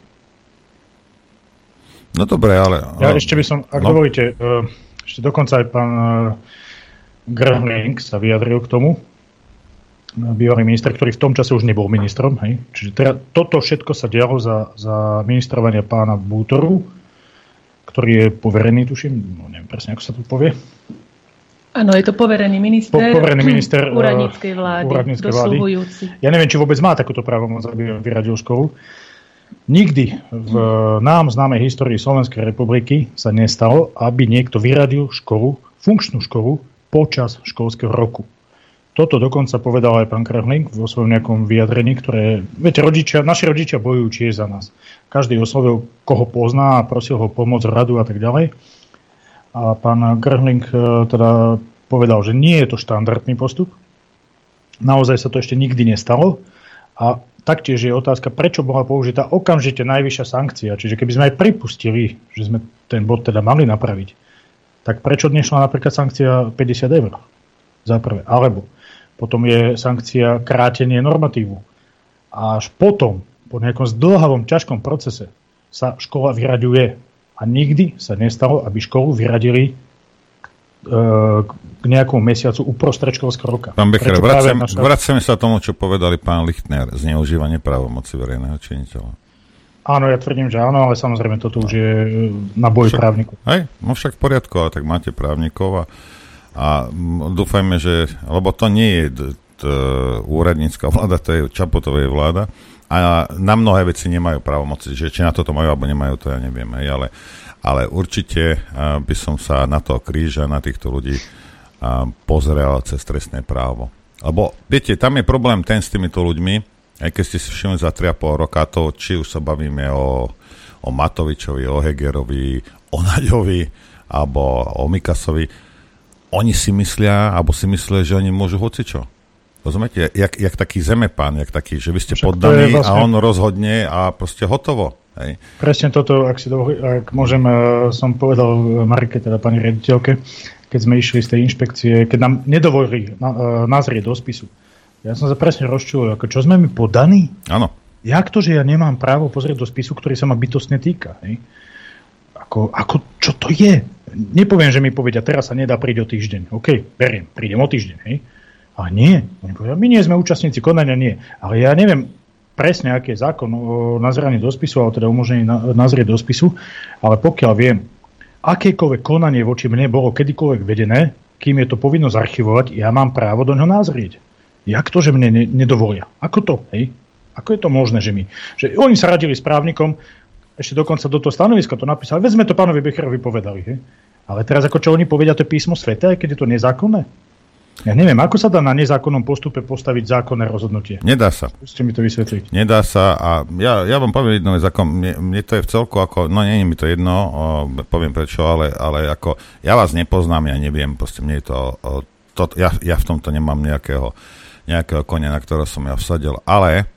No dobre, ale... Ja ešte by som, ak dovolíte, ešte dokonca aj pán Gröhling sa vyjadril k tomu, bývalý minister, ktorý v tom čase už nebol ministrom. Hej? Čiže teda toto všetko sa dialo za ministrovania pána Bútoru, ktorý je poverený, tuším, neviem presne, ako sa to povie. Áno, je to poverený minister úradníckej vlády, dosluhujúci. Ja neviem, či vôbec má takúto právomoc, aby vyradil školu. Nikdy v nám známej histórii Slovenskej republiky sa nestalo, aby niekto vyradil školu, funkčnú školu, počas školského roku. Toto dokonca povedal aj pán Gröhling vo svojom nejakom vyjadrení, ktoré, viete, naši rodičia bojujú tiež za nás. Každý oslovil, koho pozná a prosil ho pomôcť, radu a tak ďalej. A pán Gröhling teda povedal, že nie je to štandardný postup. Naozaj sa to ešte nikdy nestalo. A taktiež je otázka, prečo bola použitá okamžite najvyššia sankcia. Čiže keby sme aj pripustili, že sme ten bod teda mali napraviť, tak prečo nešla napríklad sankcia 50 eur za prvé? Alebo potom je sankcia krátenie normatívu. A až potom, po nejakom zdĺhavom, ťažkom procese, sa škola vyraďuje. A nikdy sa nestalo, aby školu vyradili k nejakému mesiacu uprostred školského roka. Pán Becher, vracame sa tomu, čo povedali pán Lichtner, zneužívanie právomoci verejného činiteľa. Áno, ja tvrdím, že áno, ale samozrejme toto už je na boj právnikov. Hej, no však v poriadku, ale tak máte právnikov a dúfajme, že, lebo to nie je úradnícka vláda, to je Čaputovej vláda a na mnohé veci nemajú právomoci, že či na toto majú alebo nemajú, to ja neviem, hej, ale určite by som sa na toho kríža, na týchto ľudí pozrel cez trestné právo. Lebo, viete, tam je problém ten s týmito ľuďmi, aj keď ste si všimli za 3,5 roka to, či už sa bavíme o Matovičovi, o Hegerovi, o Naďovi, alebo o Mikasovi, oni si myslia, že oni môžu hocičo. Rozumiete? Jak taký zemepán, jak taký, že vy ste poddaní vlastne... a on rozhodne a proste hotovo. Hej. Presne toto, ak môžem, som povedal Marike, teda pani riaditeľke, keď sme išli z tej inšpekcie, keď nám nedovolili nazrieť do spisu. Ja som sa presne rozčulil, ako čo sme mi podaní? Áno. Jak to, že ja nemám právo pozrieť do spisu, ktorý sa ma bytostne týka? Hej? Ako, čo to je? Nepoviem, že mi povedia, teraz sa nedá prísť o týždeň. OK, beriem, prídem o týždeň. Hej? Ale nie. Oni povedia, my nie sme účastníci konania, nie. Ale ja neviem presne, aký je zákon o nazeraní do spisu, alebo teda umožnení nazrieť do spisu, ale pokiaľ viem, akékoľvek konanie voči mne bolo kedykoľvek vedené, kým je to povinno zarchivovať, ja mám právo do ňoho nazrieť. Jak to, že mne nedovolia? Ako to? Hej? Ako je to možné, že oni sa radili s právnikom, ešte dokonca do toho stanoviska to napísali, veď sme to pánovi Becherovi povedali. Hej? Ale teraz ako čo oni povedia, to je písmo sveta, keď je to nezákonné? Ja neviem, ako sa dá na nezákonnom postupe postaviť zákonné rozhodnutie? Nedá sa. Skúste mi to vysvetliť. Nedá sa a ja vám poviem jedno vec, ako mne to je v celku, ako, no nie je mi to jedno, poviem prečo, ale ako ja vás nepoznám, ja neviem, proste mne je to ja v tomto nemám nejakého konia, na ktorého som ja vsadil, ale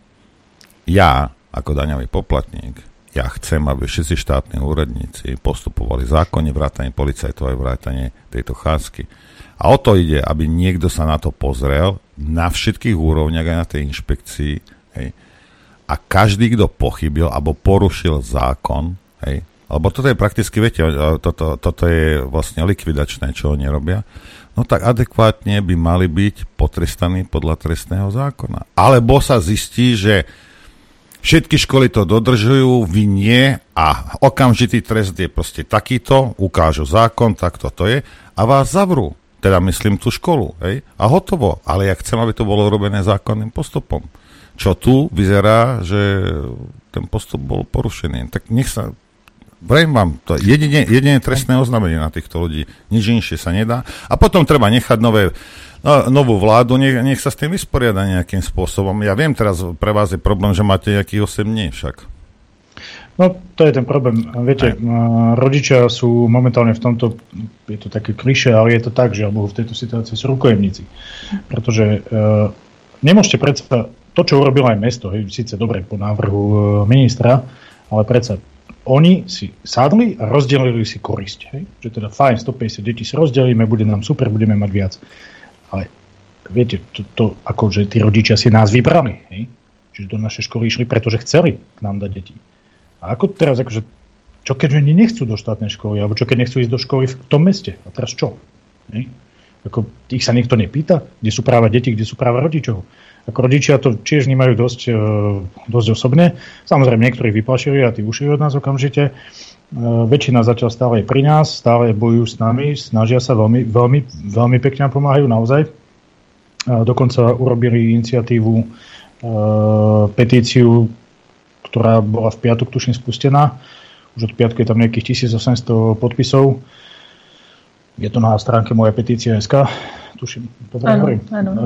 ja, ako daňový poplatník, ja chcem, aby všetci štátni úradníci postupovali zákonne, vrátane policajtov aj vrátane tejto chádzky. A o to ide, aby niekto sa na to pozrel na všetkých úrovniach aj na tej inšpekcii. Hej. A každý, kto pochybil alebo porušil zákon, hej, lebo toto je prakticky, viete, toto je vlastne likvidačné, čo oni robia, no tak adekvátne by mali byť potrestaní podľa trestného zákona. Alebo sa zistí, že všetky školy to dodržujú, vy nie a okamžitý trest je proste takýto, ukážu zákon, tak toto je a vás zavrú. teda myslím tú školu, hej, a hotovo. Ale ja chcem, aby to bolo robené zákonným postupom. Čo tu vyzerá, že ten postup bol porušený. Tak nech sa... Vrejme vám, to jedine trestné oznámenie na týchto ľudí. Nič inšie sa nedá. A potom treba nechať novú vládu, nech sa s tým vysporiada nejakým spôsobom. Ja viem, teraz pre vás je problém, že máte nejakých 8 dní však. No, to je ten problém. Viete, rodičia sú momentálne v tomto, je to také klišé, ale je to tak, že alebo v tejto situácii sú rukojemníci. Pretože nemôžete predsa, to, čo urobilo aj mesto, je síce dobre po návrhu ministra, ale predsa oni si sadli a rozdelili si korisť. Hej? Že teda fajn, 150 detí si rozdelíme, bude nám super, budeme mať viac. Ale viete, to akože tí rodičia si nás vybrali. Hej? Čiže do našej školy išli, pretože chceli k nám dať deti. A ako teraz, akože, čo keď oni nechcú do štátnej školy, alebo čo keď nechcú ísť do školy v tom meste? A teraz čo? Hej? Ako, ich sa nikto nepýta, kde sú práva detí, kde sú práva rodičov. Ako rodičia to tiež vnímajú dosť osobne. Samozrejme, niektorí vyplašili a tí ušli od nás okamžite. Väčšina zatiaľ stále je pri nás, stále bojujú s nami, snažia sa veľmi, veľmi, veľmi pekne pomáhajú naozaj. Dokonca urobili iniciatívu, petíciu, ktorá bola v piatok, tuším, spustená. Už od piatku je tam nejakých 1800 podpisov. Je to na stránke moja petícia.sk. Tuším, to hovorím.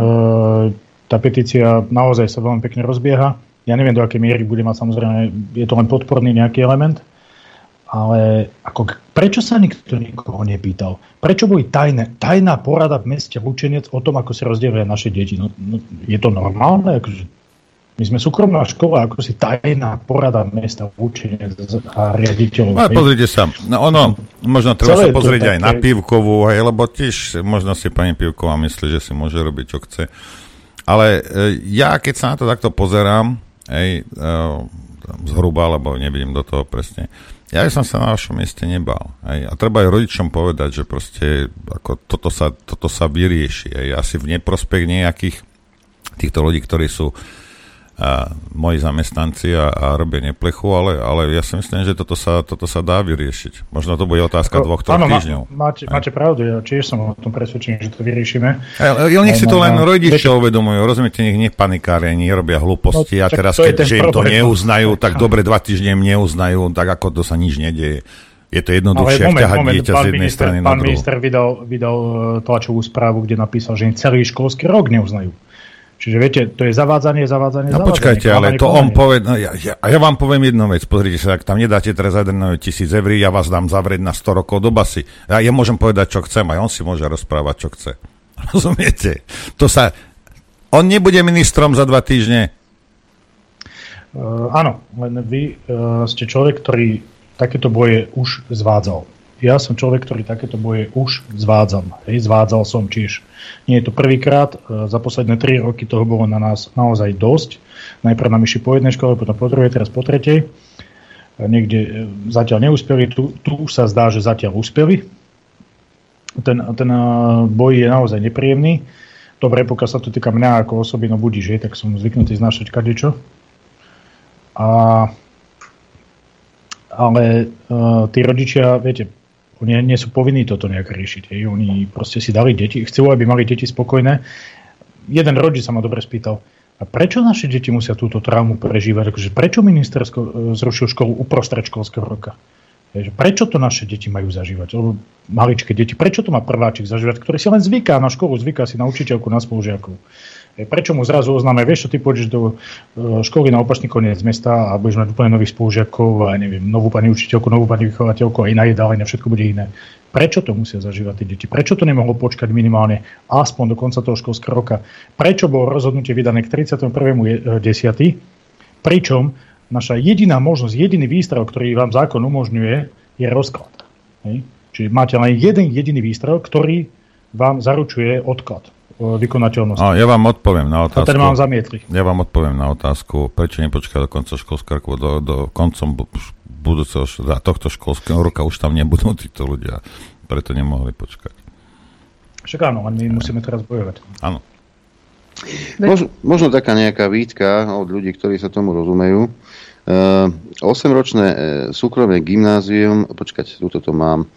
Tá petícia naozaj sa veľmi pekne rozbieha. Ja neviem, do akej miery bude mať, samozrejme, je to len podporný nejaký element, ale ako, prečo sa nikto nikoho nepýtal? Prečo boli tajná porada v meste Lučenec o tom, ako sa rozdelia naše deti? No, je to normálne? Akože, my sme súkromná škola, ako si tajná porada mesta Lučenec a riaditeľov. No, pozrite sa, možno treba sa pozrieť aj na Pivkovú, lebo tiež možno si pani Pivková myslí, že si môže robiť, čo chce. Ale ja, keď sa na to takto pozerám, zhruba, lebo nevidím do toho presne, ja by som sa na vašom mieste nebal. A treba aj rodičom povedať, že proste ako toto sa vyrieši. Asi v neprospech nejakých týchto ľudí, ktorí sú moji zamestnanci a robia neplechu, ale ja si myslím, že toto sa dá vyriešiť. Možno to bude otázka 2-3 týždňov. Máte pravdu, ja tiež som o tom presvedčený, že to vyriešime. Nech si to len rodičia uvedomujú, rozumiete, nech panikári, nerobia hlúposti a teraz, keďže im to neuznajú, tak dobre 2 týždne im neuznajú, tak ako to sa nič nedieje. Je to jednoduchšie ťahať dieťa z jednej strany na druhú. Pán minister vydal tlačovú správu, kde napísal, že im celý školský rok neuznajú. Čiže viete, to je zavádzanie. No počkajte, ale to on povie, ja vám poviem jednu vec, pozrite sa, ak tam nedáte teraz 1 000 eur, ja vás dám zavrieť na 100 rokov do basy. Ja môžem povedať, čo chcem, aj on si môže rozprávať, čo chce. Rozumiete? On nebude ministrom za 2 týždne. Áno, len vy ste človek, ktorý takéto boje už zvádzal. Ja som človek, ktorý takéto boje už zvádzam. Zvádzal som tiež. Nie je to prvýkrát. Za posledné 3 roky toho bolo na nás naozaj dosť. Najprv nám išli po jednej škole, potom po druhej, teraz po tretej. Niekde zatiaľ neúspeli. Tu už sa zdá, že zatiaľ úspeli. Ten boj je naozaj nepríjemný. Dobre, pokiaľ sa to týka mňa ako osoby, no budíš, tak som zvyknutý znášať kadečo. Ale tí rodičia, viete, oni nie sú povinní toto nejak riešiť. Oni proste si dali deti, chcú, aby mali deti spokojné. Jeden rodič sa ma dobre spýtal, a prečo naše deti musia túto traumu prežívať? Akože prečo minister zrušil školu uprostred školského roka? Prečo to naše deti majú zažívať? Maličké deti, prečo to má prváčik zažívať, ktorý si len zvyká na školu, zvyká si na učiteľku, na spolužiakov? Prečo mu zrazu oznáme, vieš, čo ty pôjdeš do školy na opačný koniec mesta a budeš mať úplne nových spolužiakov a neviem, novú pani učiteľku, novú pani vychovateľku a iná jedálenia, všetko bude iné. Prečo to musia zažívať tí deti? Prečo to nemohlo počkať minimálne aspoň do konca toho školského roka? Prečo bolo rozhodnutie vydané k 31.10., pričom naša jediná možnosť, jediný výstrel, ktorý vám zákon umožňuje, je rozklad. Čiže máte len jeden jediný výstrel, ktorý vám zaručuje odklad vykonateľnosti. Ja vám odpoviem na otázku. A ten vám zamietli. Ja vám odpoviem na otázku, prečo nepočkať do konca školského roku, do koncom budúceho, tohto školského roka už tam nebudú títo ľudia. Preto nemohli počkať. Však áno, len my musíme teraz bojovať. Áno. Možno taká nejaká výtka od ľudí, ktorí sa tomu rozumejú. 8-ročné súkromné gymnázium, počkať, túto to mám.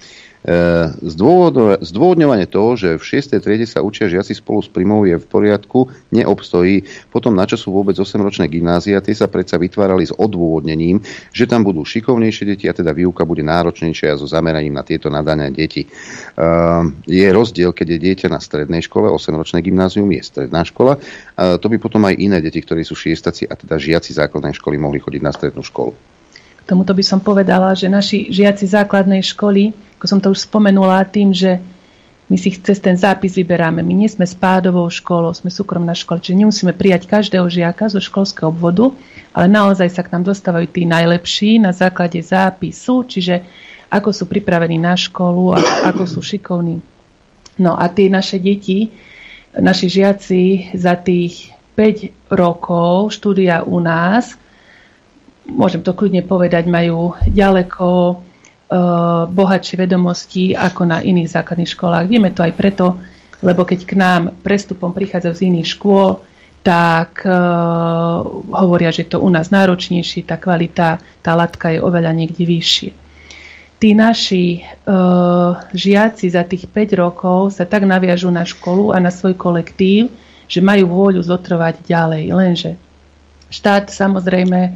Zdôvodňovanie toho, že v 6. triede sa učia žiaci spolu s príjmou, je v poriadku, neobstojí. Potom na čo sú vôbec 8-ročné gymnázia, tie sa predsa vytvárali s odôvodnením, že tam budú šikovnejšie deti a teda výuka bude náročnejšia a so zameraním na tieto nadané deti. Je rozdiel, keď je dieťa na strednej škole, 8-ročné gymnázium je stredná škola, to by potom aj iné deti, ktorí sú šiestaci a teda žiaci základnej školy mohli chodiť na strednú školu. K tomuto by som povedala, že naši žiaci základnej školy, ako som to už spomenula, tým, že my si cez ten zápis vyberáme. My nie sme spádovou školou, sme súkromná škola, čiže nemusíme prijať každého žiaka zo školského obvodu, ale naozaj sa k nám dostávajú tí najlepší na základe zápisu, čiže ako sú pripravení na školu a ako sú šikovní. No a tie naše deti, naši žiaci za tých 5 rokov štúdia u nás, môžem to kľudne povedať, majú ďaleko bohatšie vedomosti ako na iných základných školách. Vieme to aj preto, lebo keď k nám prestupom prichádzajú z iných škôl, tak hovoria, že to u nás náročnejšie, tá kvalita, tá latka je oveľa niekde vyššie. Tí naši žiaci za tých 5 rokov sa tak naviažú na školu a na svoj kolektív, že majú vôľu zotrvať ďalej. Lenže štát samozrejme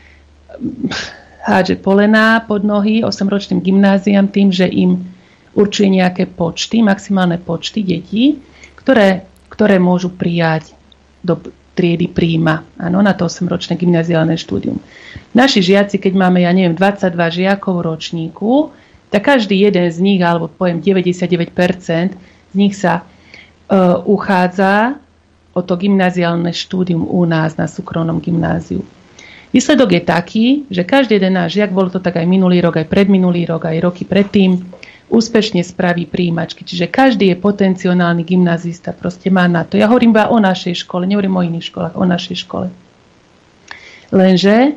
hádže polená pod nohy 8-ročným gymnáziám tým, že im určuje nejaké počty, maximálne počty detí, ktoré môžu prijať do triedy príjma, áno, na to 8-ročné gymnáziálne štúdium. Naši žiaci, keď máme, 22 žiakov v ročníku, tak každý jeden z nich, alebo poviem 99% z nich sa uchádza o to gymnáziálne štúdium u nás na súkromnom gymnáziu. Výsledok je taký, že každý jeden náš žiak, bolo to tak aj minulý rok, aj predminulý rok, aj roky predtým, úspešne spraví prijímačky. Čiže každý je potenciálny gymnazista, proste má na to. Ja hovorím iba o našej škole, nehovorím o iných školách, o našej škole. Lenže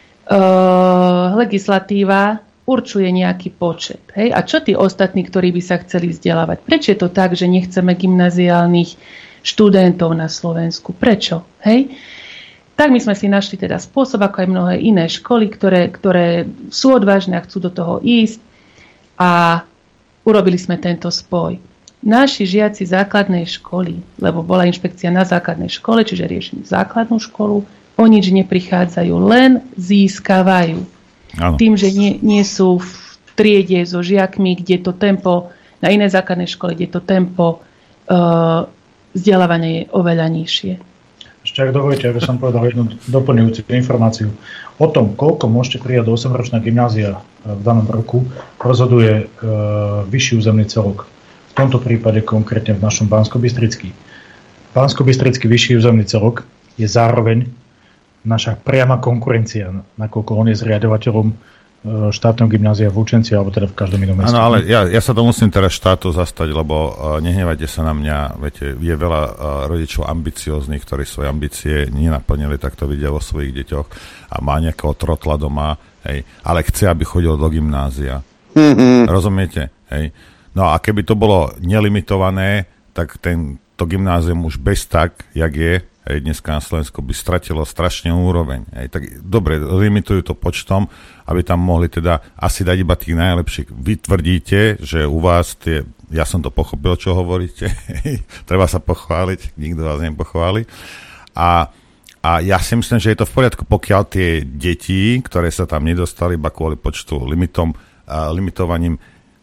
legislatíva určuje nejaký počet. Hej? A čo tí ostatní, ktorí by sa chceli vzdelávať? Prečo je to tak, že nechceme gymnaziálnych študentov na Slovensku? Prečo? Hej? Tak my sme si našli teda spôsob, ako aj mnohé iné školy, ktoré sú odvážne a chcú do toho ísť, a urobili sme tento spoj. Naši žiaci základnej školy, lebo bola inšpekcia na základnej škole, čiže riešim základnú školu, o nič neprichádzajú, len získavajú. Áno. Tým, že nie sú v triede so žiakmi, kde to tempo, na inej základnej škole, kde to tempo vzdelávania je oveľa nižšie. Ešte ak dovolíte, aby som povedal jednu doplňujúcu informáciu. O tom, koľko môžete prijať do 8-ročná gymnázia v danom roku, rozhoduje vyšší územný celok. V tomto prípade konkrétne v našom Banskobystrický. Banskobystrický vyšší územný celok je zároveň naša priama konkurencia, nakoľko on je zriadovateľom štátneho gymnázia v Lučenci, alebo teda v každom inom meste. Áno, ale ja sa to musím teraz štátu zastať, lebo nehnevajte sa na mňa, viete, je veľa rodičov ambicióznych, ktorí svoje ambície nenaplnili, tak to vidia vo svojich deťoch a má nejakého trotla doma, hej, ale chce, aby chodil do gymnázia. Rozumiete? Hej? No a keby to bolo nelimitované, tak to gymnázium už bez tak, jak je, hej, dneska na Slovensku by stratilo strašne úroveň. Hej, tak dobre, limitujú to počtom, aby tam mohli teda asi dať iba tých najlepších. Vy tvrdíte, že u vás ja som to pochopil, čo hovoríte, treba sa pochváliť, nikto vás nepochváli. A ja si myslím, že je to v poriadku, pokiaľ tie deti, ktoré sa tam nedostali iba kvôli počtu limitovaním,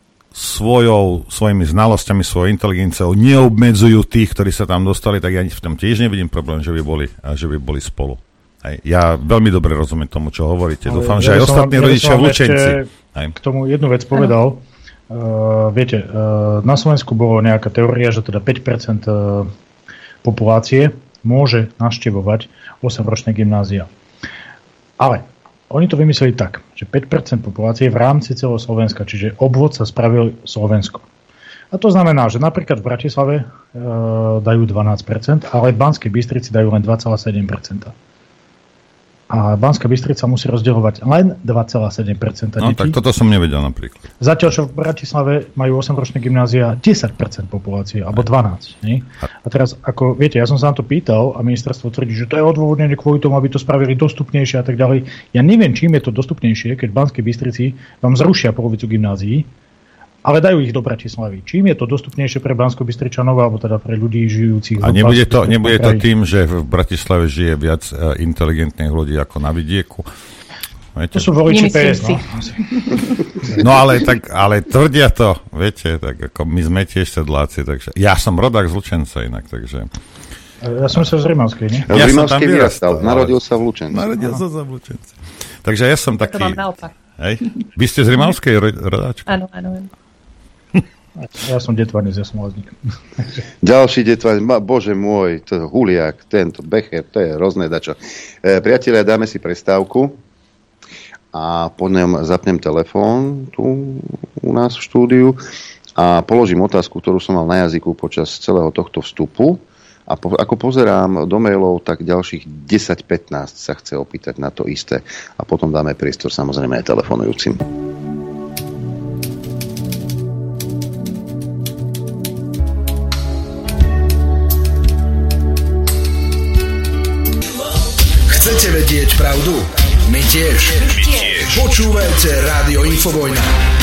svojimi znalosťami, svojou inteligenciou neobmedzujú tých, ktorí sa tam dostali, tak ja v tom tiež nevidím problém, že by boli spolu. Hej. Ja veľmi dobre rozumiem tomu, čo hovoríte. Dúfam, že aj ostatní rodičia v Lučenci. K tomu jednu vec povedal. Viete, na Slovensku bolo nejaká teória, že teda 5% populácie môže navštevovať 8-ročné gymnázia. Ale oni to vymysleli tak, že 5% populácie v rámci celého Slovenska, čiže obvod sa spravil Slovensko. A to znamená, že napríklad v Bratislave dajú 12%, ale v Banskej Bystrici dajú len 2,7%. A Banská Bystrica musí rozdeľovať len 2,7% detí. No tak toto som nevedel napríklad. Zatiaľ, čo v Bratislave majú 8-ročné gymnázia 10% populácie, alebo 12%. Nie? A teraz, ako viete, ja som sa na to pýtal a ministerstvo tvrdí, že to je odôvodnenie kvôli tomu, aby to spravili dostupnejšie a tak ďalej. Ja neviem, čím je to dostupnejšie, keď v Banskej Bystrici vám zrušia polovicu gymnázií ale dajú ich do Bratislavy. Čím je to dostupnejšie pre Banskobystričanov, alebo teda pre ľudí žijúcich... A nebude to tým, že v Bratislave žije viac inteligentných ľudí ako na vidieku? Viete? To sú voliči PS, no. No ale tvrdia to, viete, tak ako my sme tiež sedláci, takže ja som rodák z Lučenca inak, takže... Ja som sa z Rimavskej, nie? Ja v Rimavskej vyrastal, narodil sa v Lučenci. Narodil sa v Lučenci. Takže ja som taký... To mám naopak. Hej? Vy ste z Rimavskej rodáčka? Áno. Ja som detvanec, ja som Láznik. Ďalší detvanec, bože môj, to je Huliak, tento Becher, to je hrozné dačo. Priatelia, dáme si prestávku a po ňom zapnem telefón tu u nás v štúdiu a položím otázku, ktorú som mal na jazyku počas celého tohto vstupu. A ako pozerám do mailov, tak ďalších 10-15 sa chce opýtať na to isté. A potom dáme priestor samozrejme aj telefonujúcim. Chcete vedieť pravdu? My tiež. Počúvajte Rádio Infovojna.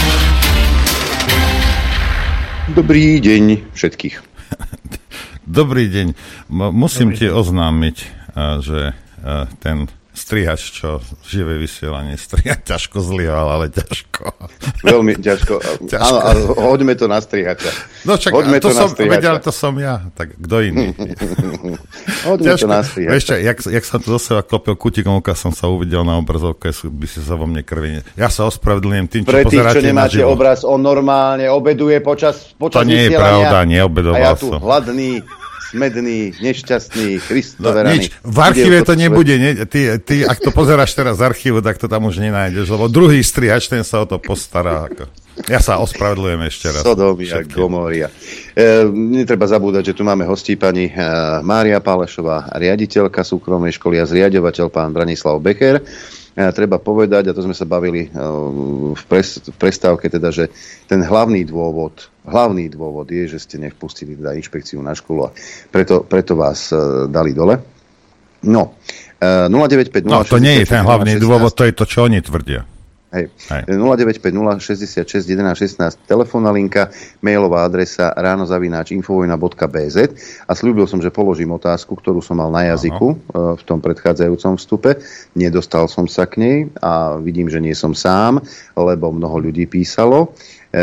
Dobrý deň všetkých. Dobrý deň. Musím ti oznámiť, že ten strihač, čo živé vysielanie striha, ťažko zlieval, ale ťažko. Veľmi ťažko. Áno, ale hoďme to na strihača. No čak, vedel, to som ja. Tak kto iný? Hoďme to na strihača. Vieš čo, jak som tu do seba klopil kutikom, som sa uvidel na obrazovke, by si sa vo mne krvi. Ja sa ospravedlňujem tým, čo pozeráte na živo. Pre tých, čo nemáte obraz, on normálne obeduje počas vysielania. To nie je pravda, neobedoval som. A ja tu hladný, smedný, nešťastný, Kristoveraný. Nič, v archíve to nebude. Ty, ak to pozeráš teraz z archívu, tak to tam už nenájdeš, lebo druhý strihač, ten sa o to postará. Ja sa ospravedľujem ešte raz. Sodomia, Gomoria. Netreba zabúdať, že tu máme hostí pani Mária Pálešová, riaditeľka súkromnej školy a zriaďovateľ pán Branislav Becher. Treba povedať, a to sme sa bavili v prestávke, teda, že ten hlavný dôvod je, že ste nevpustili teda inšpekciu na školu a preto vás dali dole. No, 0950... No, to nie je ten hlavný dôvod, to je to, čo oni tvrdia. Hej. 0950 66 11 16 telefónna linka, mailová adresa ráno@infovojna.bz a slúbil som, že položím otázku, ktorú som mal na jazyku v tom predchádzajúcom vstupe. Nedostal som sa k nej a vidím, že nie som sám, lebo mnoho ľudí písalo.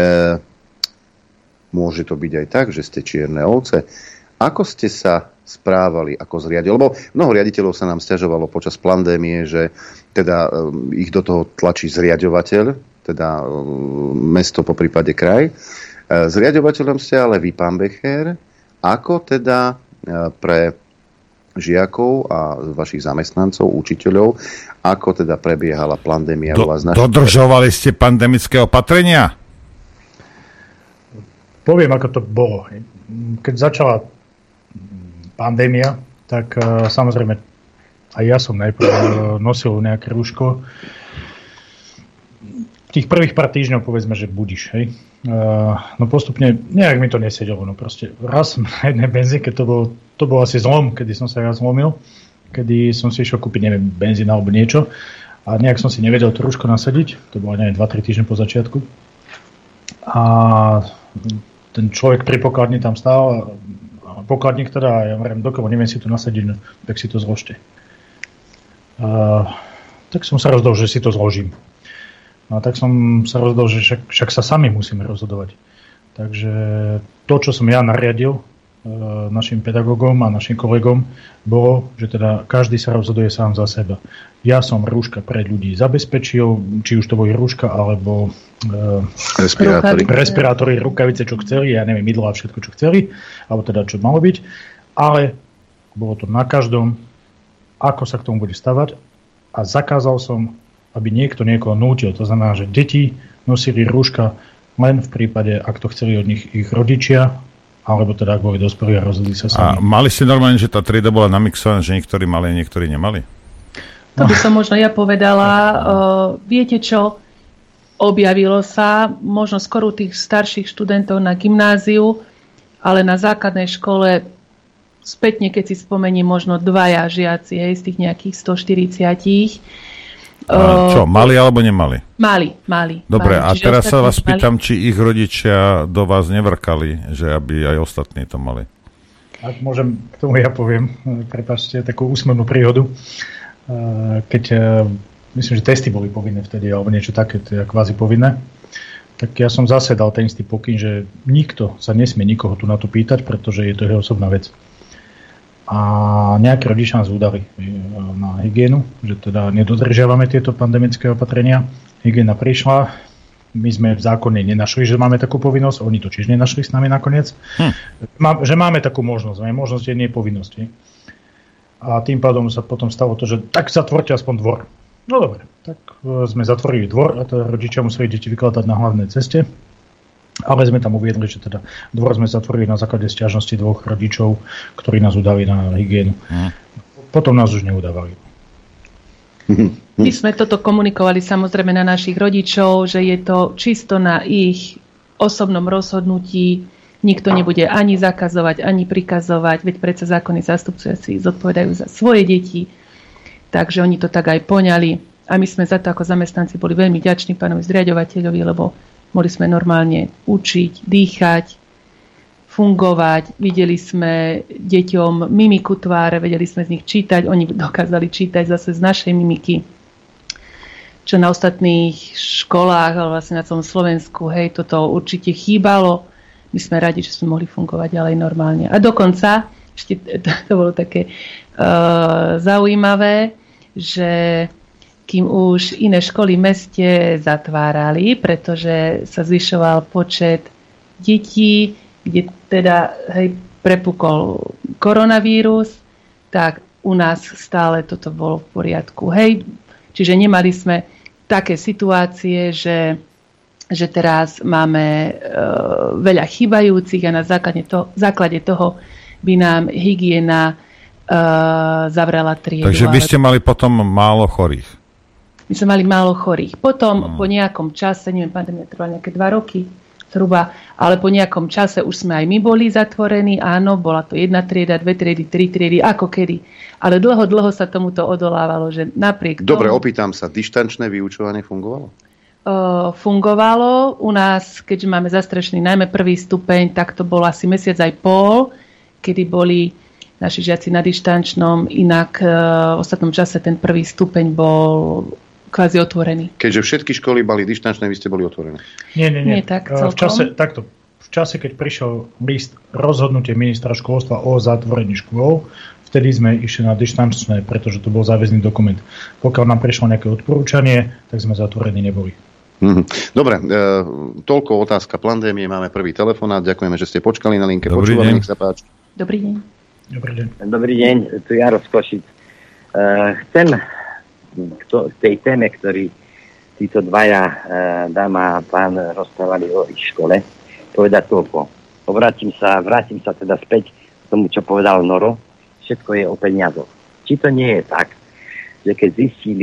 Môže to byť aj tak, že ste čierne ovce. Ako ste sa správali ako zriaditeľ? Lebo mnoho riaditeľov sa nám sťažovalo počas pandémie, že teda ich do toho tlačí zriaďovateľ, teda mesto po prípade kraj. Zriaďovateľom ste ale vy, pán Becher. Ako teda pre žiakov a vašich zamestnancov, učiteľov, ako teda prebiehala pandémia u vás? Dodržovali ste pandemické opatrenia? Poviem, ako to bolo. Keď začala pandémia, tak samozrejme aj ja som najprv nosil nejaké rúško. Tých prvých pár týždňov povedzme, že budiš, hej. No postupne, nejak mi to nesedelo, no proste raz som na jednej benzínke, to bol asi zlom, kedy som sa ja zlomil, kedy som si išiel kúpiť, neviem, benzín alebo niečo a nejak som si nevedel to rúško nasadiť, to bolo, neviem, 2-3 týždne po začiatku a ten človek pri pokladni tam stál, pokladník teda, ja hovorím, dokovo neviem si to nasadiť, tak si to zložte. Tak som sa rozhodol, že si to zložím. No tak som sa rozhodol, že však sa sami musíme rozhodovať. Takže to, čo som ja nariadil našim pedagógom a našim kolegom, bolo, že teda každý sa rozhoduje sám za seba. Ja som rúška pre ľudí zabezpečil, či už to boli rúška, alebo respirátory, rukavice, čo chceli, ja neviem, mydlo a všetko, čo chceli, alebo teda, čo malo byť, ale bolo to na každom, ako sa k tomu bude stavať a zakázal som, aby niekto niekoho nútil. To znamená, že deti nosili rúška len v prípade, ak to chceli od nich ich rodičia, alebo teda ak boli dospelí a rozhodli sa sami. A mali ste normálne, že tá trieda bola namixovaná, že niektorí mali a niektorí nemali? To by som možno ja povedala. Viete čo? Objavilo sa možno skôr u tých starších študentov na gymnáziu, ale na základnej škole spätne, keď si spomením, možno dvaja žiaci, z tých nejakých 140. Čo, mali alebo nemali? Mali. Dobre, a čiže teraz sa vás mali. pýtam, či ich rodičia do vás nevrkali, že aby aj ostatní to mali. Ak môžem, k tomu ja poviem, prepáčte, takú úsmevnú príhodu. Keď, myslím, že testy boli povinné vtedy, alebo niečo také, to je kvázi povinné, tak ja som zase dal ten istý pokyn, že nikto sa nesmie nikoho tu na to pýtať, pretože je to jeho osobná vec. A nejakí rodičia nás udali na hygienu, že teda nedodržiavame tieto pandemické opatrenia. Hygiena prišla, my sme v zákone nenašli, že máme takú povinnosť, oni to tiež nenašli s nami nakoniec. Že máme takú možnosť, možnosť je nie povinnosť. A tým pádom sa potom stalo to, že tak zatvorte aspoň dvor. No dobre, tak sme zatvorili dvor a teda rodičia museli deti vykladať na hlavnej ceste. Ale sme tam uviedli, že teda dvor sme zatvorili na základe sťažnosti 2 rodičov, ktorí nás udali na hygienu. Potom nás už neudávali. My sme toto komunikovali samozrejme na našich rodičov, že je to čisto na ich osobnom rozhodnutí. Nikto nebude ani zakazovať, ani prikazovať, veď predsa zákonní zástupcovia si zodpovedajú za svoje deti. Takže oni to tak aj poňali. A my sme za to ako zamestnanci boli veľmi vďační pánovi zriaďovateľovi, lebo mohli sme normálne učiť, dýchať, fungovať. Videli sme deťom mimiku tváre, vedeli sme z nich čítať. Oni dokázali čítať zase z našej mimiky. Čo na ostatných školách, ale vlastne na celom Slovensku, hej, toto určite chýbalo. My sme radi, že sme mohli fungovať ďalej normálne. A dokonca, ešte to bolo také zaujímavé, že kým už iné školy v meste zatvárali, pretože sa zvyšoval počet detí, kde teda prepukol koronavírus, tak u nás stále toto bolo v poriadku. Hej. Čiže nemali sme také situácie, že teraz máme veľa chýbajúcich a na základe toho by nám hygiena zavrela triedu. Takže vy ste mali potom málo chorých. My sme mali málo chorých. Potom po nejakom čase, neviem, pandémia trvala nejaké 2 roky zhruba, ale po nejakom čase už sme aj my boli zatvorení. Áno, bola to 1 trieda, 2 triedy, 3 triedy, ako kedy. Ale dlho sa tomuto odolávalo, že napriek Dobre, tomu... opýtam sa, dištančné vyučovanie fungovalo? Fungovalo. U nás, keďže máme zastrešený najmä 1. stupeň, tak to bolo asi mesiac aj pol, kedy boli naši žiaci na dištančnom, inak v ostatnom čase ten 1. stupeň bol kvázi otvorený. Keďže všetky školy mali dištančné, vy ste boli otvorené. Nie tak celkom. V čase, keď prišiel list rozhodnutie ministra školstva o zatvorení škôl, vtedy sme išli na dištančné, pretože to bol záväzný dokument. Pokiaľ nám prišlo nejaké odporúčanie, tak sme zatvorení neboli. Dobre, toľko otázka pandémie. Máme prvý telefonát. Ďakujeme, že ste počkali na linke. Dobrý Počúvame, deň. nech sa páči. Dobrý deň. Dobrý deň, tu Jaro z Košic. Chcem k tej téme, ktorý títo dvaja dáma a pán rozprávali o ich škole, povedať toľko. Vrátim sa teda späť k tomu, čo povedal Noro. Všetko je o peniazoch. Či to nie je tak, že keď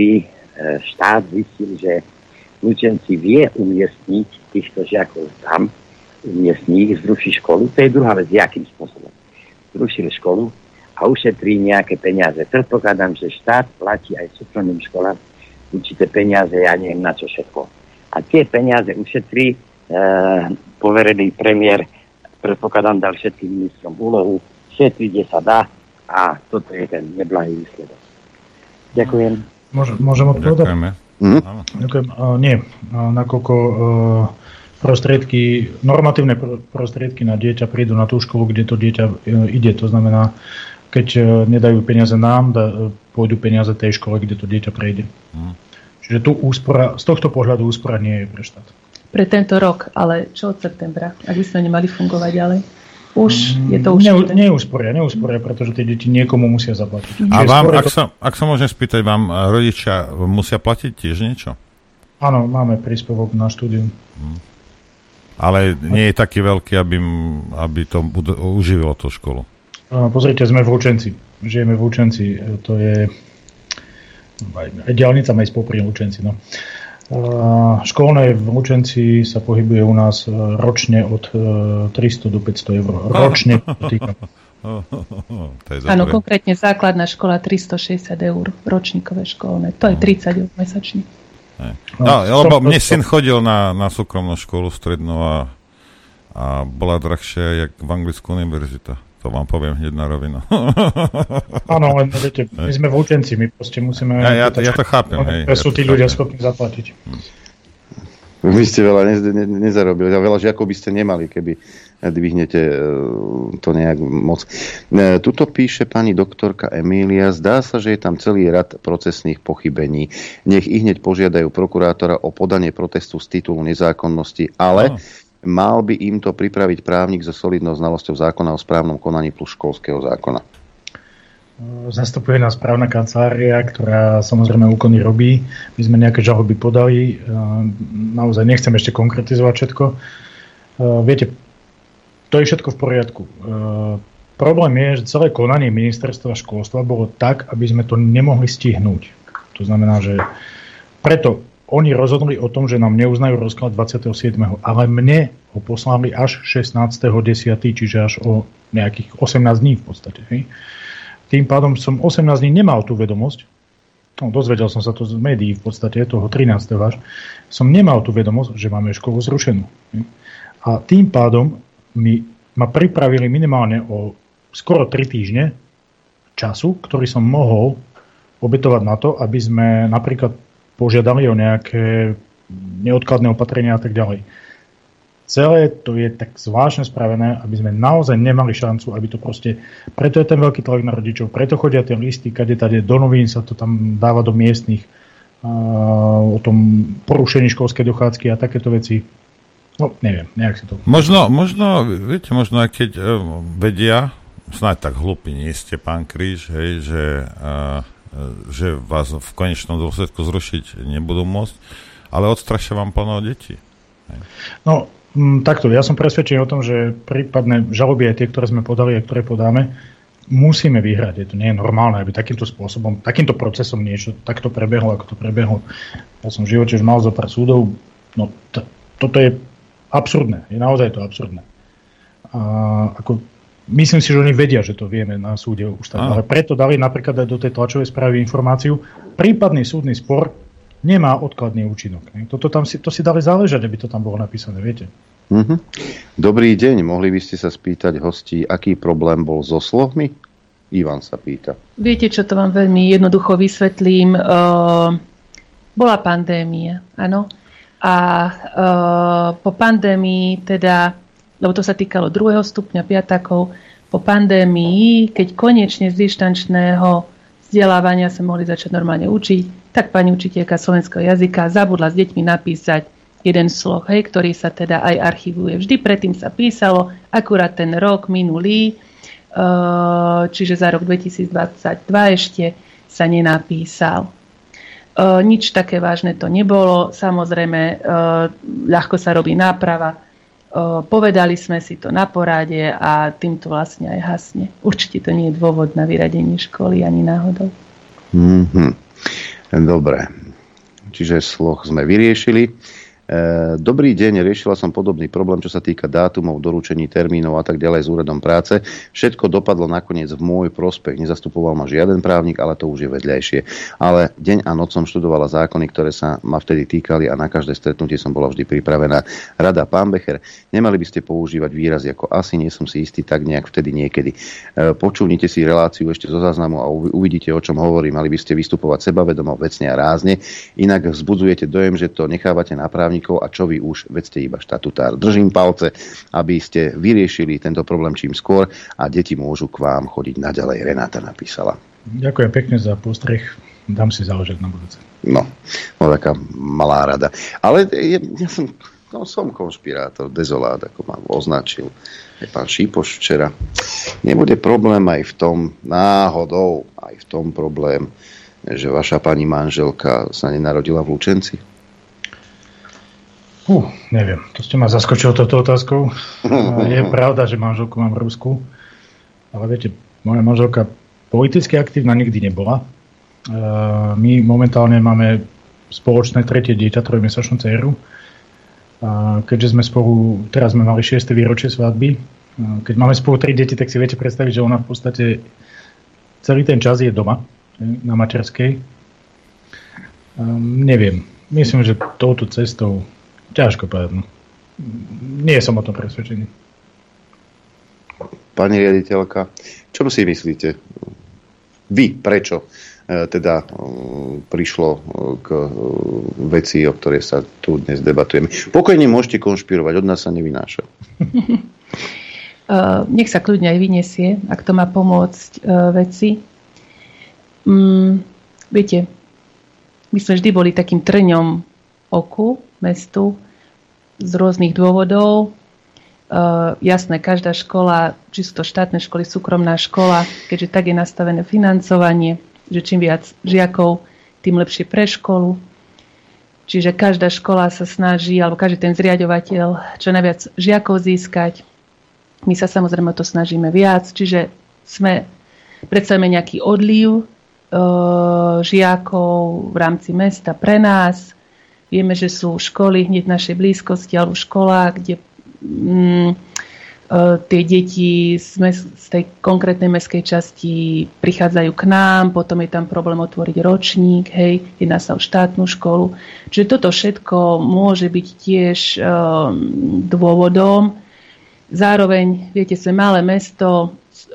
štát zistil, že Lučenci vie umiestniť týchto žiakov tam, umiestní ich, zruší školu, to je druhá vec, akým spôsobom. Zrušili školu a ušetrí nejaké peniaze. Predpokladám, že štát platí aj súkromným školám určité peniaze, ja neviem na čo všetko. A tie peniaze ušetrí poverený premiér, predpokladám, dal všetkým ministrom úlohu, šetriť, kde sa dá a toto je ten neblahý výsledok. Ďakujem. Môžem odpovedať? Ďakujeme. Ďakujem. Nie, nakoľko normatívne prostriedky na dieťa prídu na tú školu, kde to dieťa ide. To znamená, keď nedajú peniaze nám, pôjdu peniaze tej škole, kde to dieťa prejde. Čiže tu z tohto pohľadu úspora nie je pre štát. Pre tento rok, ale čo od septembra? Ak by sme nemali fungovať ďalej? Je to už... Neúsporia, pretože tie deti niekomu musia zaplatiť. A vám, ak sa môžem spýtať, vám rodičia musia platiť tiež niečo? Áno, máme príspevok na štúdium. Ale nie je taký veľký, aby to uživilo tú školu. Pozrite, sme v Lučenci. Žijeme v Lučenci. To je... diaľnica má ísť popri Lučenci. No. Školné v Lučenci sa pohybuje u nás ročne od 300 do 500 eur. Ročne. Áno, konkrétne základná škola 360 eur, ročníkové školné. To je 30 eur mesačne. Lebo mne syn chodil na súkromnú školu strednú a bola drahšia jak v Anglická univerzita. To vám poviem hneď na rovinu. Áno, len viete, my sme vúčenci, my proste musíme... Ja to chápem. Sú tí ľudia schopní zaplatiť. Vy ste veľa nezarobili, a veľa žiakov by ste nemali, keby dvihnete to nejak moc. Tuto píše pani doktorka Emília, zdá sa, že je tam celý rad procesných pochybení. Nech i hneď požiadajú prokurátora o podanie protestu z titulu nezákonnosti, ale mal by im to pripraviť právnik so solidnou znalosťou zákona o správnom konaní plus školského zákona. Zastupuje nás právna kancelária, ktorá samozrejme úkony robí. My sme nejaké žaloby podali. Naozaj nechcem ešte konkretizovať všetko. Viete, to je všetko v poriadku. Problém je, že celé konanie ministerstva školstva bolo tak, aby sme to nemohli stihnúť. To znamená, že preto oni rozhodli o tom, že nám neuznajú rozklad 27. Ale mne ho poslali až 16.10., čiže až o nejakých 18 dní v podstate. Hej. Tým pádom som 18 dní nemal tú vedomosť, dozvedel som sa to z médií v podstate, toho 13. až, som nemal tú vedomosť, že máme školu zrušenú. A tým pádom ma pripravili minimálne o skoro 3 týždne času, ktorý som mohol obetovať na to, aby sme napríklad požiadali o nejaké neodkladné opatrenia a tak ďalej. Celé to je tak zvláštne spravené, aby sme naozaj nemali šancu, aby to proste... Preto je ten veľký tlak na rodičov, preto chodia tie listy, kade do novín sa to tam dáva do miestnych o tom porušení školskej dochádzky a takéto veci. No, neviem, nejak si to... Možno, viete, možno aj keď vedia, snáď tak hlupí nie ste, pán Kríž, hej, že vás v konečnom dôsledku zrušiť nebudú môcť, ale odstrašia vám plno detí. Hej. No, takto, ja som presvedčený o tom, že prípadné žaloby aj tie, ktoré sme podali a ktoré podáme, musíme vyhrať. To nie je normálne, aby takýmto spôsobom, takýmto procesom niečo takto prebehlo, ako to prebehlo. Ja som v živote už mal zo pár súdov. No, toto je absurdné. Je naozaj to absurdné. Myslím si, že oni vedia, že to vieme na súde už tak. Ale preto dali napríklad aj do tej tlačovej správy informáciu. Prípadný súdny spor nemá odkladný účinok. To si dali záležať, aby to tam bolo napísané, viete. Dobrý deň, mohli by ste sa spýtať hostí, aký problém bol so slohmi? Ivan sa pýta. Viete, čo to vám veľmi jednoducho vysvetlím. Bola pandémia, áno. A po pandémii teda, lebo to sa týkalo 2. stupňa piatakov, po pandémii, keď konečne z dištančného vzdelávania sa mohli začať normálne učiť, tak pani učiteľka slovenského jazyka zabudla s deťmi napísať jeden sloh, ktorý sa teda aj archivuje. Vždy predtým sa písalo, akurát ten rok minulý, čiže za rok 2022 ešte sa nenapísal. Nič také vážne to nebolo. Samozrejme, ľahko sa robí náprava. Povedali sme si to na porade a tým to vlastne aj hasne. Určite to nie je dôvod na vyradenie školy ani náhodou. Dobre. Čiže sloh sme vyriešili. Dobrý deň, riešila som podobný problém, čo sa týka dátumov, doručení termínov a tak ďalej s úradom práce. Všetko dopadlo nakoniec v môj prospech. Nezastupoval ma žiaden právnik, ale to už je vedľajšie. Ale deň a noc som študovala zákony, ktoré sa ma vtedy týkali a na každé stretnutie som bola vždy pripravená. Rada, pán Becher, nemali by ste používať výrazy ako asi, nie som si istý, tak nejak vtedy niekedy. Počúvnite si reláciu ešte zo záznamu a uvidíte, o čom hovorím. Mali by ste vystupovať sebavedomo, vecne a rázne. Inak vzbudzujete dojem, že to nechávate na právnik a čo vy už, veď ste iba štatutár. Držím palce, aby ste vyriešili tento problém čím skôr a deti môžu k vám chodiť naďalej. Renáta napísala. Ďakujem pekne za postreh. Dám si záležať na budúce. No taká malá rada. Ale ja som konšpirátor, dezolát, ako ma označil aj pán Šípoš včera. Nebude problém aj v tom náhodou, aj v tom problém, že vaša pani manželka sa nenarodila v Lučenci? Neviem, to ste ma zaskočil touto otázkou. Je pravda, že manželku mám v Rusku, ale viete, moja manželka politicky aktívna nikdy nebola. My momentálne máme spoločné 3. dieťa, 3-mesačnú dcéru. Keďže sme spolu, teraz sme mali 6. výročie svadby, Keď máme spolu 3 deti, tak si viete predstaviť, že ona v podstate celý ten čas je doma na materskej. Neviem. Myslím, že touto cestou ťažko povedať. Nie som o tom presvedčený. Pani riaditeľka, čo si myslíte? Vy, prečo teda prišlo k veci, o ktorej sa tu dnes debatujeme? Pokojne môžete konšpirovať, od nás sa nevynáša. Nech sa kľudne aj vyniesie, ak to má pomôcť veci. Viete, my sme vždy boli takým trňom oku mestu z rôznych dôvodov. Jasné, každá škola, či sú to štátne školy, súkromná škola, keďže tak je nastavené financovanie, že čím viac žiakov, tým lepšie pre školu. Čiže každá škola sa snaží, alebo každý ten zriaďovateľ, čo najviac žiakov získať. My sa samozrejme to snažíme viac, čiže predstavíme nejaký odliv žiakov v rámci mesta pre nás. Vieme, že sú školy hneď v našej blízkosti alebo škola, kde tie deti z tej konkrétnej mestskej časti prichádzajú k nám, potom je tam problém otvoriť ročník, jedná sa o štátnu školu. Čiže toto všetko môže byť tiež dôvodom. Zároveň, viete, sme malé mesto,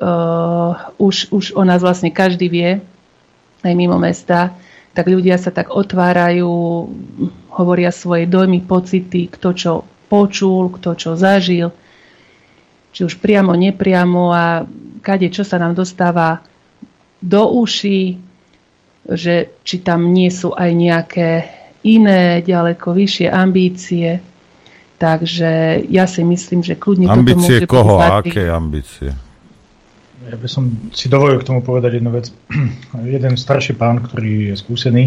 už o nás vlastne každý vie, aj mimo mesta, tak ľudia sa tak otvárajú, hovoria svoje dojmy, pocity, kto čo počul, kto čo zažil, či už priamo, nepriamo a kade čo sa nám dostáva do uší, že či tam nie sú aj nejaké iné, ďaleko vyššie ambície. Takže ja si myslím, že kľudne ambície toto môže koho? Aké ambície? Ja by som si dovolil k tomu povedať jednu vec. Jeden starší pán, ktorý je skúsený,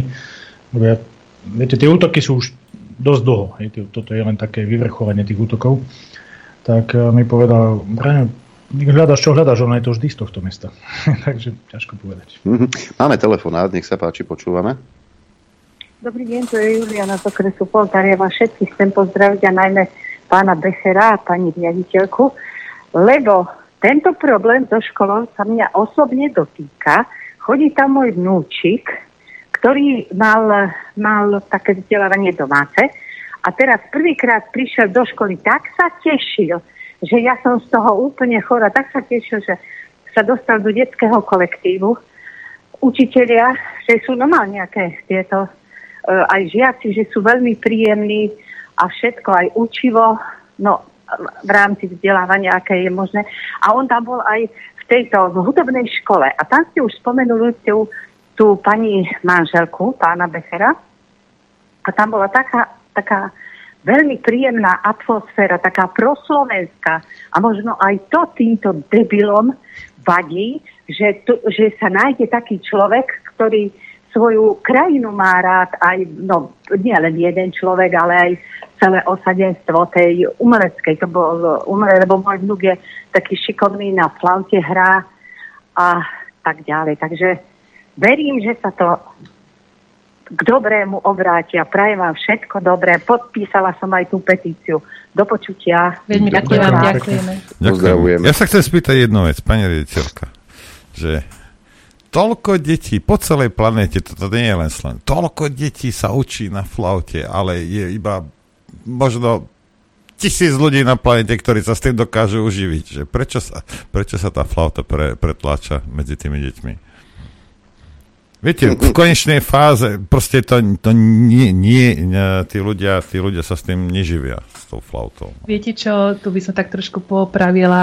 viete, tie útoky sú už dosť dlho. Toto je len také vyvrcholenie tých útokov. Tak mi povedal, Braňo, hľadaš, čo hľadaš, ono je to vždy z tohto mesta. Takže ťažko povedať. Máme telefonát, nech sa páči, počúvame. Dobrý deň, to je Juliana z okresu Poltarieva. Všetkých chcem pozdraviť a najmä pána Bechera a pani riaditeľku, lebo tento problém so školou sa mňa osobne dotýka. Chodí tam môj vnúčik, ktorý mal také vzdelávanie domáce a teraz prvýkrát prišiel do školy, tak sa tešil, že ja som z toho úplne chorá, tak sa tešil, že sa dostal do detského kolektívu. Učitelia, že sú normálne nejaké tieto aj žiaci, že sú veľmi príjemní a všetko aj učivo, no v rámci vzdelávania, aké je možné. A on tam bol aj v hudobnej škole. A tam ste už spomenuli tú pani manželku, pána Bechera. A tam bola taká veľmi príjemná atmosféra, taká proslovenská. A možno aj to týmto debilom vadí, že sa nájde taký človek, ktorý svoju krajinu má rád aj, no nie len jeden človek, ale aj celé osadenstvo tej umeleckej. To bol lebo môj vnúk je taký šikovný, na flaute hrá a tak ďalej. Takže verím, že sa to k dobrému obráti a prajem vám všetko dobré. Podpísala som aj tú petíciu. Do počutia. Veľmi ďakujeme. Pozdravujeme. Ja sa chcem spýtať jednu vec, pani riaditeľka, že toľko detí po celej planéte, toto nie je len Slovensko, toľko detí sa učí na flaute, ale je iba možno 1000 ľudí na planéte, ktorí sa s tým dokážu uživiť. Že prečo sa tá flauta pretláča medzi tými deťmi? Viete, v konečnej fáze proste to nie tí ľudia sa s tým neživia, s tou flautou. Viete čo, tu by som tak trošku popravila.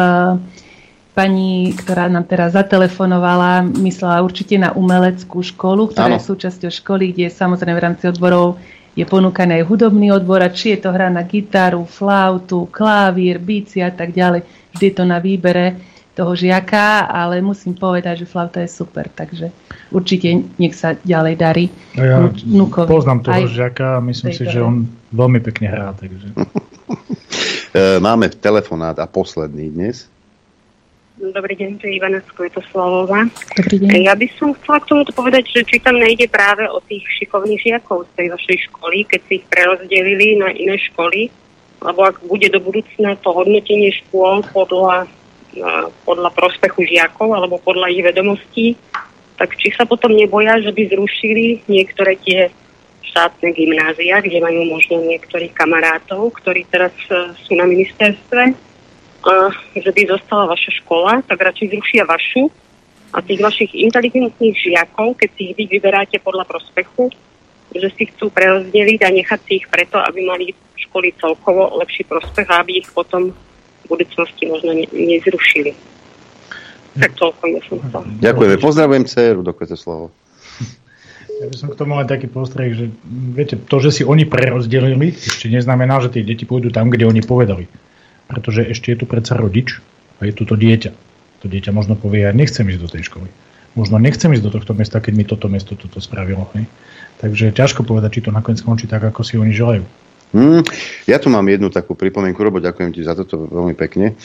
Pani, ktorá nám teraz zatelefonovala, myslela určite na umeleckú školu, ktorá je súčasťou školy, kde samozrejme v rámci odborov je ponúkaný aj hudobný odbor, a či je to hra na gitaru, flautu, klavír, bicie a tak ďalej. Vždy je to na výbere toho žiaka, ale musím povedať, že flauta je super, takže určite nech sa ďalej darí. Ja poznám toho žiaka a myslím si, že on veľmi pekne hrá. Takže. Máme telefonát a posledný dnes. Dobrý deň, to je Ivana Skvetoslavová. Dobrý deň. Ja by som chcela k tomuto povedať, že či tam nejde práve o tých šikovných žiakov z tej vašej školy, keď si ich prerozdelili na iné školy, lebo ak bude do budúcna to hodnotenie škôl podľa prospechu žiakov alebo podľa ich vedomostí, tak či sa potom neboja, že by zrušili niektoré tie štátne gymnázia, kde majú možno niektorých kamarátov, ktorí teraz sú na ministerstve, a že by zostala vaša škola, tak radšej zrušia vašu a tých vašich inteligentných žiakov, keď si ich vy vyberáte podľa prospechu, že si chcú prerozdeliť a nechať si ich preto, aby mali školy celkovo lepší prospech a aby ich potom v budúcnosti možno nezrušili. Tak toľko ja som to. Ďakujeme. Pozdravujem dceru, dokonca slovo. Ja by som k tomu len taký postreh, že viete, to, že si oni prerozdelili, ešte neznamená, že tie deti pôjdu tam, kde oni povedali. Pretože ešte je tu predsa rodič a je tu to dieťa. To dieťa možno povie, ja nechcem ísť do tej školy. Možno nechcem ísť do tohto mesta, keď mi toto mesto toto spravilo. Hej. Takže ťažko povedať, či to nakoniec skončí tak, ako si oni želajú. Ja tu mám jednu takú pripomienku, Robo, ďakujem ti za toto veľmi pekne.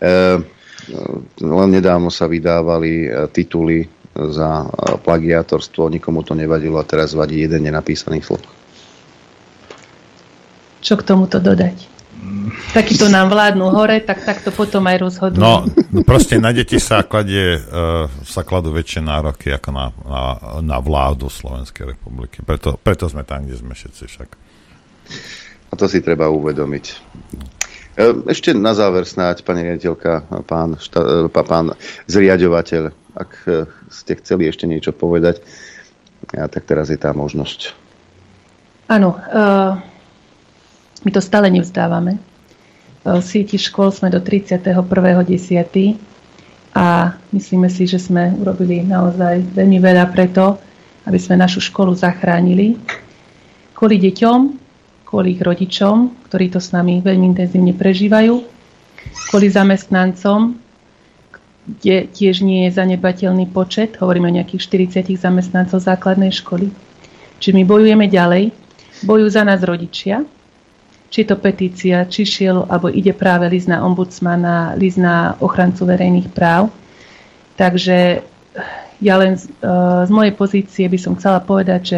Len nedávno sa vydávali tituly za plagiátorstvo, nikomu to nevadilo a teraz vadí jeden nenapísaný slov. Čo k tomuto dodať? Takýto nám vládnu hore, tak to potom aj rozhodujú. No, proste na deti sa kladú väčšie nároky ako na vládu Slovenskej republiky. Preto sme tam, kde sme všetci však. A to si treba uvedomiť. Ešte na záver snáď, pani riaditeľka, pán zriaďovateľ, ak ste chceli ešte niečo povedať, tak teraz je tá možnosť. Áno, my to stále nevzdávame. V sieti škôl sme do 31.10. a myslíme si, že sme urobili naozaj veľmi veľa preto, aby sme našu školu zachránili. Kvôli deťom, kvôli ich rodičom, ktorí to s nami veľmi intenzívne prežívajú, kvôli zamestnancom, kde tiež nie je zanedbateľný počet, hovoríme o nejakých 40 zamestnancov základnej školy. Čiže my bojujeme ďalej, bojujú za nás rodičia, či to petícia, či šiel, alebo ide práve list na ombudsmana, list na ochrancu verejných práv. Takže ja len z mojej pozície by som chcela povedať, že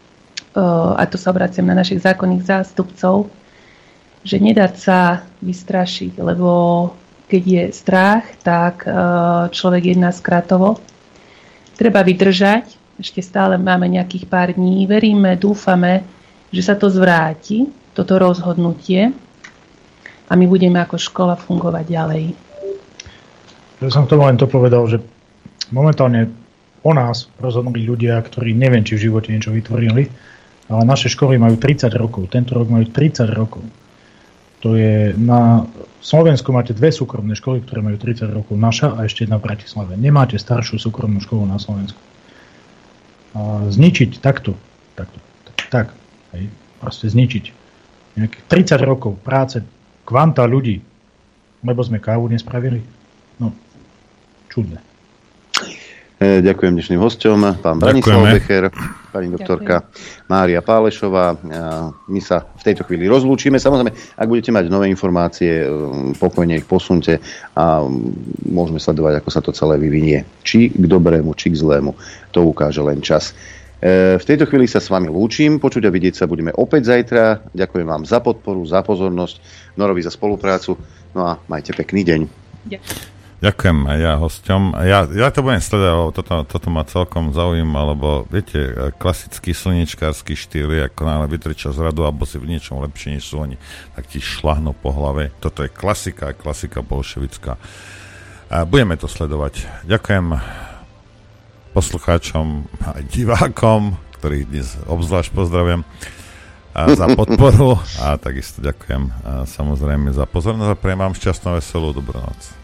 a to sa obraciam na našich zákonných zástupcov, že nedať sa vystrašiť, lebo keď je strach, tak človek jedná skratovo. Treba vydržať, ešte stále máme nejakých pár dní, veríme, dúfame, že sa to zvráti, toto rozhodnutie a my budeme ako škola fungovať ďalej. Ja som k tomu len to povedal, že momentálne o nás rozhodnuli ľudia, ktorí neviem, či v živote niečo vytvorili, ale naše školy majú 30 rokov. Tento rok majú 30 rokov. To je na Slovensku máte dve súkromné školy, ktoré majú 30 rokov. Naša a ešte jedna v Bratislave. Nemáte staršiu súkromnú školu na Slovensku. A zničiť takto. Hej, proste zničiť. Nejakých 30 rokov práce, kvanta ľudí, lebo sme kávu nespravili. No, čudné. Ďakujem dnešným hosťom, pán Branislav Becher, pani doktorka Mária Pálešová. My sa v tejto chvíli rozlúčime. Samozrejme, ak budete mať nové informácie, pokojne ich posunte a môžeme sledovať, ako sa to celé vyvinie. Či k dobrému, či k zlému. To ukáže len čas. V tejto chvíli sa s vami lúčim. Počuť a vidieť sa budeme opäť zajtra. Ďakujem vám za podporu, za pozornosť, Norovi za spoluprácu. No a majte pekný deň. Ďakujem aj ja hosťom. Ja to budem sledovať, lebo toto ma celkom zaujíma, lebo viete, klasický slniečkársky štýl je, ako náhle vytričia z radu, alebo si v niečom lepšie, než sú oni, tak ti šlahnú po hlave. Toto je klasika bolševická. Budeme to sledovať. Ďakujem poslucháčom a divákom, ktorých dnes obzvlášť pozdravujem, za podporu a takisto ďakujem samozrejme za pozornosť a prajem vám šťastnú, veselú dobrú noc.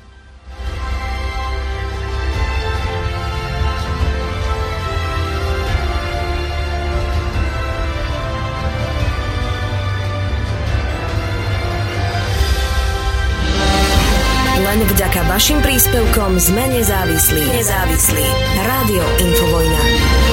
Len vďaka vašim príspevkom sme nezávislí. Rádio Infovojna.